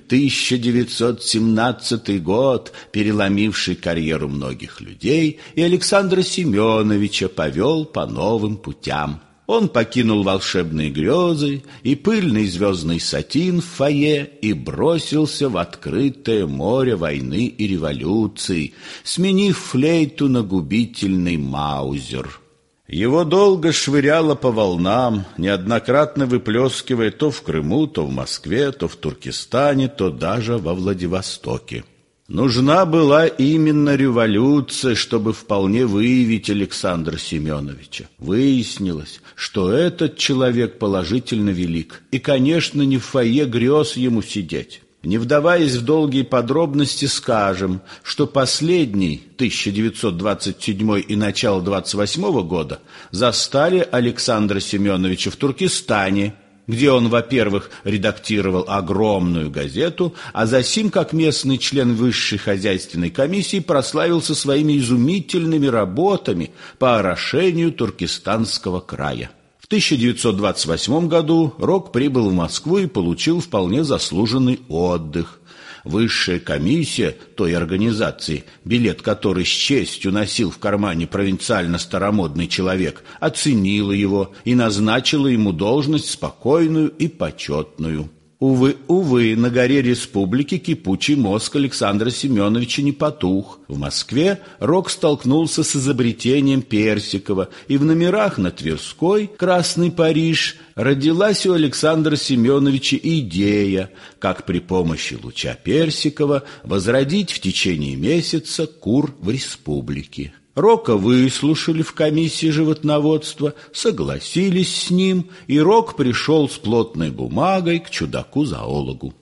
1917 год, переломивший карьеру многих людей, и Александра Семеновича повел по новым путям. Он покинул волшебные грезы и пыльный звездный сатин в фойе и бросился в открытое море войны и революции, сменив флейту на губительный маузер. Его долго швыряло по волнам, неоднократно выплескивая то в Крыму, то в Москве, то в Туркестане, то даже во Владивостоке. Нужна была именно революция, чтобы вполне выявить Александра Семеновича. Выяснилось, что этот человек положительно велик, и, конечно, не в фойе грез ему сидеть. Не вдаваясь в долгие подробности, скажем, что последний, 1927 и начало 28 года, застали Александра Семеновича в Туркестане, где он, во-первых, редактировал огромную газету, а засим, как местный член высшей хозяйственной комиссии, прославился своими изумительными работами по орошению Туркестанского края. В 1928 году Рок прибыл в Москву и получил вполне заслуженный отдых. Высшая комиссия той организации, билет которой с честью носил в кармане провинциально-старомодный человек, оценила его и назначила ему должность спокойную и почетную. Увы, на горе Республики кипучий мозг Александра Семеновича не потух. В Москве Рок столкнулся с изобретением Персикова, и в номерах на Тверской «Красный Париж» родилась у Александра Семеновича идея, как при помощи луча Персикова возродить в течение месяца кур в республике. Рока выслушали в комиссии животноводства, согласились с ним, и Рок пришел с плотной бумагой к чудаку-зоологу.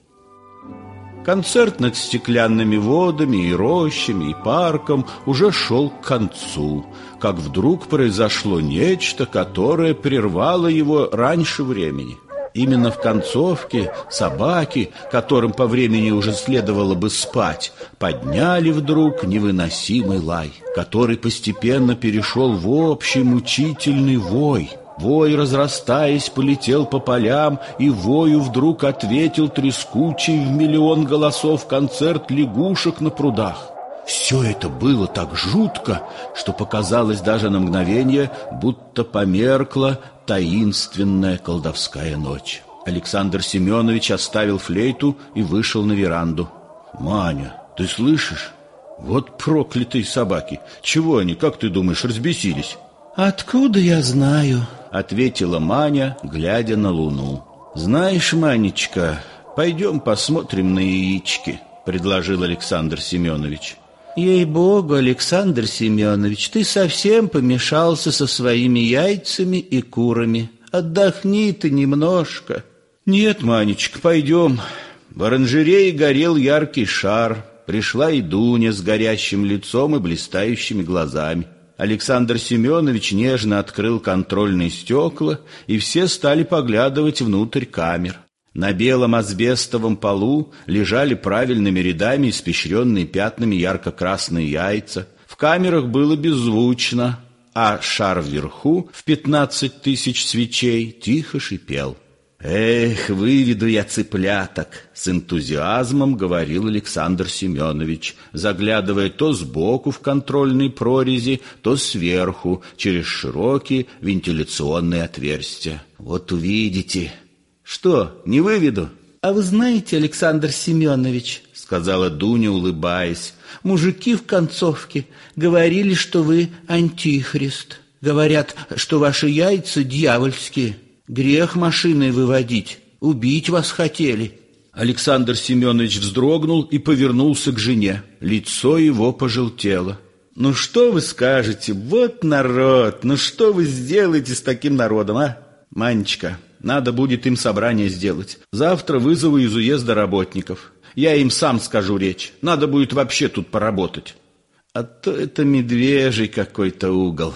Концерт над стеклянными водами и рощами, и парком уже шел к концу, как вдруг произошло нечто, которое прервало его раньше времени. Именно в концовке собаки, которым по времени уже следовало бы спать, подняли вдруг невыносимый лай, который постепенно перешел в общий мучительный вой. Вой, разрастаясь, полетел по полям, и вою вдруг ответил трескучий в миллион голосов концерт лягушек на прудах. Все это было так жутко, что показалось даже на мгновение, будто померкла таинственная колдовская ночь. Александр Семенович оставил флейту и вышел на веранду. «Маня, ты слышишь? Вот проклятые собаки! Чего они, как ты думаешь, разбесились?» «Откуда я знаю?» — ответила Маня, глядя на луну. «Знаешь, Манечка, пойдем посмотрим на яички», — предложил Александр Семенович. «Ей-богу, Александр Семенович, ты совсем помешался со своими яйцами и курами. Отдохни ты немножко». «Нет, Манечка, пойдем». В оранжерее горел яркий шар. Пришла и Дуня с горящим лицом и блистающими глазами. Александр Семенович нежно открыл контрольные стекла, и все стали поглядывать внутрь камер. На белом асбестовом полу лежали правильными рядами испещренные пятнами ярко-красные яйца. В камерах было беззвучно, а шар вверху в 15 тысяч свечей тихо шипел. «Эх, выведу я цыпляток!» — с энтузиазмом говорил Александр Семенович, заглядывая то сбоку в контрольные прорези, то сверху, через широкие вентиляционные отверстия. «Вот увидите!» «Что, не выведу?» «А вы знаете, Александр Семенович, — сказала Дуня, улыбаясь, — мужики в концовке говорили, что вы антихрист. Говорят, что ваши яйца дьявольские. Грех машиной выводить, убить вас хотели». Александр Семенович вздрогнул и повернулся к жене. Лицо его пожелтело. «Ну что вы скажете? Вот народ! Ну что вы сделаете с таким народом, а? Манечка, надо будет им собрание сделать. Завтра вызову из уезда работников. Я им сам скажу речь. Надо будет вообще тут поработать. А то это медвежий какой-то угол».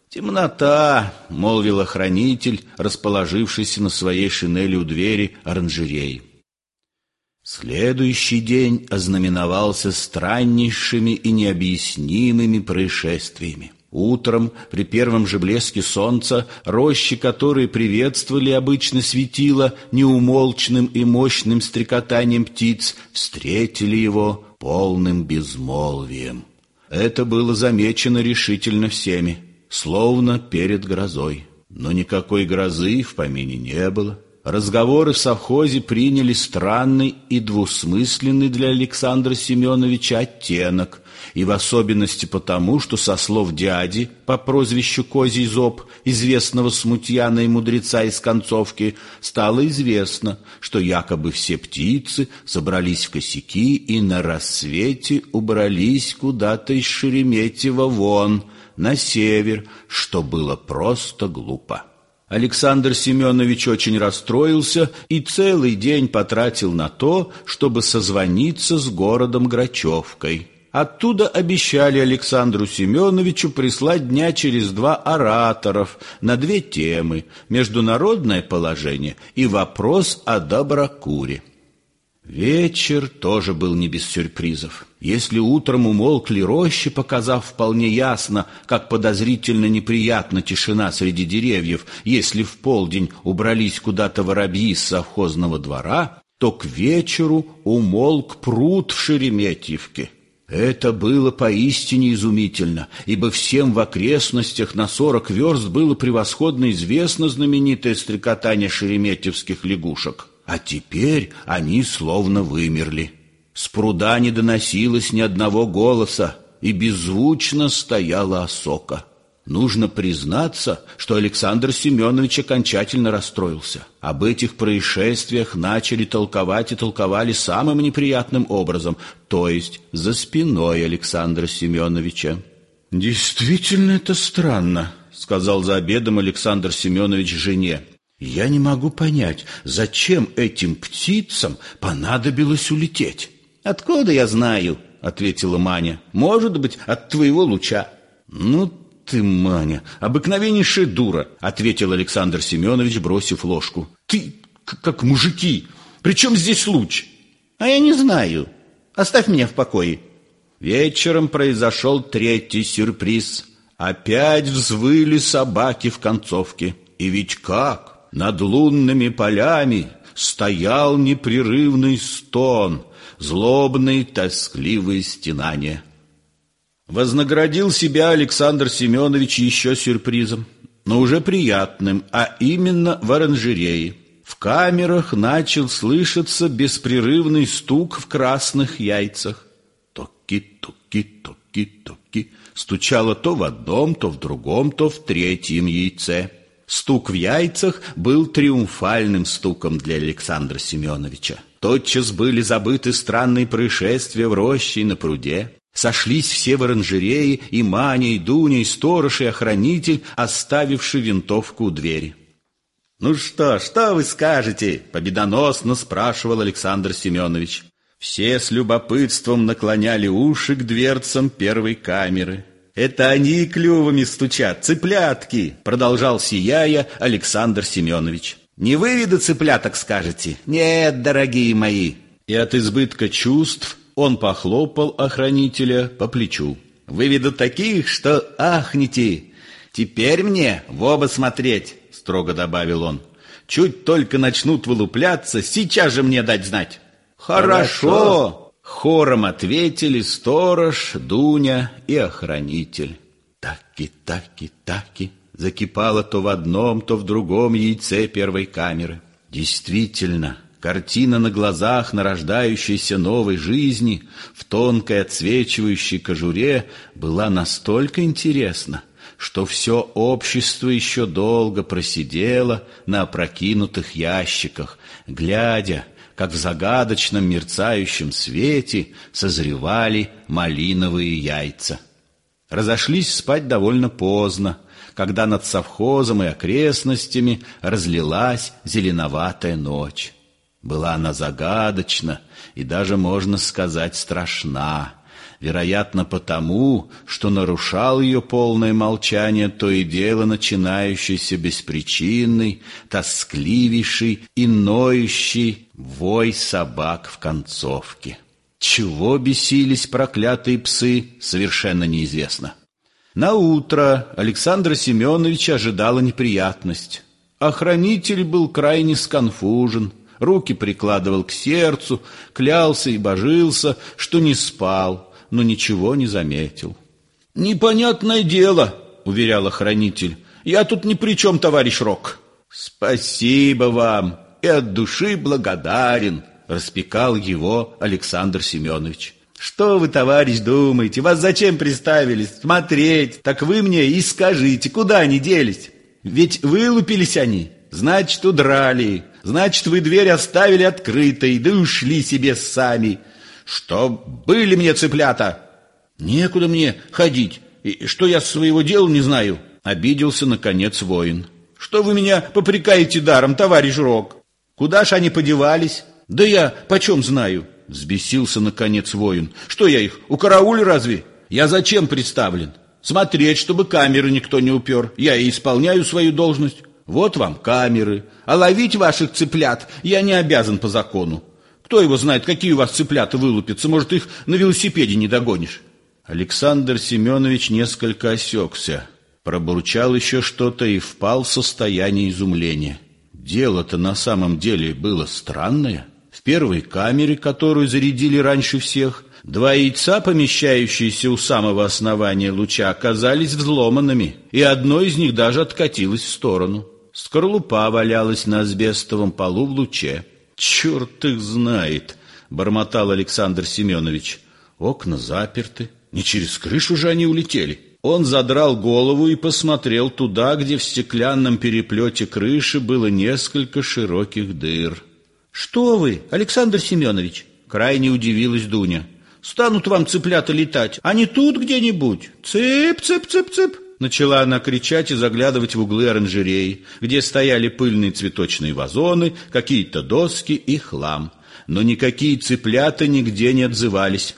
«Темнота», — молвил охранитель, расположившийся на своей шинели у двери оранжереи. Следующий день ознаменовался страннейшими и необъяснимыми происшествиями. Утром, при первом же блеске солнца, рощи, которые приветствовали обычно светило неумолчным и мощным стрекотанием птиц, встретили его полным безмолвием. Это было замечено решительно всеми, словно перед грозой. Но никакой грозы в помине не было. Разговоры в совхозе приняли странный и двусмысленный для Александра Семеновича оттенок, и в особенности потому, что со слов дяди по прозвищу Козий Зоб, известного смутьяна и мудреца из концовки, стало известно, что якобы все птицы собрались в косяки и на рассвете убрались куда-то из Шереметьева вон, на север, что было просто глупо. Александр Семенович очень расстроился и целый день потратил на то, чтобы созвониться с городом Грачевкой. Оттуда обещали Александру Семеновичу прислать дня через 2 ораторов на 2 темы: международное положение и вопрос о доброкуре. Вечер тоже был не без сюрпризов. Если утром умолкли рощи, показав вполне ясно, как подозрительно неприятна тишина среди деревьев, если в полдень убрались куда-то воробьи с совхозного двора, то к вечеру умолк пруд в Шереметьевке. Это было поистине изумительно, ибо всем в окрестностях на 40 верст было превосходно известно знаменитое стрекотание шереметьевских лягушек. А теперь они словно вымерли. С пруда не доносилось ни одного голоса, и беззвучно стояла осока. Нужно признаться, что Александр Семенович окончательно расстроился. Об этих происшествиях начали толковать и толковали самым неприятным образом, то есть за спиной Александра Семеновича. «Действительно это странно», — сказал за обедом Александр Семенович жене. «Я не могу понять, зачем этим птицам понадобилось улететь?» «Откуда я знаю?» — ответила Маня. «Может быть, от твоего луча». «Ну ты, Маня, обыкновеннейшая дура», — ответил Александр Семенович, бросив ложку. «Ты как мужики. Причем здесь луч?» «А я не знаю. Оставь меня в покое». Вечером произошел 3-й сюрприз. Опять взвыли собаки в концовке. И ведь как? Над лунными полями стоял непрерывный стон, злобные тоскливые стенания. Вознаградил себя Александр Семенович еще сюрпризом, но уже приятным, а именно в оранжерее. В камерах начал слышаться беспрерывный стук в красных яйцах. Токи-токи-токи-токи. Стучало то в одном, то в другом, то в 3-м яйце. Стук в яйцах был триумфальным стуком для Александра Семеновича. Тотчас были забыты странные происшествия в роще и на пруде. Сошлись все в оранжерее, и Маня, и Дуня, и сторож, и охранитель, оставивший винтовку у двери. «Ну что вы скажете?» — победоносно спрашивал Александр Семенович. Все с любопытством наклоняли уши к дверцам первой камеры. «Это они клювами стучат, цыплятки!» — продолжал, сияя, Александр Семенович. «Не вы, виды, цыпляток скажете?» «Нет, дорогие мои!» И от избытка чувств он похлопал охранителя по плечу. «Вы, виду, таких, что ахните! Теперь мне в оба смотреть!» — строго добавил он. «Чуть только начнут вылупляться, сейчас же мне дать знать!» «Хорошо!» Хором ответили сторож, Дуня и охранитель. Таки-таки-таки закипало то в одном, то в другом яйце первой камеры. Действительно, картина на глазах нарождающейся новой жизни в тонкой отсвечивающей кожуре была настолько интересна, что все общество еще долго просидело на опрокинутых ящиках, глядя, как в загадочном мерцающем свете созревали малиновые яйца. Разошлись спать довольно поздно, когда над совхозом и окрестностями разлилась зеленоватая ночь. Была она загадочна и даже, можно сказать, страшна, вероятно, потому, что нарушал ее полное молчание то и дело начинающийся беспричинный, тоскливейший и ноющий вой собак в концовке. Чего бесились проклятые псы, совершенно неизвестно. Наутро Александра Семеновича ожидала неприятность. Охранитель был крайне сконфужен, руки прикладывал к сердцу, клялся и божился, что не спал, но ничего не заметил. «Непонятное дело», — уверял охранитель. Я тут ни при чем, товарищ Рок. Спасибо вам, и от души благодарен, распекал его Александр Семенович. Что вы, товарищ, думаете? Вас зачем приставили? Смотреть. Так вы мне и скажите, куда они делись? Ведь вылупились они, значит, удрали. Значит, вы дверь оставили открытой, да ушли себе сами. Что были мне цыплята? Некуда мне ходить. И что я своего дела не знаю? Обиделся, наконец, воин. Что вы меня попрекаете даром, товарищ Рок? Куда ж они подевались? Да я почем знаю? Взбесился, наконец, воин. Что я их, укараулю разве? Я зачем представлен? Смотреть, чтобы камеры никто не упер. Я и исполняю свою должность. Вот вам камеры. А ловить ваших цыплят я не обязан по закону. Кто его знает, какие у вас цыплята вылупятся? Может, их на велосипеде не догонишь? Александр Семенович несколько осекся, пробурчал еще что-то и впал в состояние изумления. Дело-то на самом деле было странное. В первой камере, которую зарядили раньше всех, 2 яйца, помещающиеся у самого основания луча, оказались взломанными, и одно из них даже откатилось в сторону. Скорлупа валялась на асбестовом полу в луче. «Черт их знает!» — бормотал Александр Семенович. «Окна заперты, не через крышу же они улетели». Он задрал голову и посмотрел туда, где в стеклянном переплете крыши было несколько широких дыр. «Что вы, Александр Семенович?» — крайне удивилась Дуня. «Станут вам цыплята летать, а не тут где-нибудь. Цып, цып, цып, цып!» Начала она кричать и заглядывать в углы оранжереи, где стояли пыльные цветочные вазоны, какие-то доски и хлам. Но никакие цыплята нигде не отзывались.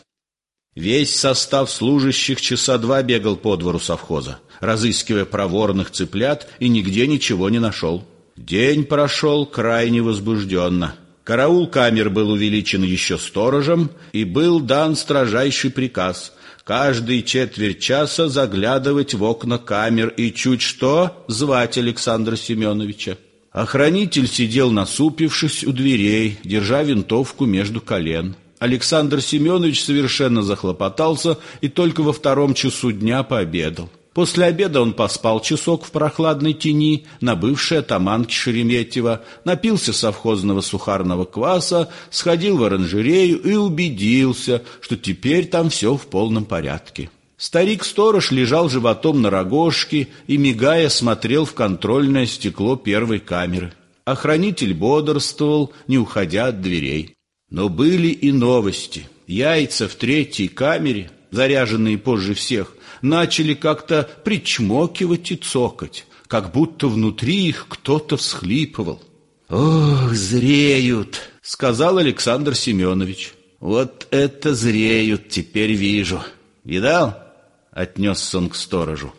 Весь состав служащих часа 2 бегал по двору совхоза, разыскивая проворных цыплят, и нигде ничего не нашел. День прошел крайне возбужденно. Караул камер был увеличен еще сторожем, и был дан строжайший приказ каждые четверть часа заглядывать в окна камер и чуть что звать Александра Семеновича. Охранитель сидел насупившись у дверей, держа винтовку между колен. Александр Семенович совершенно захлопотался и только во 2 часу дня пообедал. После обеда он поспал часок в прохладной тени на бывшей атаманке Шереметьево, напился совхозного сухарного кваса, сходил в оранжерею и убедился, что теперь там все в полном порядке. Старик-сторож лежал животом на рогожке и, мигая, смотрел в контрольное стекло первой камеры. Охранитель бодрствовал, не уходя от дверей. Но были и новости. Яйца в 3-й камере, заряженные позже всех, начали как-то причмокивать и цокать, как будто внутри их кто-то всхлипывал. «Ох, зреют!» — сказал Александр Семенович. «Вот это зреют, теперь вижу. Видал?» — отнесся он к сторожу.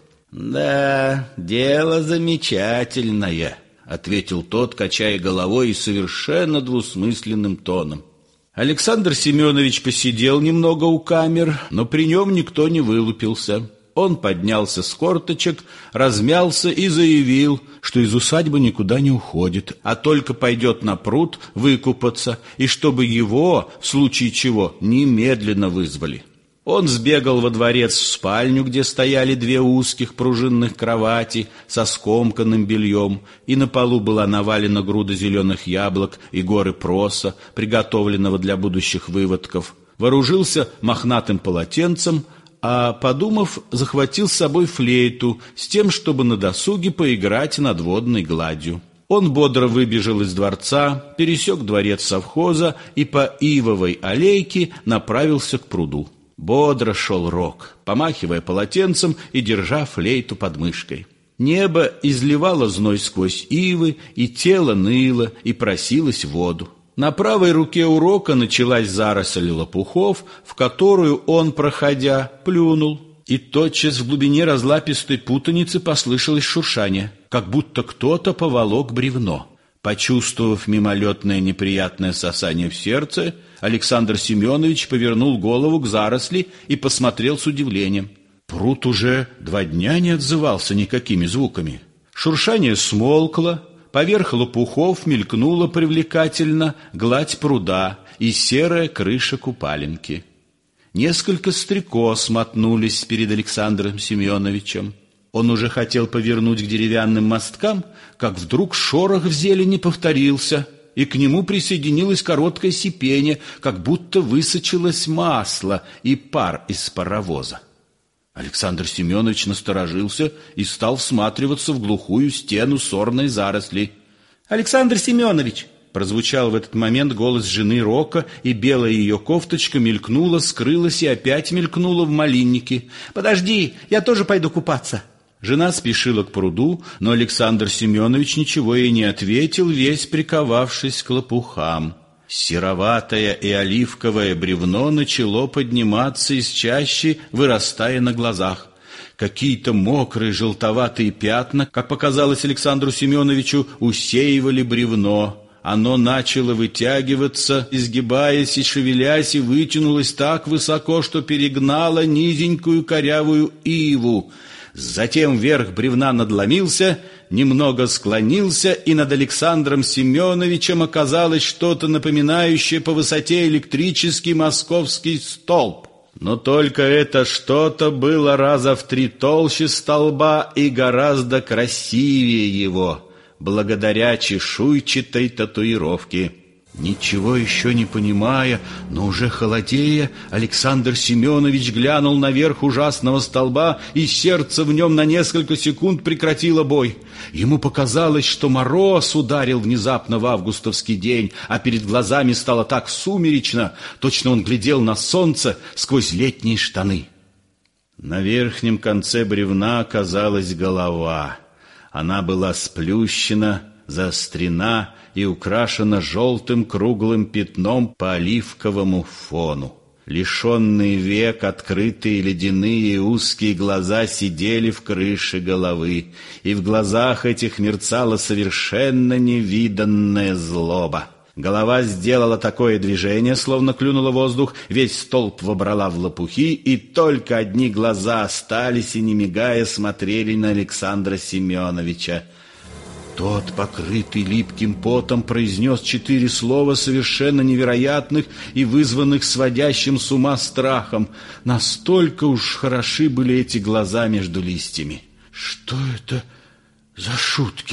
«Да, дело замечательное», — ответил тот, качая головой и совершенно двусмысленным тоном. Александр Семенович посидел немного у камер, но при нем никто не вылупился. Он поднялся с корточек, размялся и заявил, что из усадьбы никуда не уходит, а только пойдет на пруд выкупаться, и чтобы его, в случае чего, немедленно вызвали. Он сбегал во дворец в спальню, где стояли 2 узких пружинных кровати со скомканным бельем, и на полу была навалена груда зеленых яблок и горы проса, приготовленного для будущих выводков. Вооружился мохнатым полотенцем, а, подумав, захватил с собой флейту с тем, чтобы на досуге поиграть над водной гладью. Он бодро выбежал из дворца, пересек дворец совхоза и по ивовой аллейке направился к пруду. Бодро шел Рок, помахивая полотенцем и держа флейту под мышкой. Небо изливало зной сквозь ивы, и тело ныло и просилось в воду. На правой руке у Рока началась заросль лопухов, в которую он, проходя, плюнул. И тотчас в глубине разлапистой путаницы послышалось шуршание, как будто кто-то поволок бревно. Почувствовав мимолетное неприятное сосание в сердце, Александр Семенович повернул голову к заросли и посмотрел с удивлением. Пруд уже 2 дня не отзывался никакими звуками. Шуршание смолкло, поверх лопухов мелькнула привлекательно гладь пруда и серая крыша купаленки. Несколько стрекоз мотнулись перед Александром Семеновичем. Он уже хотел повернуть к деревянным мосткам, как вдруг шорох в зелени повторился, и к нему присоединилось короткое сипение, как будто высочилось масло и пар из паровоза. Александр Семенович насторожился и стал всматриваться в глухую стену сорной заросли. «Александр Семенович!» Прозвучал в этот момент голос жены Рока, и белая ее кофточка мелькнула, скрылась и опять мелькнула в малиннике. «Подожди, я тоже пойду купаться». Жена спешила к пруду, но Александр Семенович ничего ей не ответил, весь приковавшись к лопухам. Сероватое и оливковое бревно начало подниматься из чащи, вырастая на глазах. Какие-то мокрые желтоватые пятна, как показалось Александру Семеновичу, усеивали бревно. Оно начало вытягиваться, изгибаясь и шевелясь, и вытянулось так высоко, что перегнало низенькую корявую иву. Затем верх бревна надломился, немного склонился, и над Александром Семеновичем оказалось что-то напоминающее по высоте электрический московский столб. Но только это что-то было раза в 3 толще столба и гораздо красивее его, благодаря чешуйчатой татуировке. Ничего еще не понимая, но уже холодея, Александр Семенович глянул наверх ужасного столба, и сердце в нем на несколько секунд прекратило бой. Ему показалось, что мороз ударил внезапно в августовский день, а перед глазами стало так сумеречно, точно он глядел на солнце сквозь летние штаны. На верхнем конце бревна оказалась голова. Она была сплющена, заострена и украшена желтым круглым пятном по оливковому фону. Лишенные век, открытые ледяные и узкие глаза сидели в крыше головы, и в глазах этих мерцала совершенно невиданная злоба. Голова сделала такое движение, словно клюнула воздух, весь столб вобрала в лопухи, и только одни глаза остались и, не мигая, смотрели на Александра Семеновича. Тот, покрытый липким потом, произнес 4 слова, совершенно невероятных и вызванных сводящим с ума страхом. Настолько уж хороши были эти глаза между листьями. «Что это за шутки?»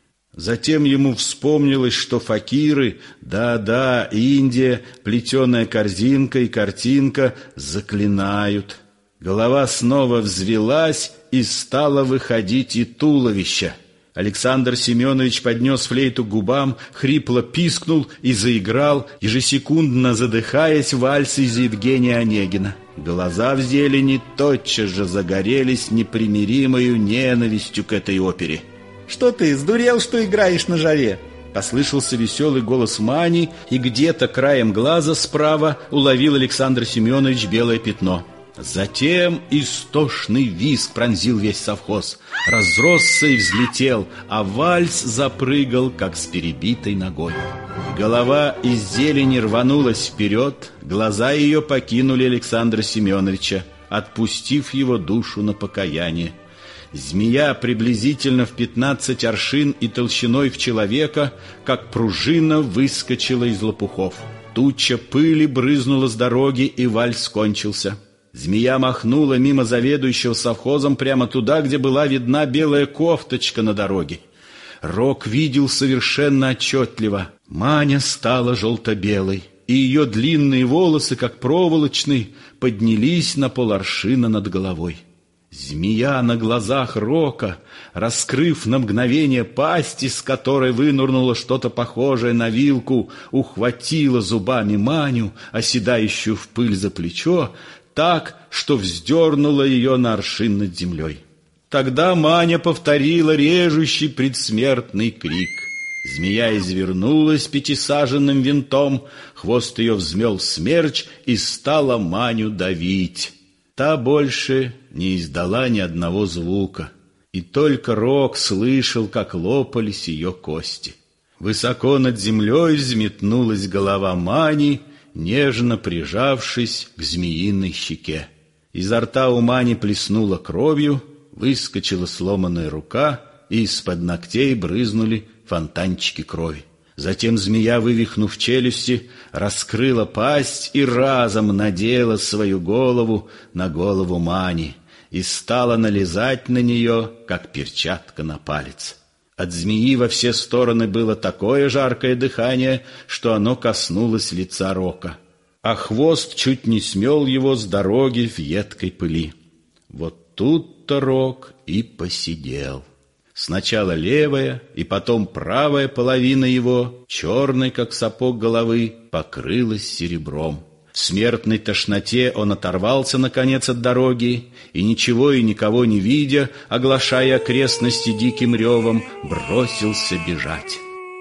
Затем ему вспомнилось, что факиры, да-да, Индия, плетеная корзинка и картинка заклинают. Голова снова взвелась, и стало выходить и туловище. Александр Семенович поднес флейту к губам, хрипло пискнул и заиграл, ежесекундно задыхаясь, вальс из Евгения Онегина. Глаза в зелени тотчас же загорелись непримиримою ненавистью к этой опере. «Что ты, сдурел, что играешь на жаре?» Послышался веселый голос Мани, и где-то краем глаза справа уловил Александр Семенович белое пятно. Затем истошный визг пронзил весь совхоз, разросся и взлетел, а вальс запрыгал, как с перебитой ногой. Голова из зелени рванулась вперед, глаза ее покинули Александра Семеновича, отпустив его душу на покаяние. Змея приблизительно в 15 аршин и толщиной в человека, как пружина, выскочила из лопухов. Туча пыли брызнула с дороги, и вальс кончился. Змея махнула мимо заведующего совхозом прямо туда, где была видна белая кофточка на дороге. Рок видел совершенно отчетливо. Маня стала желто-белой, и ее длинные волосы, как проволочные, поднялись на поларшина над головой. Змея на глазах Рока, раскрыв на мгновение пасть, из которой вынырнуло что-то похожее на вилку, ухватила зубами Маню, оседающую в пыль за плечо, так, что вздернула ее на аршин над землей. Тогда Маня повторила режущий предсмертный крик. Змея извернулась 5-саженным винтом, хвост ее взмел смерч и стала Маню давить. Та больше не издала ни одного звука, и только Рок слышал, как лопались ее кости. Высоко над землей взметнулась голова Мани, нежно прижавшись к змеиной щеке. Изо рта у Мани плеснула кровью, выскочила сломанная рука, и из-под ногтей брызнули фонтанчики крови. Затем змея, вывихнув челюсти, раскрыла пасть и разом надела свою голову на голову Мани. и стала налезать на нее, как перчатка на палец. От змеи во все стороны было такое жаркое дыхание, что оно коснулось лица Рока, а хвост чуть не смел его с дороги в едкой пыли. Вот тут-то Рок и посидел. Сначала левая и потом правая половина его, черной, как сапог головы, покрылась серебром. В смертной тошноте он оторвался, наконец, от дороги и, ничего и никого не видя, оглашая окрестности диким ревом, бросился бежать.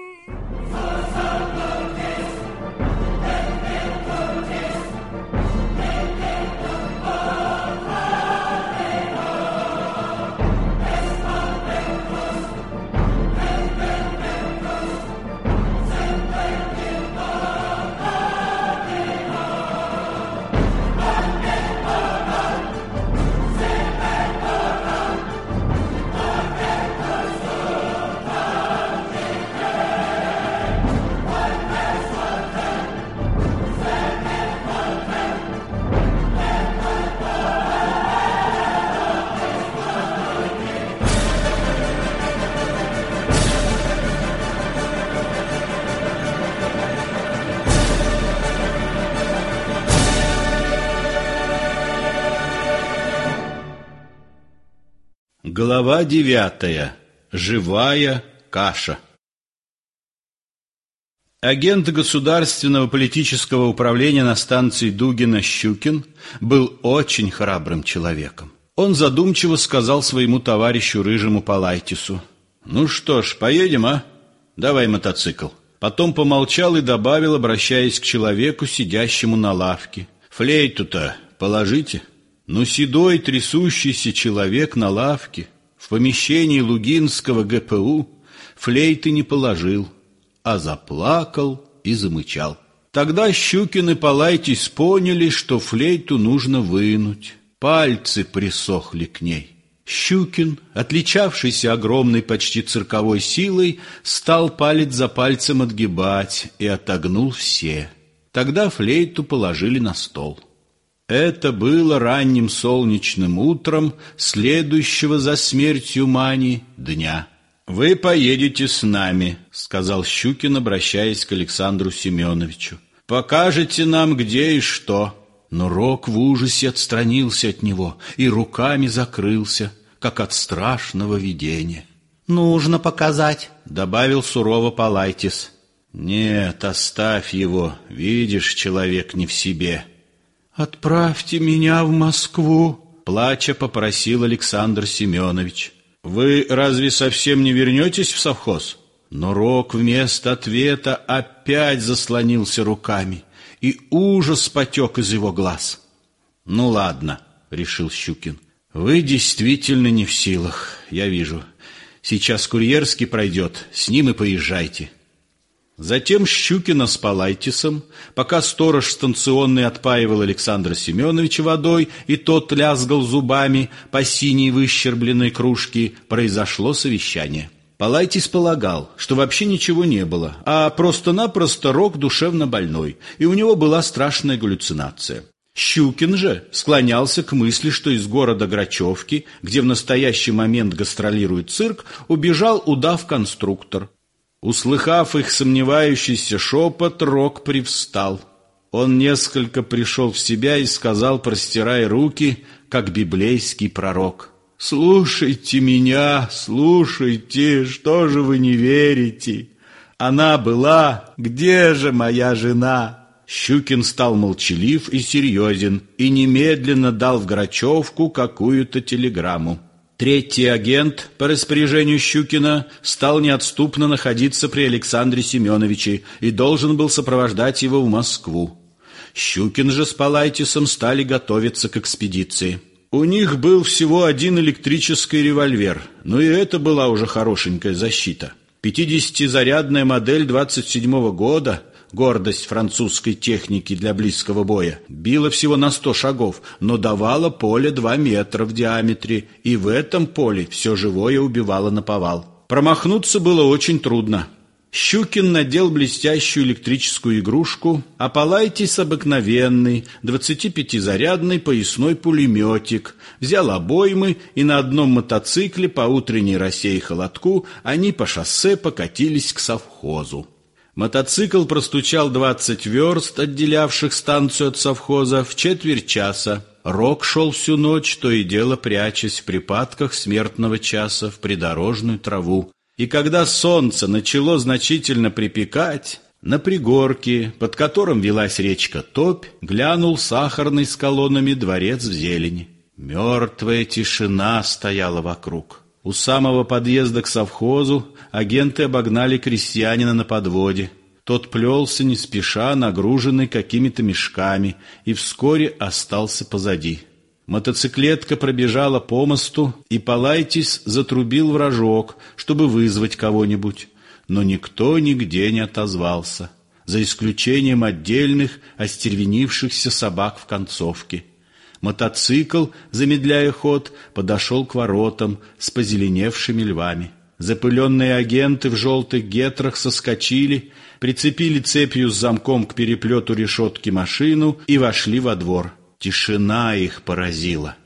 Глава 9. Живая каша. Агент государственного политического управления на станции Дугина Щукин был очень храбрым человеком. Он задумчиво сказал своему товарищу Рыжему Палайтису: «Ну что ж, поедем, а? Давай мотоцикл». Потом помолчал и добавил, обращаясь к человеку, сидящему на лавке: «Флейту-то положите». Но седой трясущийся человек на лавке в помещении Лугинского ГПУ флейты не положил, а заплакал и замычал. Тогда Щукин и Палайтис поняли, что флейту нужно вынуть. Пальцы присохли к ней. Щукин, отличавшийся огромной почти цирковой силой, стал палец за пальцем отгибать и отогнул все. Тогда флейту положили на стол. Это было ранним солнечным утром следующего за смертью Мани дня. «Вы поедете с нами», — сказал Щукин, обращаясь к Александру Семеновичу. «Покажете нам, где и что». Но Рок в ужасе отстранился от него и руками закрылся, как от страшного видения. «Нужно показать», — добавил сурово Палайтис. «Нет, оставь его, видишь, человек не в себе». «Отправьте меня в Москву», — плача попросил Александр Семенович. «Вы разве совсем не вернетесь в совхоз?» Но Рок вместо ответа опять заслонился руками, и ужас потек из его глаз. «Ну ладно», — решил Щукин, — «вы действительно не в силах, я вижу. Сейчас курьерский пройдет, с ним и поезжайте». Затем Щукина с Палайтисом, пока сторож станционный отпаивал Александра Семеновича водой, и тот лязгал зубами по синей выщербленной кружке, произошло совещание. Палайтис полагал, что вообще ничего не было, а просто-напросто Рок душевно больной, и у него была страшная галлюцинация. Щукин же склонялся к мысли, что из города Грачевки, где в настоящий момент гастролирует цирк, убежал удав-конструктор. Услыхав их сомневающийся шепот, Рок привстал. Он несколько пришел в себя и сказал, простирая руки, как библейский пророк: «Слушайте меня, слушайте, что же вы не верите? Она была, где же моя жена?» Щукин стал молчалив и серьезен и немедленно дал в Грачевку какую-то телеграмму. Третий агент по распоряжению Щукина стал неотступно находиться при Александре Семеновиче и должен был сопровождать его в Москву. Щукин же с Палайтисом стали готовиться к экспедиции. У них был всего один электрический револьвер, но и это была уже хорошенькая защита. 50-зарядная модель 27-го года, гордость французской техники для близкого боя, била всего на 100 шагов, но давала поле 2 метра в диаметре, и в этом поле все живое убивало наповал. Промахнуться было очень трудно. Щукин надел блестящую электрическую игрушку, а Палайтис обыкновенный 25-зарядный поясной пулеметик, взял обоймы, и на одном мотоцикле по утренней росе и холодку они по шоссе покатились к совхозу. Мотоцикл простучал 20 верст, отделявших станцию от совхоза, в четверть часа. Рок шел всю ночь, то и дело прячась в припадках смертного часа в придорожную траву. И когда солнце начало значительно припекать, на пригорке, под которым велась речка Топь, глянул сахарный с колоннами дворец в зелени. Мертвая тишина стояла вокруг. У самого подъезда к совхозу агенты обогнали крестьянина на подводе. Тот плелся не спеша, нагруженный какими-то мешками, и вскоре остался позади. Мотоциклетка пробежала по мосту, и Палайтис затрубил в рожок, чтобы вызвать кого-нибудь. Но никто нигде не отозвался, за исключением отдельных остервенившихся собак в концовке. Мотоцикл, замедляя ход, подошел к воротам с позеленевшими львами. Запыленные агенты в желтых гетрах соскочили, прицепили цепью с замком к переплету решетки машину и вошли во двор. Тишина их поразила.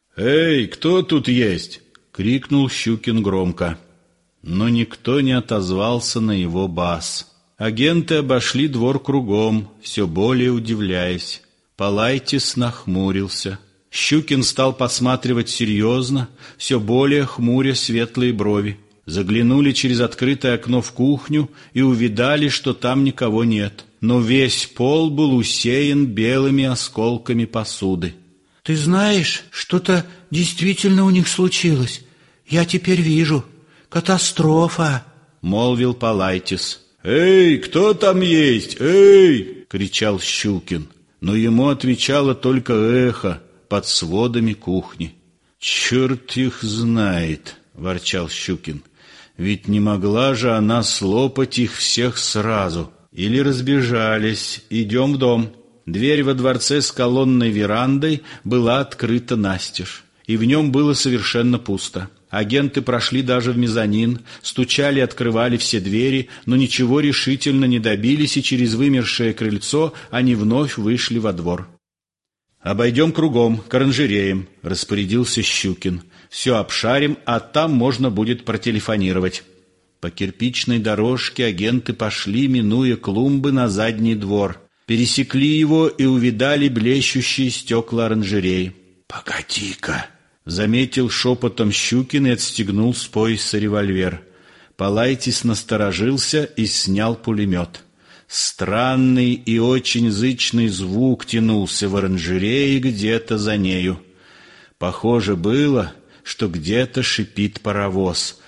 «Эй, кто тут есть?» — крикнул Щукин громко. Но никто не отозвался на его бас. Агенты обошли двор кругом, все более удивляясь. Палайтис нахмурился. Щукин стал посматривать серьезно, все более хмуря светлые брови. Заглянули через открытое окно в кухню и увидали, что там никого нет. Но весь пол был усеян белыми осколками посуды. «Ты знаешь, что-то действительно у них случилось. Я теперь вижу. Катастрофа!» — молвил Палайтис. «Эй, кто там есть? Эй!» — кричал Щукин. Но ему отвечало только эхо под сводами кухни. «Черт их знает!» — ворчал Щукин. «Ведь не могла же она слопать их всех сразу. Или разбежались. Идем в дом». Дверь во дворце с колонной верандой была открыта настежь, и в нем было совершенно пусто. Агенты прошли даже в мезонин, стучали, открывали все двери, но ничего решительно не добились, и через вымершее крыльцо они вновь вышли во двор. «Обойдем кругом, к оранжереям», — распорядился Щукин. «Все обшарим, а там можно будет протелефонировать». По кирпичной дорожке агенты пошли, минуя клумбы, на задний двор. Пересекли его и увидали блещущие стекла оранжереи. «Погоди-ка!» — заметил шепотом Щукин и отстегнул с пояса револьвер. Палайтис насторожился и снял пулемет. Странный и очень зычный звук тянулся в оранжерее где-то за нею. Похоже было, что где-то шипит паровоз.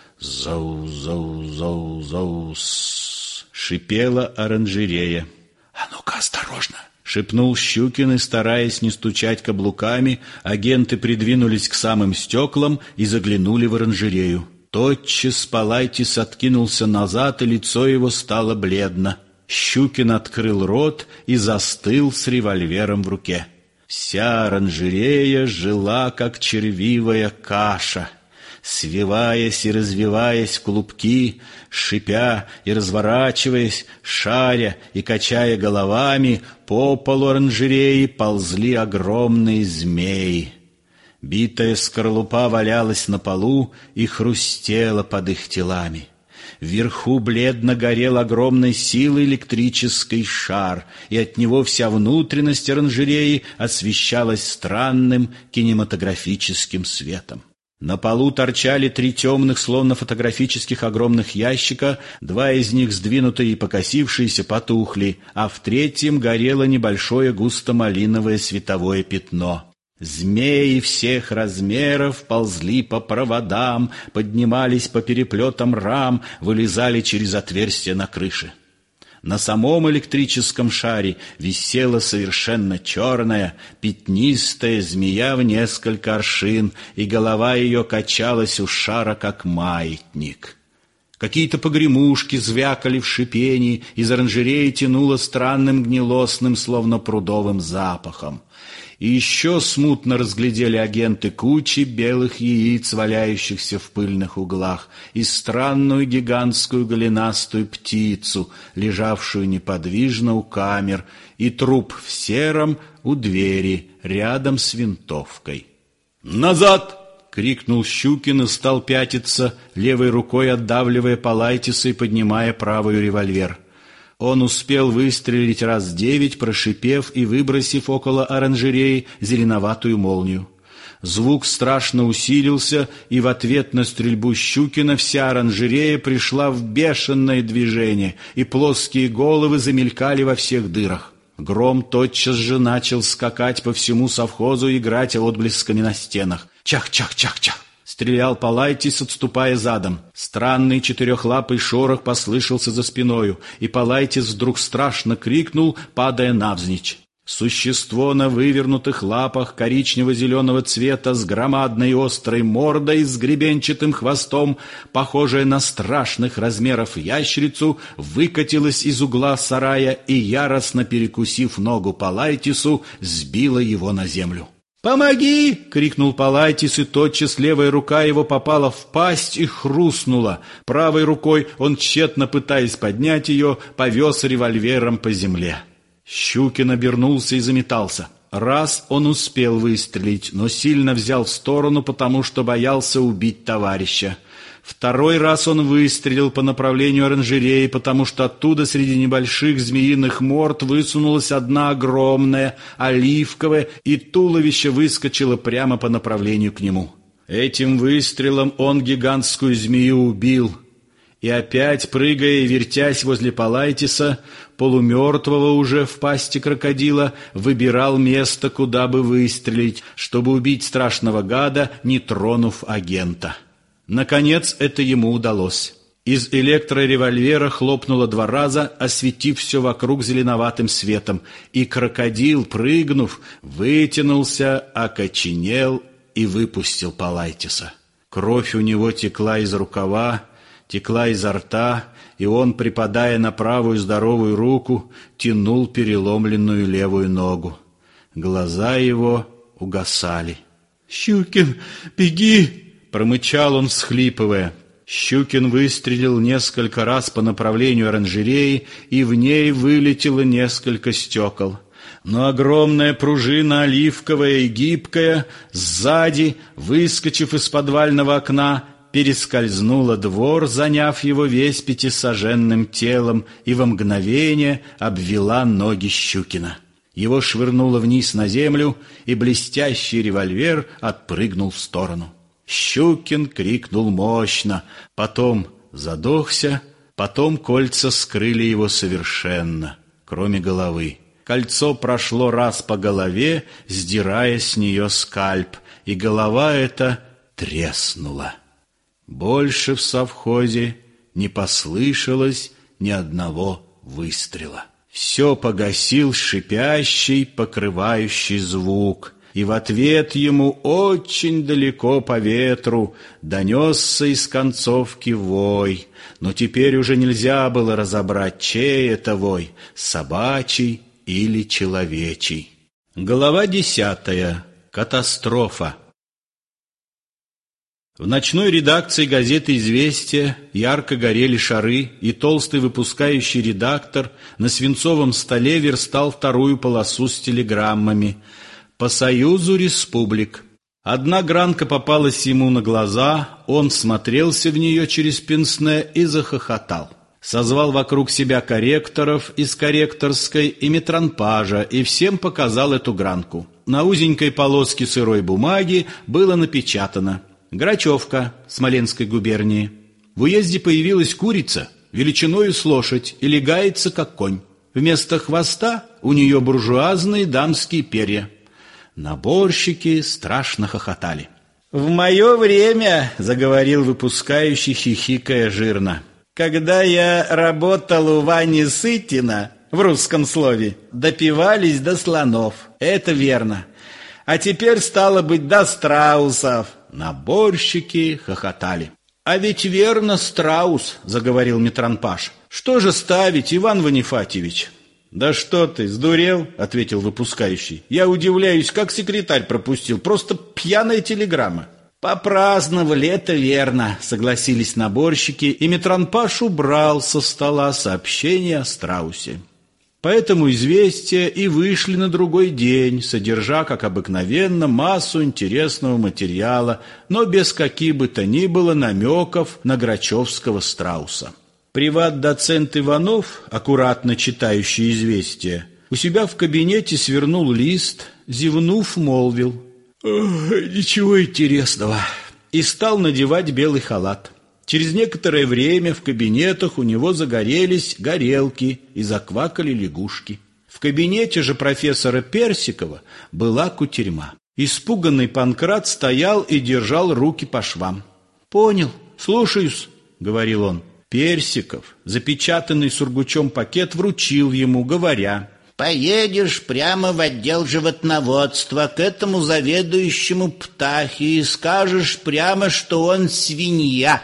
«Зау-зау-зау-зау!» шипела оранжерея. «А ну-ка, осторожно!» — шепнул Щукин, и, стараясь не стучать каблуками, агенты придвинулись к самым стеклам и заглянули в оранжерею. Тотчас Палайтис откинулся назад, и лицо его стало бледно. Щукин открыл рот и застыл с револьвером в руке. Вся оранжерея жила, как червивая каша. Свиваясь и развиваясь в клубки, шипя и разворачиваясь, шаря и качая головами, по полу оранжереи ползли огромные змеи. Битая скорлупа валялась на полу и хрустела под их телами. Вверху бледно горел огромной силой электрический шар, и от него вся внутренность оранжереи освещалась странным кинематографическим светом. На полу торчали 3 темных, словно фотографических огромных ящика, 2 из них, сдвинутые и покосившиеся, потухли, а в 3-м горело небольшое густо-малиновое световое пятно. Змеи всех размеров ползли по проводам, поднимались по переплетам рам, вылезали через отверстия на крыше. На самом электрическом шаре висела совершенно черная, пятнистая змея в несколько аршин, и голова ее качалась у шара, как маятник. Какие-то погремушки звякали в шипении, из оранжереи тянуло странным гнилостным, словно прудовым запахом. И еще смутно разглядели агенты кучи белых яиц, валяющихся в пыльных углах, и странную гигантскую голенастую птицу, лежавшую неподвижно у камер, и труп в сером у двери, рядом с винтовкой. «Назад!» — крикнул Щукин и стал пятиться, левой рукой отдавливая Палайтиса и поднимая правую револьвер. Он успел выстрелить раз 9, прошипев и выбросив около оранжереи зеленоватую молнию. Звук страшно усилился, и в ответ на стрельбу Щукина вся оранжерея пришла в бешеное движение, и плоские головы замелькали во всех дырах. Гром тотчас же начал скакать по всему совхозу и играть отблесками на стенах. Чах-чах-чах-чах! Стрелял Палайтис, отступая задом. Странный четырехлапый шорох послышался за спиною, и Палайтис вдруг страшно крикнул, падая навзничь. Существо на вывернутых лапах коричнево-зеленого цвета с громадной острой мордой, с гребенчатым хвостом, похожее на страшных размеров ящерицу, выкатилось из угла сарая и, яростно перекусив ногу Палайтису, сбило его на землю. «Помоги!» — крикнул Палайтис, и тотчас левая рука его попала в пасть и хрустнула. Правой рукой он, тщетно пытаясь поднять ее, повез револьвером по земле. Щукин обернулся и заметался. Раз он успел выстрелить, но сильно взял в сторону, потому что боялся убить товарища. Второй раз он выстрелил по направлению оранжереи, потому что оттуда среди небольших змеиных морд высунулась одна огромная, оливковая, и туловище выскочило прямо по направлению к нему. Этим выстрелом он гигантскую змею убил. И опять, прыгая и вертясь возле Палайтиса, полумертвого уже в пасти крокодила, выбирал место, куда бы выстрелить, чтобы убить страшного гада, не тронув агента. Наконец это ему удалось. Из электроревольвера хлопнуло 2 раза, осветив все вокруг зеленоватым светом, и крокодил, прыгнув, вытянулся, окоченел и выпустил Палайтиса. Кровь у него текла из рукава, текла изо рта, и он, припадая на правую здоровую руку, тянул переломленную левую ногу. Глаза его угасали. «Щукин, беги!» — промычал он, всхлипывая. Щукин выстрелил несколько раз по направлению оранжереи, и в ней вылетело несколько стекол. Но огромная пружина, оливковая и гибкая, сзади, выскочив из подвального окна, перескользнула двор, заняв его весь 5-саженным телом, и во мгновение обвела ноги Щукина. Его швырнуло вниз на землю, и блестящий револьвер отпрыгнул в сторону. Щукин крикнул мощно, потом задохся, потом кольца скрыли его совершенно, кроме головы. Кольцо прошло раз по голове, сдирая с нее скальп, и голова эта треснула. Больше в совхозе не послышалось ни одного выстрела. Все погасил шипящий, покрывающий звук, и в ответ ему очень далеко по ветру донесся из концовки вой, но теперь уже нельзя было разобрать, чей это вой, собачий или человечий. Глава 10. Катастрофа. В ночной редакции газеты «Известия» ярко горели шары, и толстый выпускающий редактор на свинцовом столе верстал 2-ю полосу с телеграммами «По Союзу Республик». Одна гранка попалась ему на глаза, он всмотрелся в нее через пенсне и захохотал. Созвал вокруг себя корректоров из корректорской и метранпажа и всем показал эту гранку. На узенькой полоске сырой бумаги было напечатано: Грачевка, Смоленской губернии. В уезде появилась курица, величиною с лошадь, и легается, как конь. Вместо хвоста у нее буржуазные дамские перья. Наборщики страшно хохотали. «В мое время, — заговорил выпускающий, хихикая жирно, — когда я работал у Вани Сытина, в русском слове, допивались до слонов. Это верно. А теперь, стало быть, до страусов». Наборщики хохотали. «А ведь верно, страус, — заговорил метранпаж. — Что же ставить, Иван Ванифатьевич? «Да что ты, сдурел?» — ответил выпускающий. «Я удивляюсь, как секретарь пропустил. Просто пьяная телеграмма». «Попраздновали, это верно», — согласились наборщики, и Митронпаш убрал со стола сообщение о страусе. Поэтому известия и вышли на другой день, содержа, как обыкновенно, массу интересного материала, но без каких бы то ни было намеков на грачевского страуса. Приват-доцент Иванов, аккуратно читающий известия, у себя в кабинете свернул лист, зевнув, молвил: «Ничего интересного», и стал надевать белый халат. Через некоторое время в кабинетах у него загорелись горелки и заквакали лягушки. В кабинете же профессора Персикова была кутерьма. Испуганный Панкрат стоял и держал руки по швам. «Понял, слушаюсь», — говорил он. Персиков, запечатанный сургучом пакет, вручил ему, говоря: «Поедешь прямо в отдел животноводства к этому заведующему Птахе и скажешь прямо, что он свинья.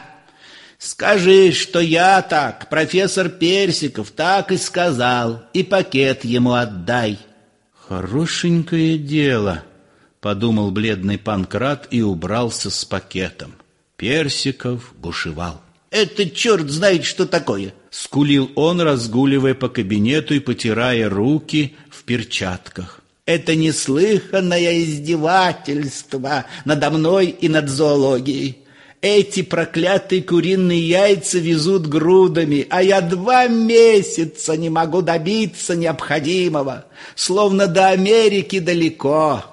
Скажи, что я так, профессор Персиков, так и сказал, и пакет ему отдай». «Хорошенькое дело», — подумал бледный Панкрат и убрался с пакетом. Персиков бушевал. «Это черт знает, что такое!» — скулил он, разгуливая по кабинету и потирая руки в перчатках. «Это неслыханное издевательство надо мной и над зоологией. Эти проклятые куриные яйца везут грудами, а я 2 месяца не могу добиться необходимого, словно до Америки далеко.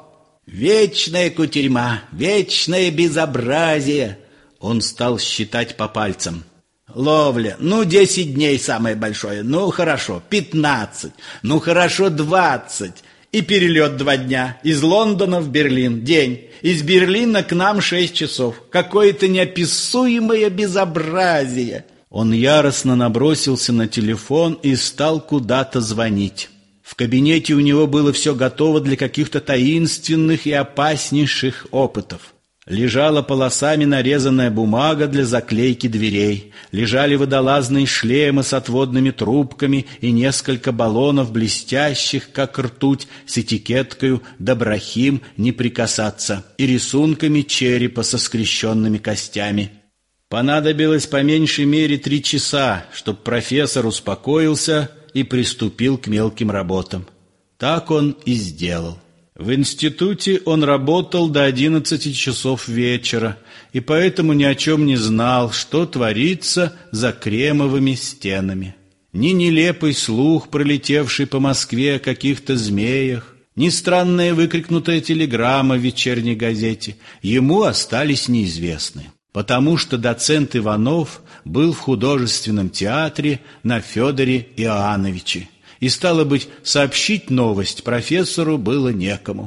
Вечная кутерьма, вечное безобразие». Он стал считать по пальцам. «Ловля, 10 дней самое большое, хорошо, 15, хорошо, 20. И перелет 2 дня, из Лондона в Берлин, день, из Берлина к нам 6 часов. Какое-то неописуемое безобразие». Он яростно набросился на телефон и стал куда-то звонить. В кабинете у него было все готово для каких-то таинственных и опаснейших опытов. Лежала полосами нарезанная бумага для заклейки дверей, лежали водолазные шлемы с отводными трубками и несколько баллонов, блестящих, как ртуть, с этикеткою «Доброхим, не прикасаться» и рисунками черепа со скрещенными костями. Понадобилось по меньшей мере 3 часа, чтобы профессор успокоился и приступил к мелким работам. Так он и сделал. В институте он работал до 11 часов вечера, и поэтому ни о чем не знал, что творится за кремовыми стенами. Ни нелепый слух, пролетевший по Москве о каких-то змеях, ни странная выкрикнутая телеграмма в вечерней газете ему остались неизвестны, потому что доцент Иванов был в художественном театре на Федоре Иоановиче. И, стало быть, сообщить новость профессору было некому.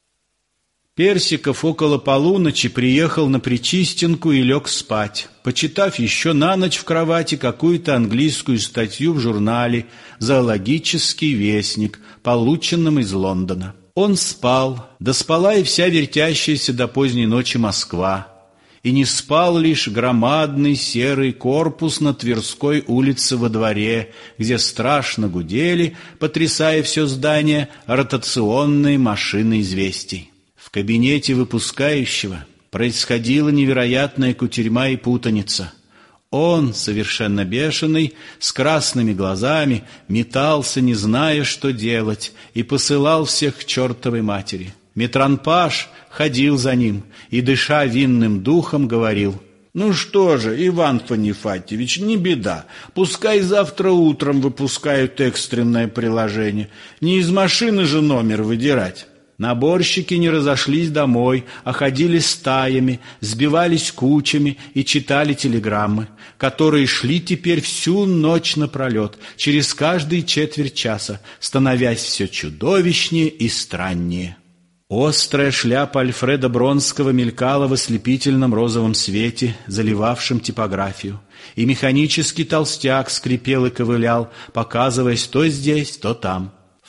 Персиков около полуночи приехал на Причистенку и лег спать, почитав еще на ночь в кровати какую-то английскую статью в журнале «Зоологический вестник», полученном из Лондона. Он спал, да спала и вся вертящаяся до поздней ночи Москва. И не спал лишь громадный серый корпус на Тверской улице во дворе, где страшно гудели, потрясая все здание, ротационные машины известий. В кабинете выпускающего происходила невероятная кутерьма и путаница. Он, совершенно бешеный, с красными глазами, метался, не зная, что делать, и посылал всех к чертовой матери. Митронпаш ходил за ним и, дыша винным духом, говорил: «Ну что же, Иван Фанифатьевич, не беда, пускай завтра утром выпускают экстренное приложение, не из машины же номер выдирать». Наборщики не разошлись домой, а ходили стаями, сбивались кучами и читали телеграммы, которые шли теперь всю ночь напролет, через каждые четверть часа, становясь все чудовищнее и страннее. Острая шляпа Альфреда Бронского мелькала в ослепительном розовом свете, заливавшем типографию, и механический толстяк скрипел и ковылял, показываясь то здесь, то там. В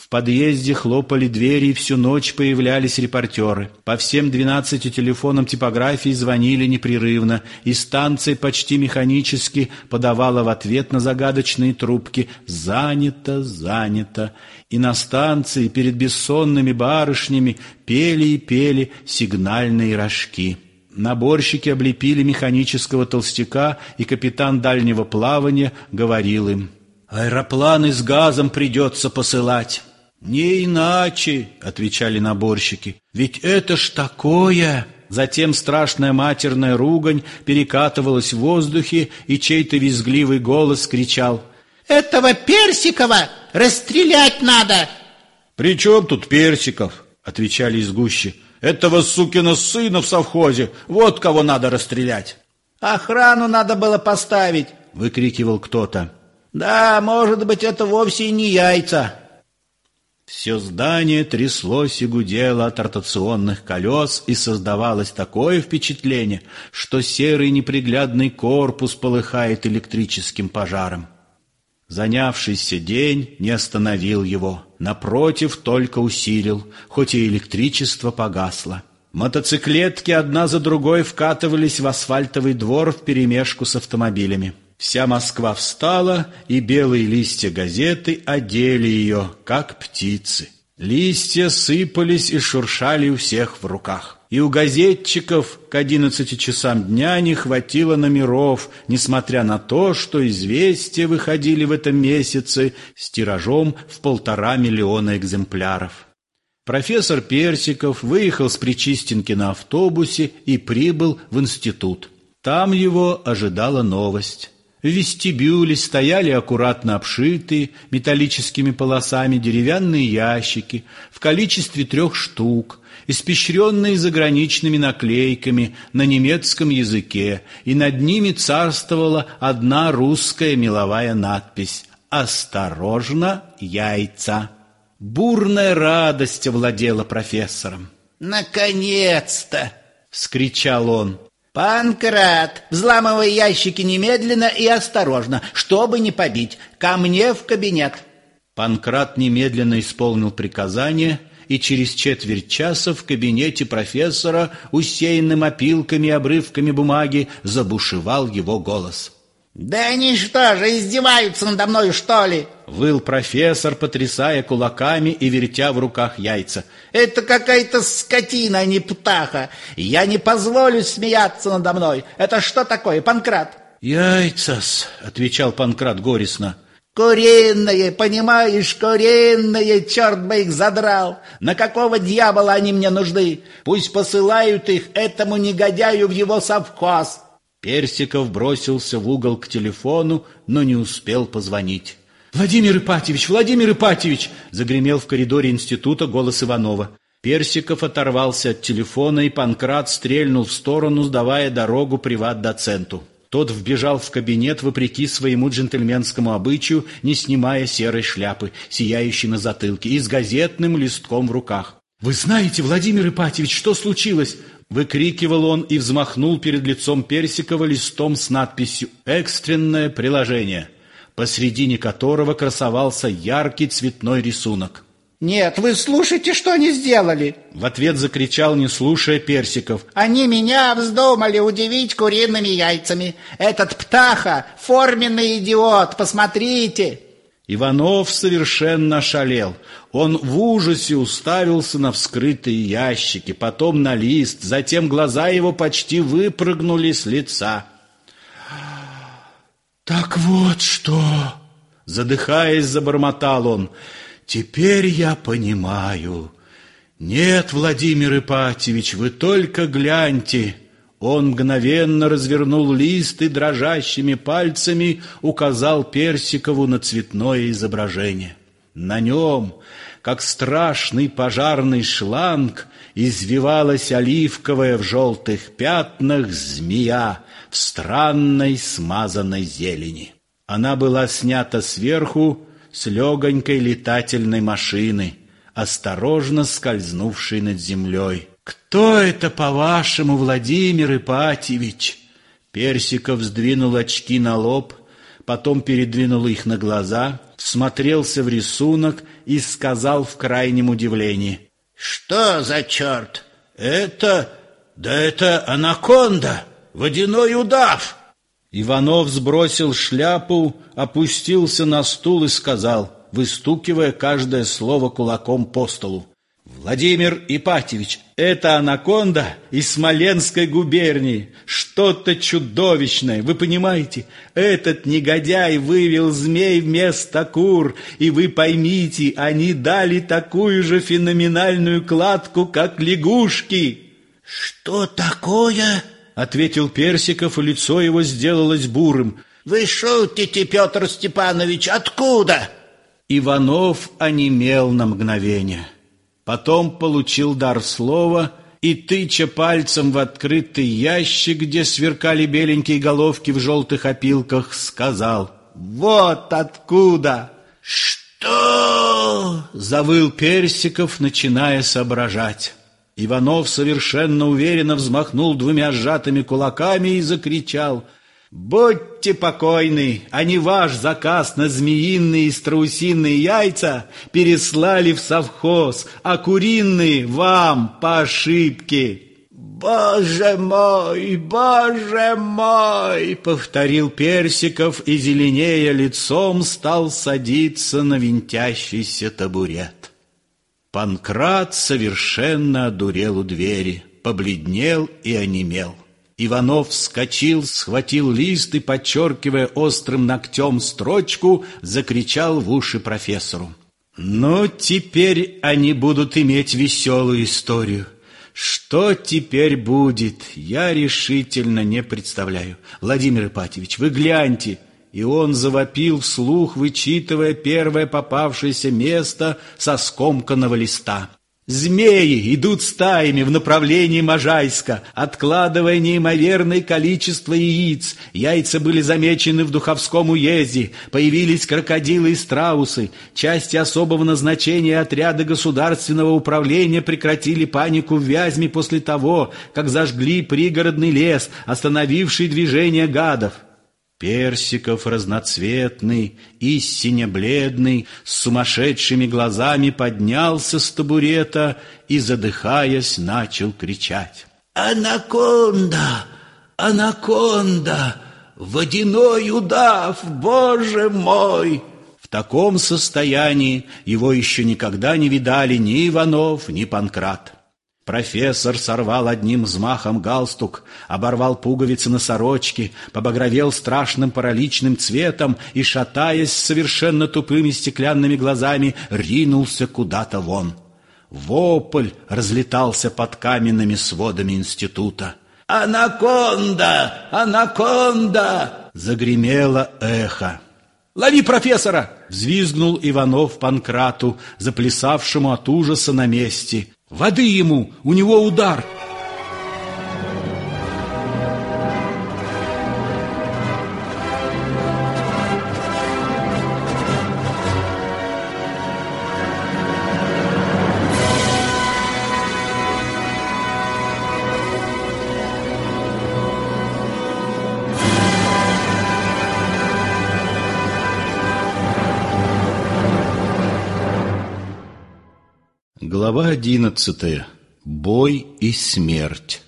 В подъезде хлопали двери, и всю ночь появлялись репортеры. По всем 12 телефонам типографии звонили непрерывно, и станция почти механически подавала в ответ на загадочные трубки «Занято, занято». И на станции перед бессонными барышнями пели и пели сигнальные рожки. Наборщики облепили механического толстяка, и капитан дальнего плавания говорил им: «Аэропланы с газом придется посылать». «Не иначе», — отвечали наборщики, — «ведь это ж такое». Затем страшная матерная ругань перекатывалась в воздухе, и чей-то визгливый голос кричал: «Этого Персикова расстрелять надо!» «При чем тут Персиков?» — отвечали из гущи. «Этого сукина сына в совхозе, вот кого надо расстрелять». «Охрану надо было поставить», — выкрикивал кто-то. «Да, может быть, это вовсе и не яйца». Все здание тряслось и гудело от ротационных колес, и создавалось такое впечатление, что серый неприглядный корпус полыхает электрическим пожаром. Занявшийся день не остановил его, напротив, только усилил, хоть и электричество погасло. Мотоциклетки одна за другой вкатывались в асфальтовый двор вперемешку с автомобилями. Вся Москва встала, и белые листья газеты одели ее, как птицы. Листья сыпались и шуршали у всех в руках. И у газетчиков к 11 часам дня не хватило номеров, несмотря на то, что известия выходили в этом месяце с тиражом в 1,5 миллиона экземпляров. Профессор Персиков выехал с Причистенки на автобусе и прибыл в институт. Там его ожидала новость. В вестибюле стояли аккуратно обшитые металлическими полосами деревянные ящики в количестве 3 штук, испещренные заграничными наклейками на немецком языке, и над ними царствовала одна русская меловая надпись: «Осторожно, яйца». Бурная радость овладела профессором. «Наконец-то!» — вскричал он. «Панкрат, взламывай ящики немедленно и осторожно, чтобы не побить. Ко мне в кабинет». Панкрат немедленно исполнил приказание, и через четверть часа в кабинете профессора, усеянным опилками и обрывками бумаги, забушевал его голос. «Да они что же, издеваются надо мной, что ли?» — выл профессор, потрясая кулаками и вертя в руках яйца. «Это какая-то скотина, а не птаха. Я не позволю смеяться надо мной. Это что такое, Панкрат?» «Яйца-с», — отвечал Панкрат горестно. «Куриные, понимаешь, куриные, черт бы их задрал! На какого дьявола они мне нужны? Пусть посылают их этому негодяю в его совхоз!» Персиков бросился в угол к телефону, но не успел позвонить. «Владимир Ипатьевич!» — загремел в коридоре института голос Иванова. Персиков оторвался от телефона, и Панкрат стрельнул в сторону, сдавая дорогу приват-доценту. Тот вбежал в кабинет вопреки своему джентльменскому обычаю, не снимая серой шляпы, сияющей на затылке, и с газетным листком в руках. «Вы знаете, Владимир Ипатьевич, что случилось?» — выкрикивал он и взмахнул перед лицом Персикова листом с надписью «Экстренное приложение», посредине которого красовался яркий цветной рисунок. «Нет, вы слушайте, что они сделали!» — в ответ закричал, не слушая, Персиков. «Они меня вздумали удивить куриными яйцами! Этот птаха — форменный идиот, посмотрите!» Иванов совершенно ошалел. Он в ужасе уставился на вскрытые ящики, потом на лист, затем глаза его почти выпрыгнули с лица. «Так вот что!» — задыхаясь, забормотал он. «Теперь я понимаю. Нет, Владимир Ипатьевич, вы только гляньте». Он мгновенно развернул лист и дрожащими пальцами указал Персикову на цветное изображение. На нем, как страшный пожарный шланг, извивалась оливковая в желтых пятнах змея в странной смазанной зелени. Она была снята сверху с легонькой летательной машины, осторожно скользнувшей над землей. «Кто это, по-вашему, Владимир Ипатьевич?» Персиков сдвинул очки на лоб, потом передвинул их на глаза, всмотрелся в рисунок и сказал в крайнем удивлении: «Что за черт?» Это анаконда, водяной удав!» Иванов сбросил шляпу, опустился на стул и сказал, выстукивая каждое слово кулаком по столу: «Владимир Ипатьевич, это анаконда из Смоленской губернии. Что-то чудовищное, вы понимаете? Этот негодяй вывел змей вместо кур, и вы поймите, они дали такую же феноменальную кладку, как лягушки». «Что такое?» — ответил Персиков, и лицо его сделалось бурым. «Вы шутите, Петр Степанович, откуда?» Иванов онемел на мгновение. Потом получил дар слова и, тыча пальцем в открытый ящик, где сверкали беленькие головки в желтых опилках, сказал: «Вот откуда!» «Что?» — завыл Персиков, начиная соображать. Иванов совершенно уверенно взмахнул двумя сжатыми кулаками и закричал: «Будьте покойны, они ваш заказ на змеиные и страусиные яйца переслали в совхоз, а куриные вам по ошибке». Боже мой, повторил Персиков и, зеленея лицом, стал садиться на винтящийся табурет. Панкрат совершенно одурел у двери, побледнел и онемел. Иванов вскочил, схватил лист и, подчеркивая острым ногтем строчку, закричал в уши профессору: «Ну, теперь они будут иметь веселую историю. Что теперь будет, я решительно не представляю. Владимир Ипатьевич, вы гляньте!» И он завопил вслух, вычитывая первое попавшееся место со скомканного листа. «Змеи идут стаями в направлении Можайска, откладывая неимоверное количество яиц. Яйца были замечены в Духовском уезде. Появились крокодилы и страусы. Части особого назначения отряда государственного управления прекратили панику в Вязьме после того, как зажгли пригородный лес, остановивший движение гадов». Персиков, разноцветный, истинно бледный, с сумасшедшими глазами, поднялся с табурета и, задыхаясь, начал кричать: «Анаконда! Анаконда! Водяной удав! Боже мой!» В таком состоянии его еще никогда не видали ни Иванов, ни Панкрат. Профессор сорвал одним взмахом галстук, оборвал пуговицы на сорочке, побагровел страшным параличным цветом и, шатаясь с совершенно тупыми стеклянными глазами, ринулся куда-то вон. Вопль разлетался под каменными сводами института. «Анаконда! Анаконда!» Загремело эхо. «Лови профессора!» — взвизгнул Иванов Панкрату, заплясавшему от ужаса на месте. «Воды ему! У него удар!» Глава 11. Бой и смерть.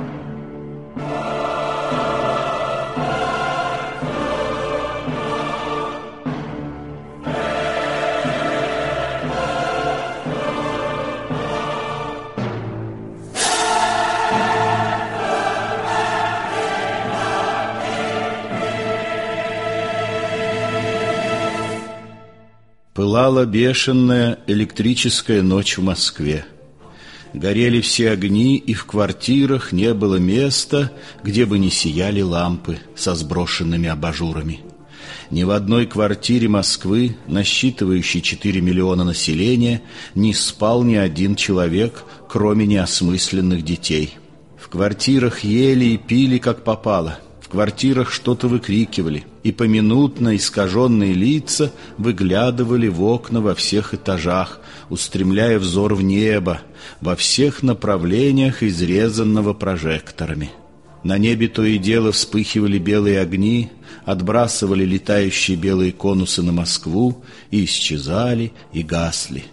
Пылала бешеная электрическая ночь в Москве. Горели все огни, и в квартирах не было места, где бы не сияли лампы со сброшенными абажурами. Ни в одной квартире Москвы, насчитывающей 4 миллиона населения, не спал ни один человек, кроме неосмысленных детей. В квартирах ели и пили, как попало. В квартирах что-то выкрикивали, и поминутно искаженные лица выглядывали в окна во всех этажах, устремляя взор в небо, во всех направлениях, изрезанного прожекторами. На небе то и дело вспыхивали белые огни, отбрасывали летающие белые конусы на Москву и исчезали, и гасли.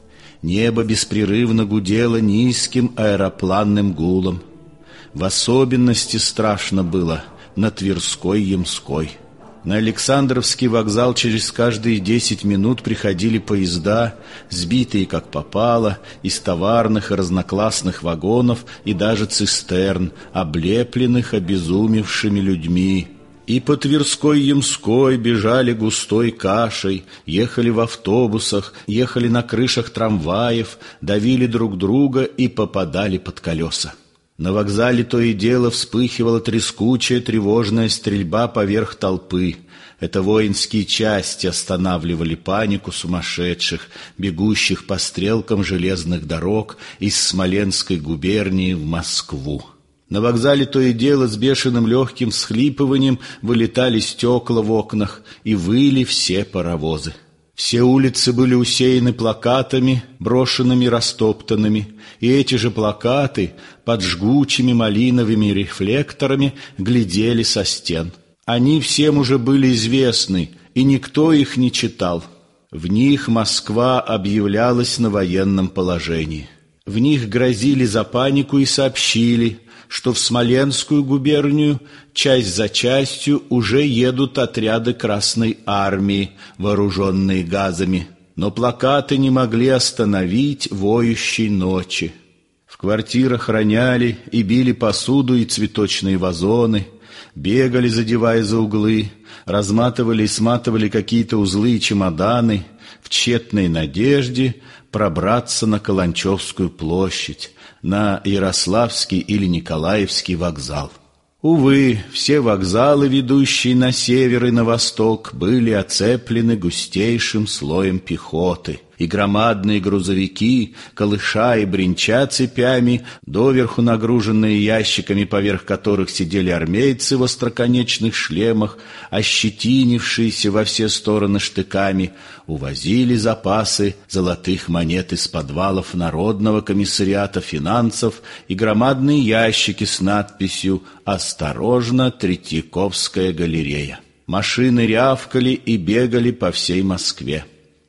Небо беспрерывно гудело низким аэропланным гулом. В особенности страшно было на Тверской-Ямской. На Александровский вокзал через каждые 10 минут приходили поезда, сбитые как попало, из товарных и разноклассных вагонов и даже цистерн, облепленных обезумевшими людьми. И по Тверской-Ямской бежали густой кашей, ехали в автобусах, ехали на крышах трамваев, давили друг друга и попадали под колеса. На вокзале то и дело вспыхивала трескучая тревожная стрельба поверх толпы. Это воинские части останавливали панику сумасшедших, бегущих по стрелкам железных дорог из Смоленской губернии в Москву. На вокзале то и дело с бешеным легким всхлипыванием вылетали стекла в окнах и выли все паровозы. Все улицы были усеяны плакатами, брошенными, растоптанными, и эти же плакаты под жгучими малиновыми рефлекторами глядели со стен. Они всем уже были известны, и никто их не читал. В них Москва объявлялась на военном положении. В них грозили за панику и сообщили, что в Смоленскую губернию часть за частью уже едут отряды Красной Армии, вооруженные газами. Но плакаты не могли остановить воющей ночи. В квартирах роняли и били посуду и цветочные вазоны, бегали, задевая за углы, разматывали и сматывали какие-то узлы и чемоданы в тщетной надежде пробраться на Каланчевскую площадь, на Ярославский или Николаевский вокзал. Увы, все вокзалы, ведущие на север и на восток, были оцеплены густейшим слоем пехоты, и громадные грузовики, колыша и бренча цепями, доверху нагруженные ящиками, поверх которых сидели армейцы в остроконечных шлемах, ощетинившиеся во все стороны штыками, увозили запасы золотых монет из подвалов Народного комиссариата финансов и громадные ящики с надписью «Осторожно, Третьяковская галерея». Машины рявкали и бегали по всей Москве.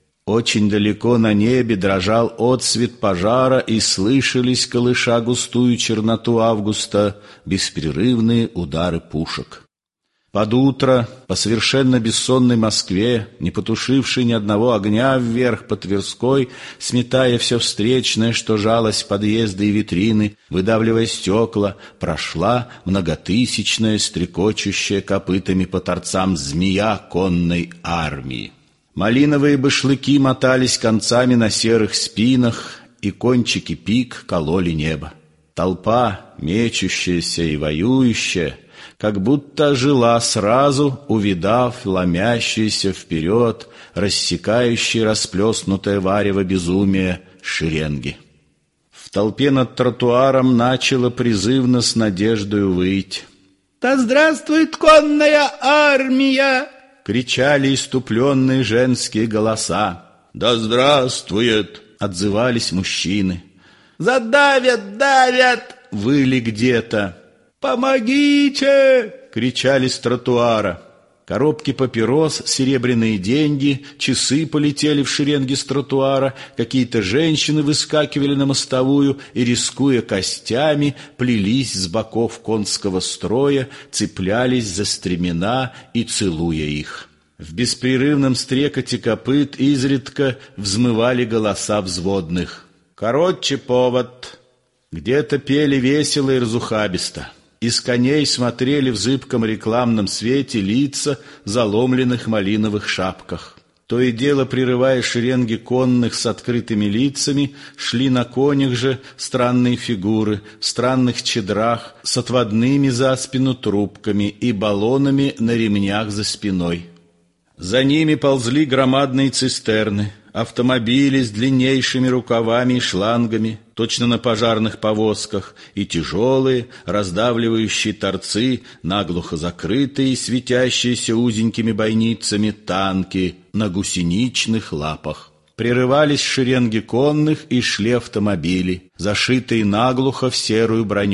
Очень далеко на небе дрожал отсвет пожара, и слышались, колыша густую черноту августа, беспрерывные удары пушек. Под утро по совершенно бессонной Москве, не потушившей ни одного огня вверх по Тверской, сметая все встречное, что жалось в подъезды и витрины, выдавливая стекла, прошла многотысячная, стрекочущая копытами по торцам змея конной армии. Малиновые башлыки мотались концами на серых спинах, и кончики пик кололи небо. Толпа, мечущаяся и воюющая, как будто ожила сразу, увидав ломящиеся вперед, рассекающие расплеснутое варево безумия шеренги. В толпе над тротуаром начало призывно с надеждою выть. «Да здравствует конная армия!» Кричали иступленные женские голоса. «Да здравствует!» — отзывались мужчины. «Задавят, давят!» — выли где-то. «Помогите!» — кричали с тротуара. Коробки папирос, серебряные деньги, часы полетели в шеренги с тротуара, какие-то женщины выскакивали на мостовую и, рискуя костями, плелись с боков конского строя, цеплялись за стремена и целуя их. В беспрерывном стрекоте копыт изредка взмывали голоса взводных. «Короче повод!» Где-то пели весело и разухабисто. Из коней смотрели в зыбком рекламном свете лица в заломленных малиновых шапках. То и дело, прерывая шеренги конных с открытыми лицами, шли на конях же странные фигуры в странных чедрах с отводными за спину трубками и баллонами на ремнях за спиной. За ними ползли громадные цистерны, автомобили с длиннейшими рукавами и шлангами, точно на пожарных повозках, и тяжелые, раздавливающие торцы, наглухо закрытые, светящиеся узенькими бойницами танки на гусеничных лапах. Прерывались шеренги конных и шли автомобили, зашитые наглухо в серую броню.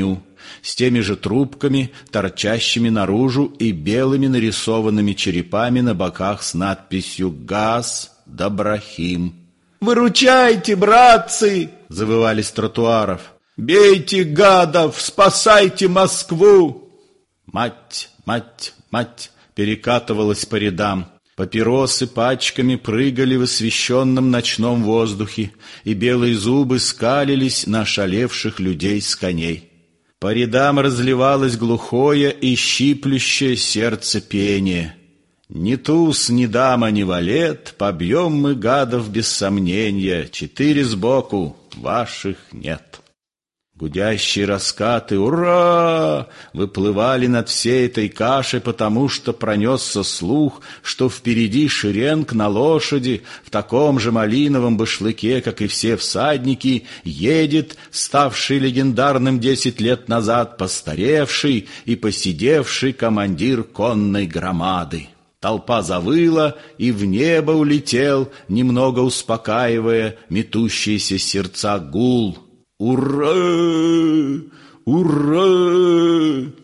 с теми же трубками, торчащими наружу, и белыми нарисованными черепами на боках с надписью «Газ Доброхим». «Выручайте, братцы!» — завывали с тротуаров. «Бейте гадов! Спасайте Москву!» «Мать, мать, мать!» перекатывалась по рядам. Папиросы пачками прыгали в освещенном ночном воздухе, и белые зубы скалились на ошалевших людей с коней. По рядам разливалось глухое и щиплющее сердце пение. «Ни туз, ни дама, ни валет, побьем мы гадов без сомнения, 4 сбоку, ваших нет». Гудящие раскаты «Ура!» выплывали над всей этой кашей, потому что пронесся слух, что впереди шеренг на лошади в таком же малиновом башлыке, как и все всадники, едет, ставший легендарным 10 лет назад, постаревший и поседевший командир конной громады. Толпа завыла, и в небо улетел, немного успокаивая метущиеся сердца гул. «Ура! Ура!»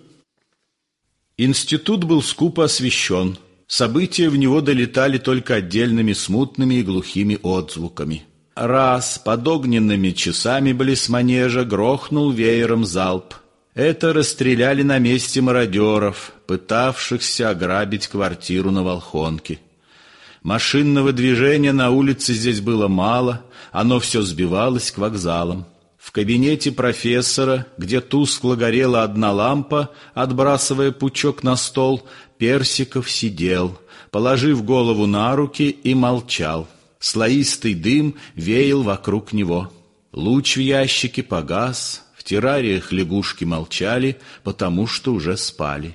Институт был скупо освещен. События в него долетали только отдельными смутными и глухими отзвуками. Раз под огненными часами близ манежа грохнул веером залп. Это расстреляли на месте мародеров, пытавшихся ограбить квартиру на Волхонке. Машинного движения на улице здесь было мало, оно все сбивалось к вокзалам. В кабинете профессора, где тускло горела одна лампа, отбрасывая пучок на стол, Персиков сидел, положив голову на руки, и молчал. Слоистый дым веял вокруг него. Луч в ящике погас, в террариях лягушки молчали, потому что уже спали.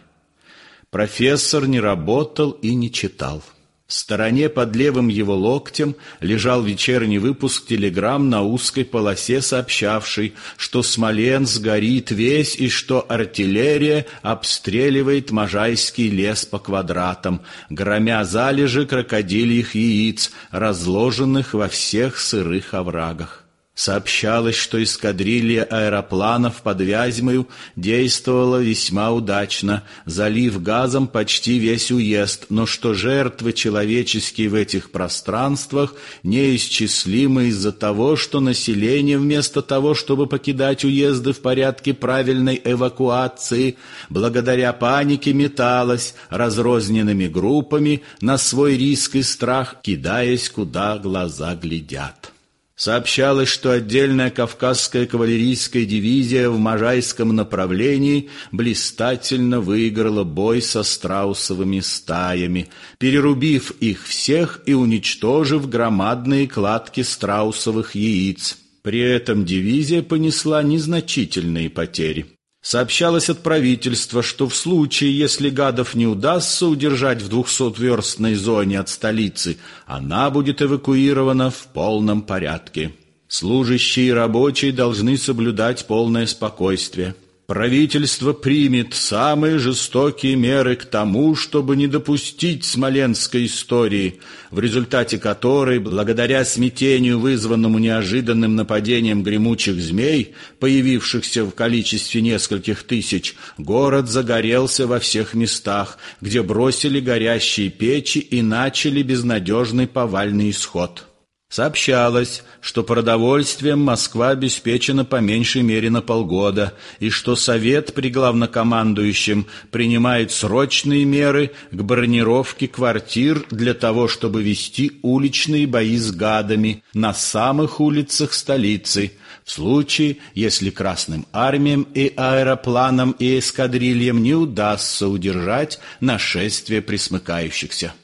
Профессор не работал и не читал. В стороне под левым его локтем лежал вечерний выпуск телеграмм на узкой полосе, сообщавший, что Смоленск горит весь и что артиллерия обстреливает Можайский лес по квадратам, громя залежи крокодильих яиц, разложенных во всех сырых оврагах. Сообщалось, что эскадрилья аэропланов под Вязьмою действовала весьма удачно, залив газом почти весь уезд, но что жертвы человеческие в этих пространствах неисчислимы из-за того, что население вместо того, чтобы покидать уезды в порядке правильной эвакуации, благодаря панике металось разрозненными группами на свой риск и страх, кидаясь куда глаза глядят. Сообщалось, что отдельная Кавказская кавалерийская дивизия в Можайском направлении блистательно выиграла бой со страусовыми стаями, перерубив их всех и уничтожив громадные кладки страусовых яиц. При этом дивизия понесла незначительные потери. Сообщалось от правительства, что в случае, если гадов не удастся удержать в 200-верстной зоне от столицы, она будет эвакуирована в полном порядке. Служащие и рабочие должны соблюдать полное спокойствие. Правительство примет самые жестокие меры к тому, чтобы не допустить смоленской истории, в результате которой, благодаря смятению, вызванному неожиданным нападением гремучих змей, появившихся в количестве нескольких тысяч, город загорелся во всех местах, где бросили горящие печи и начали безнадежный повальный исход. Сообщалось, что продовольствием Москва обеспечена по меньшей мере на полгода, и что Совет при главнокомандующем принимает срочные меры к бронировке квартир для того, чтобы вести уличные бои с гадами на самых улицах столицы, в случае, если Красным армиям и аэропланам и эскадрильям не удастся удержать нашествие пресмыкающихся.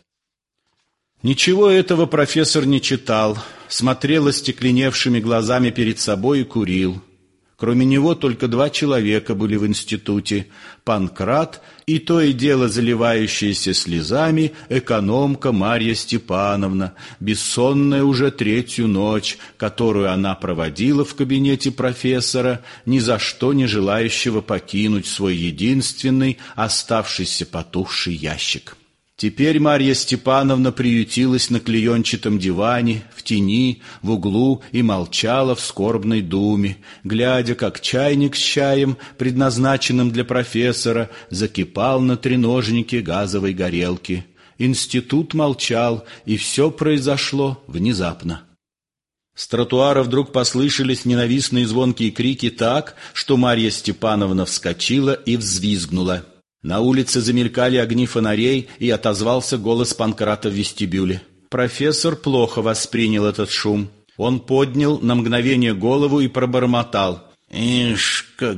Ничего этого профессор не читал, смотрел остекленевшими глазами перед собой и курил. Кроме него только 2 человека были в институте: Панкрат и то и дело заливающаяся слезами экономка Марья Степановна, бессонная уже 3-ю ночь, которую она проводила в кабинете профессора, ни за что не желающего покинуть свой единственный, оставшийся потухший ящик. Теперь Марья Степановна приютилась на клеенчатом диване, в тени, в углу и молчала в скорбной думе, глядя, как чайник с чаем, предназначенным для профессора, закипал на треножнике газовой горелки. Институт молчал, и все произошло внезапно. С тротуара вдруг послышались ненавистные звонкие крики так, что Марья Степановна вскочила и взвизгнула. На улице замелькали огни фонарей, и отозвался голос Панкрата в вестибюле. Профессор плохо воспринял этот шум. Он поднял на мгновение голову и пробормотал: «Ишь, как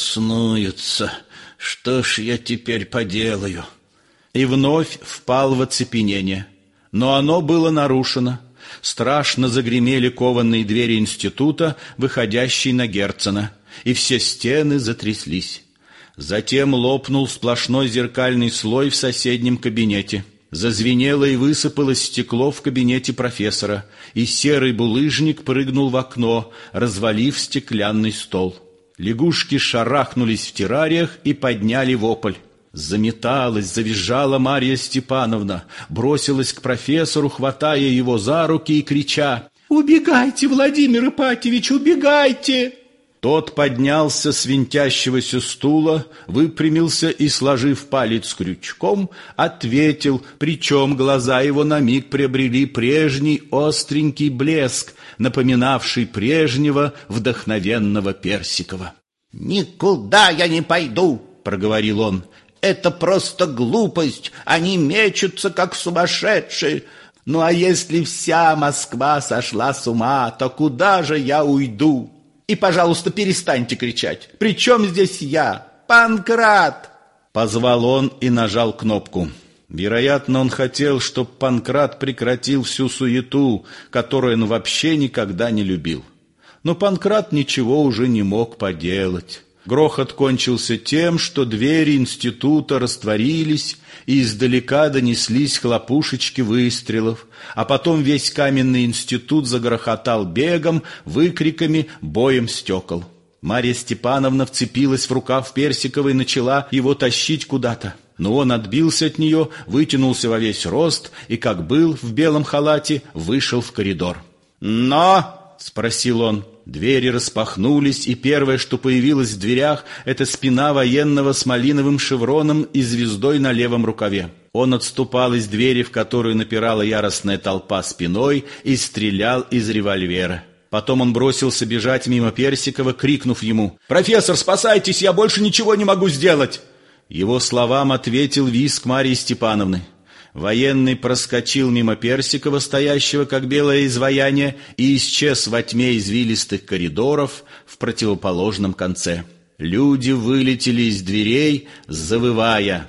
беснуются! Что ж я теперь поделаю?» И вновь впал в оцепенение. Но оно было нарушено. Страшно загремели кованные двери института, выходящие на Герцена, и все стены затряслись. Затем лопнул сплошной зеркальный слой в соседнем кабинете. Зазвенело и высыпалось стекло в кабинете профессора, и серый булыжник прыгнул в окно, развалив стеклянный стол. Лягушки шарахнулись в террариях и подняли вопль. Заметалась, завизжала Марья Степановна, бросилась к профессору, хватая его за руки и крича: «Убегайте, Владимир Ипатьевич, убегайте!» Тот поднялся с винтящегося стула, выпрямился и, сложив палец крючком, ответил, причем глаза его на миг приобрели прежний остренький блеск, напоминавший прежнего вдохновенного Персикова. «Никуда я не пойду», — проговорил он. «Это просто глупость, они мечутся, как сумасшедшие. Ну а если вся Москва сошла с ума, то куда же я уйду? И, пожалуйста, перестаньте кричать. При чем здесь я? Панкрат!» Позвал он и нажал кнопку. Вероятно, он хотел, чтобы Панкрат прекратил всю суету, которую он вообще никогда не любил. Но Панкрат ничего уже не мог поделать. Грохот кончился тем, что двери института растворились, и издалека донеслись хлопушечки выстрелов, а потом весь каменный институт загрохотал бегом, выкриками, боем стекол. Марья Степановна вцепилась в рукав Персикова и начала его тащить куда-то. Но он отбился от нее, вытянулся во весь рост и, как был в белом халате, вышел в коридор. «Но?» — спросил он. Двери распахнулись, и первое, что появилось в дверях, это спина военного с малиновым шевроном и звездой на левом рукаве. Он отступал из двери, в которую напирала яростная толпа, спиной, и стрелял из револьвера. Потом он бросился бежать мимо Персикова, крикнув ему: «Профессор, спасайтесь, я больше ничего не могу сделать!» Его словам ответил визг Марьи Степановны. Военный проскочил мимо Персикова, стоящего как белое изваяние, и исчез во тьме извилистых коридоров в противоположном конце. Люди вылетели из дверей, завывая: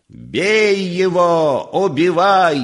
«Бей его! Убивай!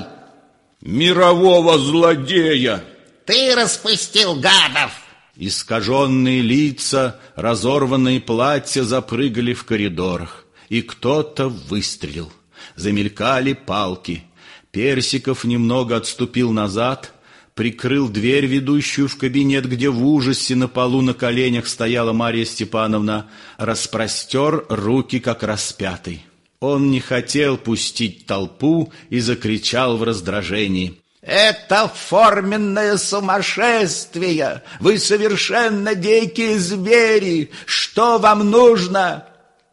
Мирового злодея! Ты распустил гадов!» Искаженные лица, разорванные платья запрыгали в коридорах, и кто-то выстрелил. Замелькали палки. Персиков немного отступил назад, прикрыл дверь, ведущую в кабинет, где в ужасе на полу на коленях стояла Марья Степановна, распростер руки, как распятый. Он не хотел пустить толпу и закричал в раздражении: «Это форменное сумасшествие! Вы совершенно дикие звери! Что вам нужно?»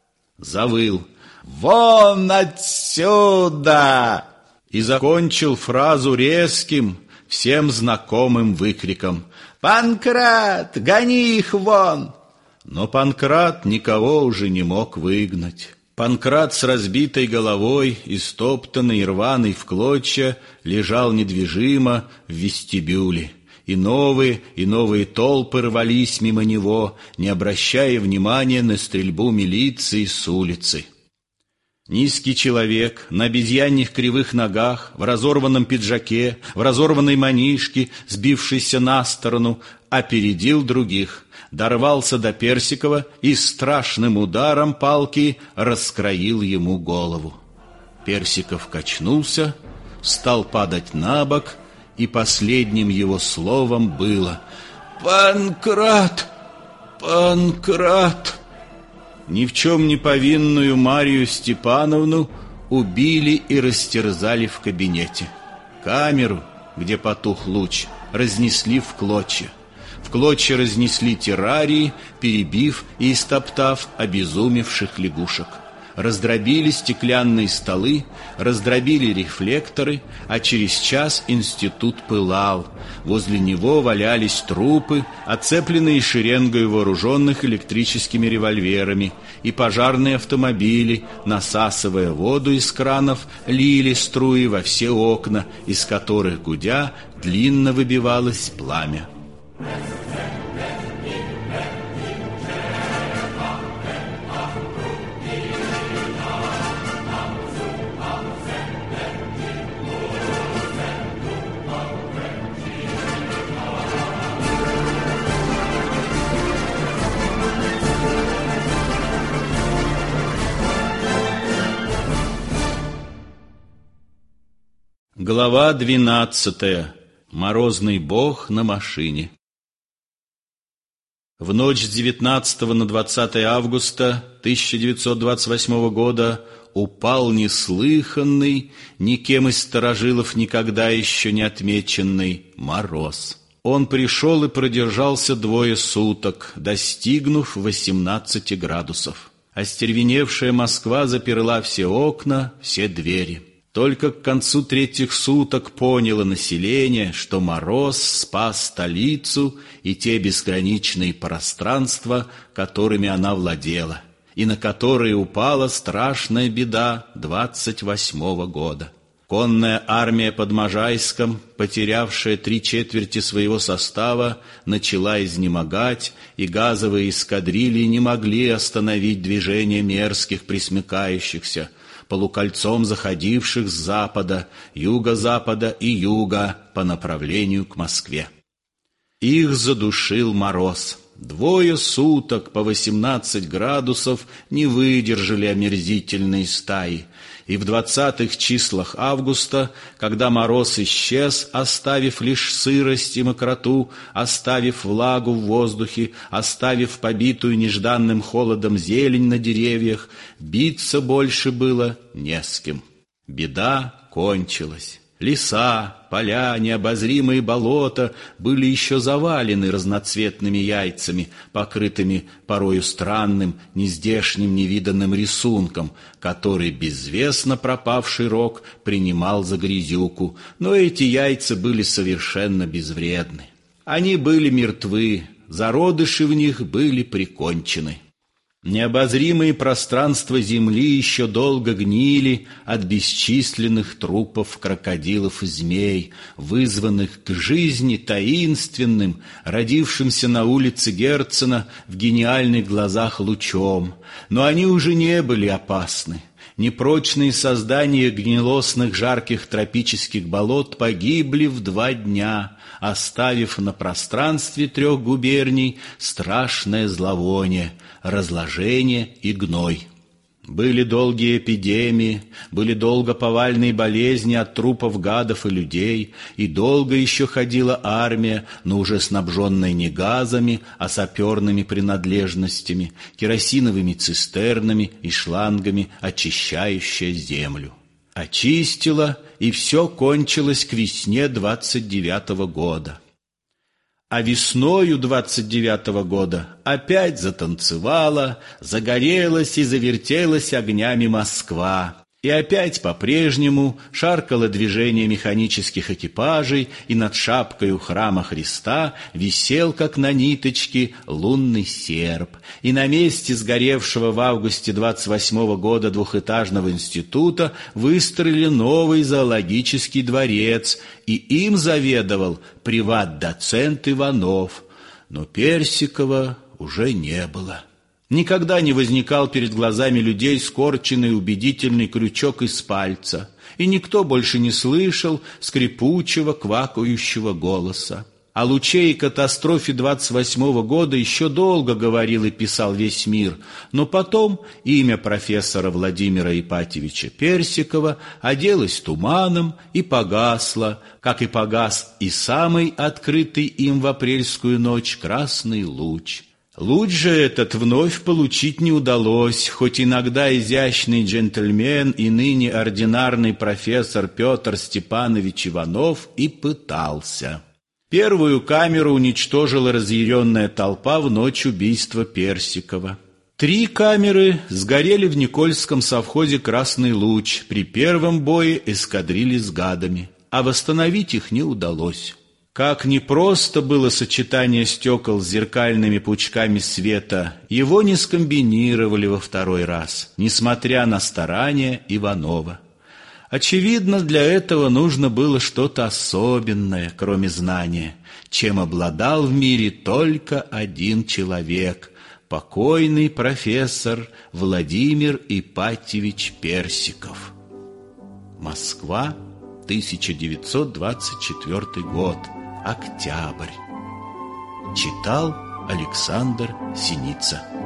Завыл: «Вон отсюда!» и закончил фразу резким, всем знакомым выкриком: «Панкрат, гони их вон!» Но Панкрат никого уже не мог выгнать. Панкрат с разбитой головой, истоптанный и рваный в клочья, лежал недвижимо в вестибюле. И новые толпы рвались мимо него, не обращая внимания на стрельбу милиции с улицы. Низкий человек на обезьяньих кривых ногах, в разорванном пиджаке, в разорванной манишке, сбившийся на сторону, опередил других, дорвался до Персикова и страшным ударом палки раскроил ему голову. Персиков качнулся, стал падать на бок, и последним его словом было: «Панкрат! Панкрат!» Ни в чем не повинную Марью Степановну убили и растерзали в кабинете. Камеру, где потух луч, разнесли в клочья. В клочья разнесли террарии, перебив и истоптав обезумевших лягушек. Раздробили стеклянные столы, раздробили рефлекторы, а через час институт пылал. Возле него валялись трупы, оцепленные шеренгой вооруженных электрическими револьверами, и пожарные автомобили, насасывая воду из кранов, лили струи во все окна, из которых, гудя, длинно выбивалось пламя. Глава 12. Морозный бог на машине. В ночь с 19 на 20 августа 1928 года упал неслыханный, никем из старожилов никогда еще не отмеченный мороз. Он пришел и продержался 2 суток, достигнув 18 градусов. Остервеневшая Москва заперла все окна, все двери. Только к концу 3 суток поняло население, что мороз спас столицу и те безграничные пространства, которыми она владела, и на которые упала страшная беда 28-го года. Конная армия под Можайском, потерявшая 3/4 своего состава, начала изнемогать, и газовые эскадрильи не могли остановить движение мерзких пресмыкающихся, полукольцом заходивших с запада, юго-запада и юга по направлению к Москве. Их задушил мороз. 2 суток по 18 градусов не выдержали омерзительные стаи, и в 20-х числах августа, когда мороз исчез, оставив лишь сырость и мокроту, оставив влагу в воздухе, оставив побитую нежданным холодом зелень на деревьях, биться больше было не с кем. Беда кончилась. Леса, поля, необозримые болота были еще завалены разноцветными яйцами, покрытыми порою странным, нездешним, невиданным рисунком, который безвестно пропавший рок принимал за грязюку, но эти яйца были совершенно безвредны. Они были мертвы, зародыши в них были прикончены. Необозримые пространства земли еще долго гнили от бесчисленных трупов крокодилов и змей, вызванных к жизни таинственным, родившимся на улице Герцена в гениальных глазах лучом. Но они уже не были опасны. Непрочные создания гнилостных жарких тропических болот погибли в 2 дня, оставив на пространстве 3 губерний страшное зловоние, разложение и гной. Были долгие эпидемии, были долго повальные болезни от трупов гадов и людей, и долго еще ходила армия, но уже снабженная не газами, а саперными принадлежностями, керосиновыми цистернами и шлангами, очищающая землю. Очистила, и все кончилось к весне 29-го года. А весною 29-го года опять затанцевала, загорелась и завертелась огнями Москва. И опять по-прежнему шаркало движение механических экипажей, и над шапкой у храма Христа висел, как на ниточке, лунный серп. И на месте сгоревшего в августе 28-го года 2-этажного института выстроили новый зоологический дворец, и им заведовал приват-доцент Иванов. Но Персикова уже не было. Никогда не возникал перед глазами людей скорченный убедительный крючок из пальца, и никто больше не слышал скрипучего, квакающего голоса. О луче и катастрофе 28-го года еще долго говорил и писал весь мир, но потом имя профессора Владимира Ипатьевича Персикова оделось туманом и погасло, как и погас и самый открытый им в апрельскую ночь красный луч. Луч же этот вновь получить не удалось, хоть иногда изящный джентльмен и ныне ординарный профессор Петр Степанович Иванов и пытался. Первую камеру уничтожила разъяренная толпа в ночь убийства Персикова. 3 камеры сгорели в Никольском совхозе «Красный луч» при первом бое эскадрильи с гадами, а восстановить их не удалось. Как непросто было сочетание стекол с зеркальными пучками света, его не скомбинировали во второй раз, несмотря на старания Иванова. Очевидно, для этого нужно было что-то особенное, кроме знания, чем обладал в мире только один человек – покойный профессор Владимир Ипатьевич Персиков. Москва, 1924 год. Октябрь. Читал Александр Синица.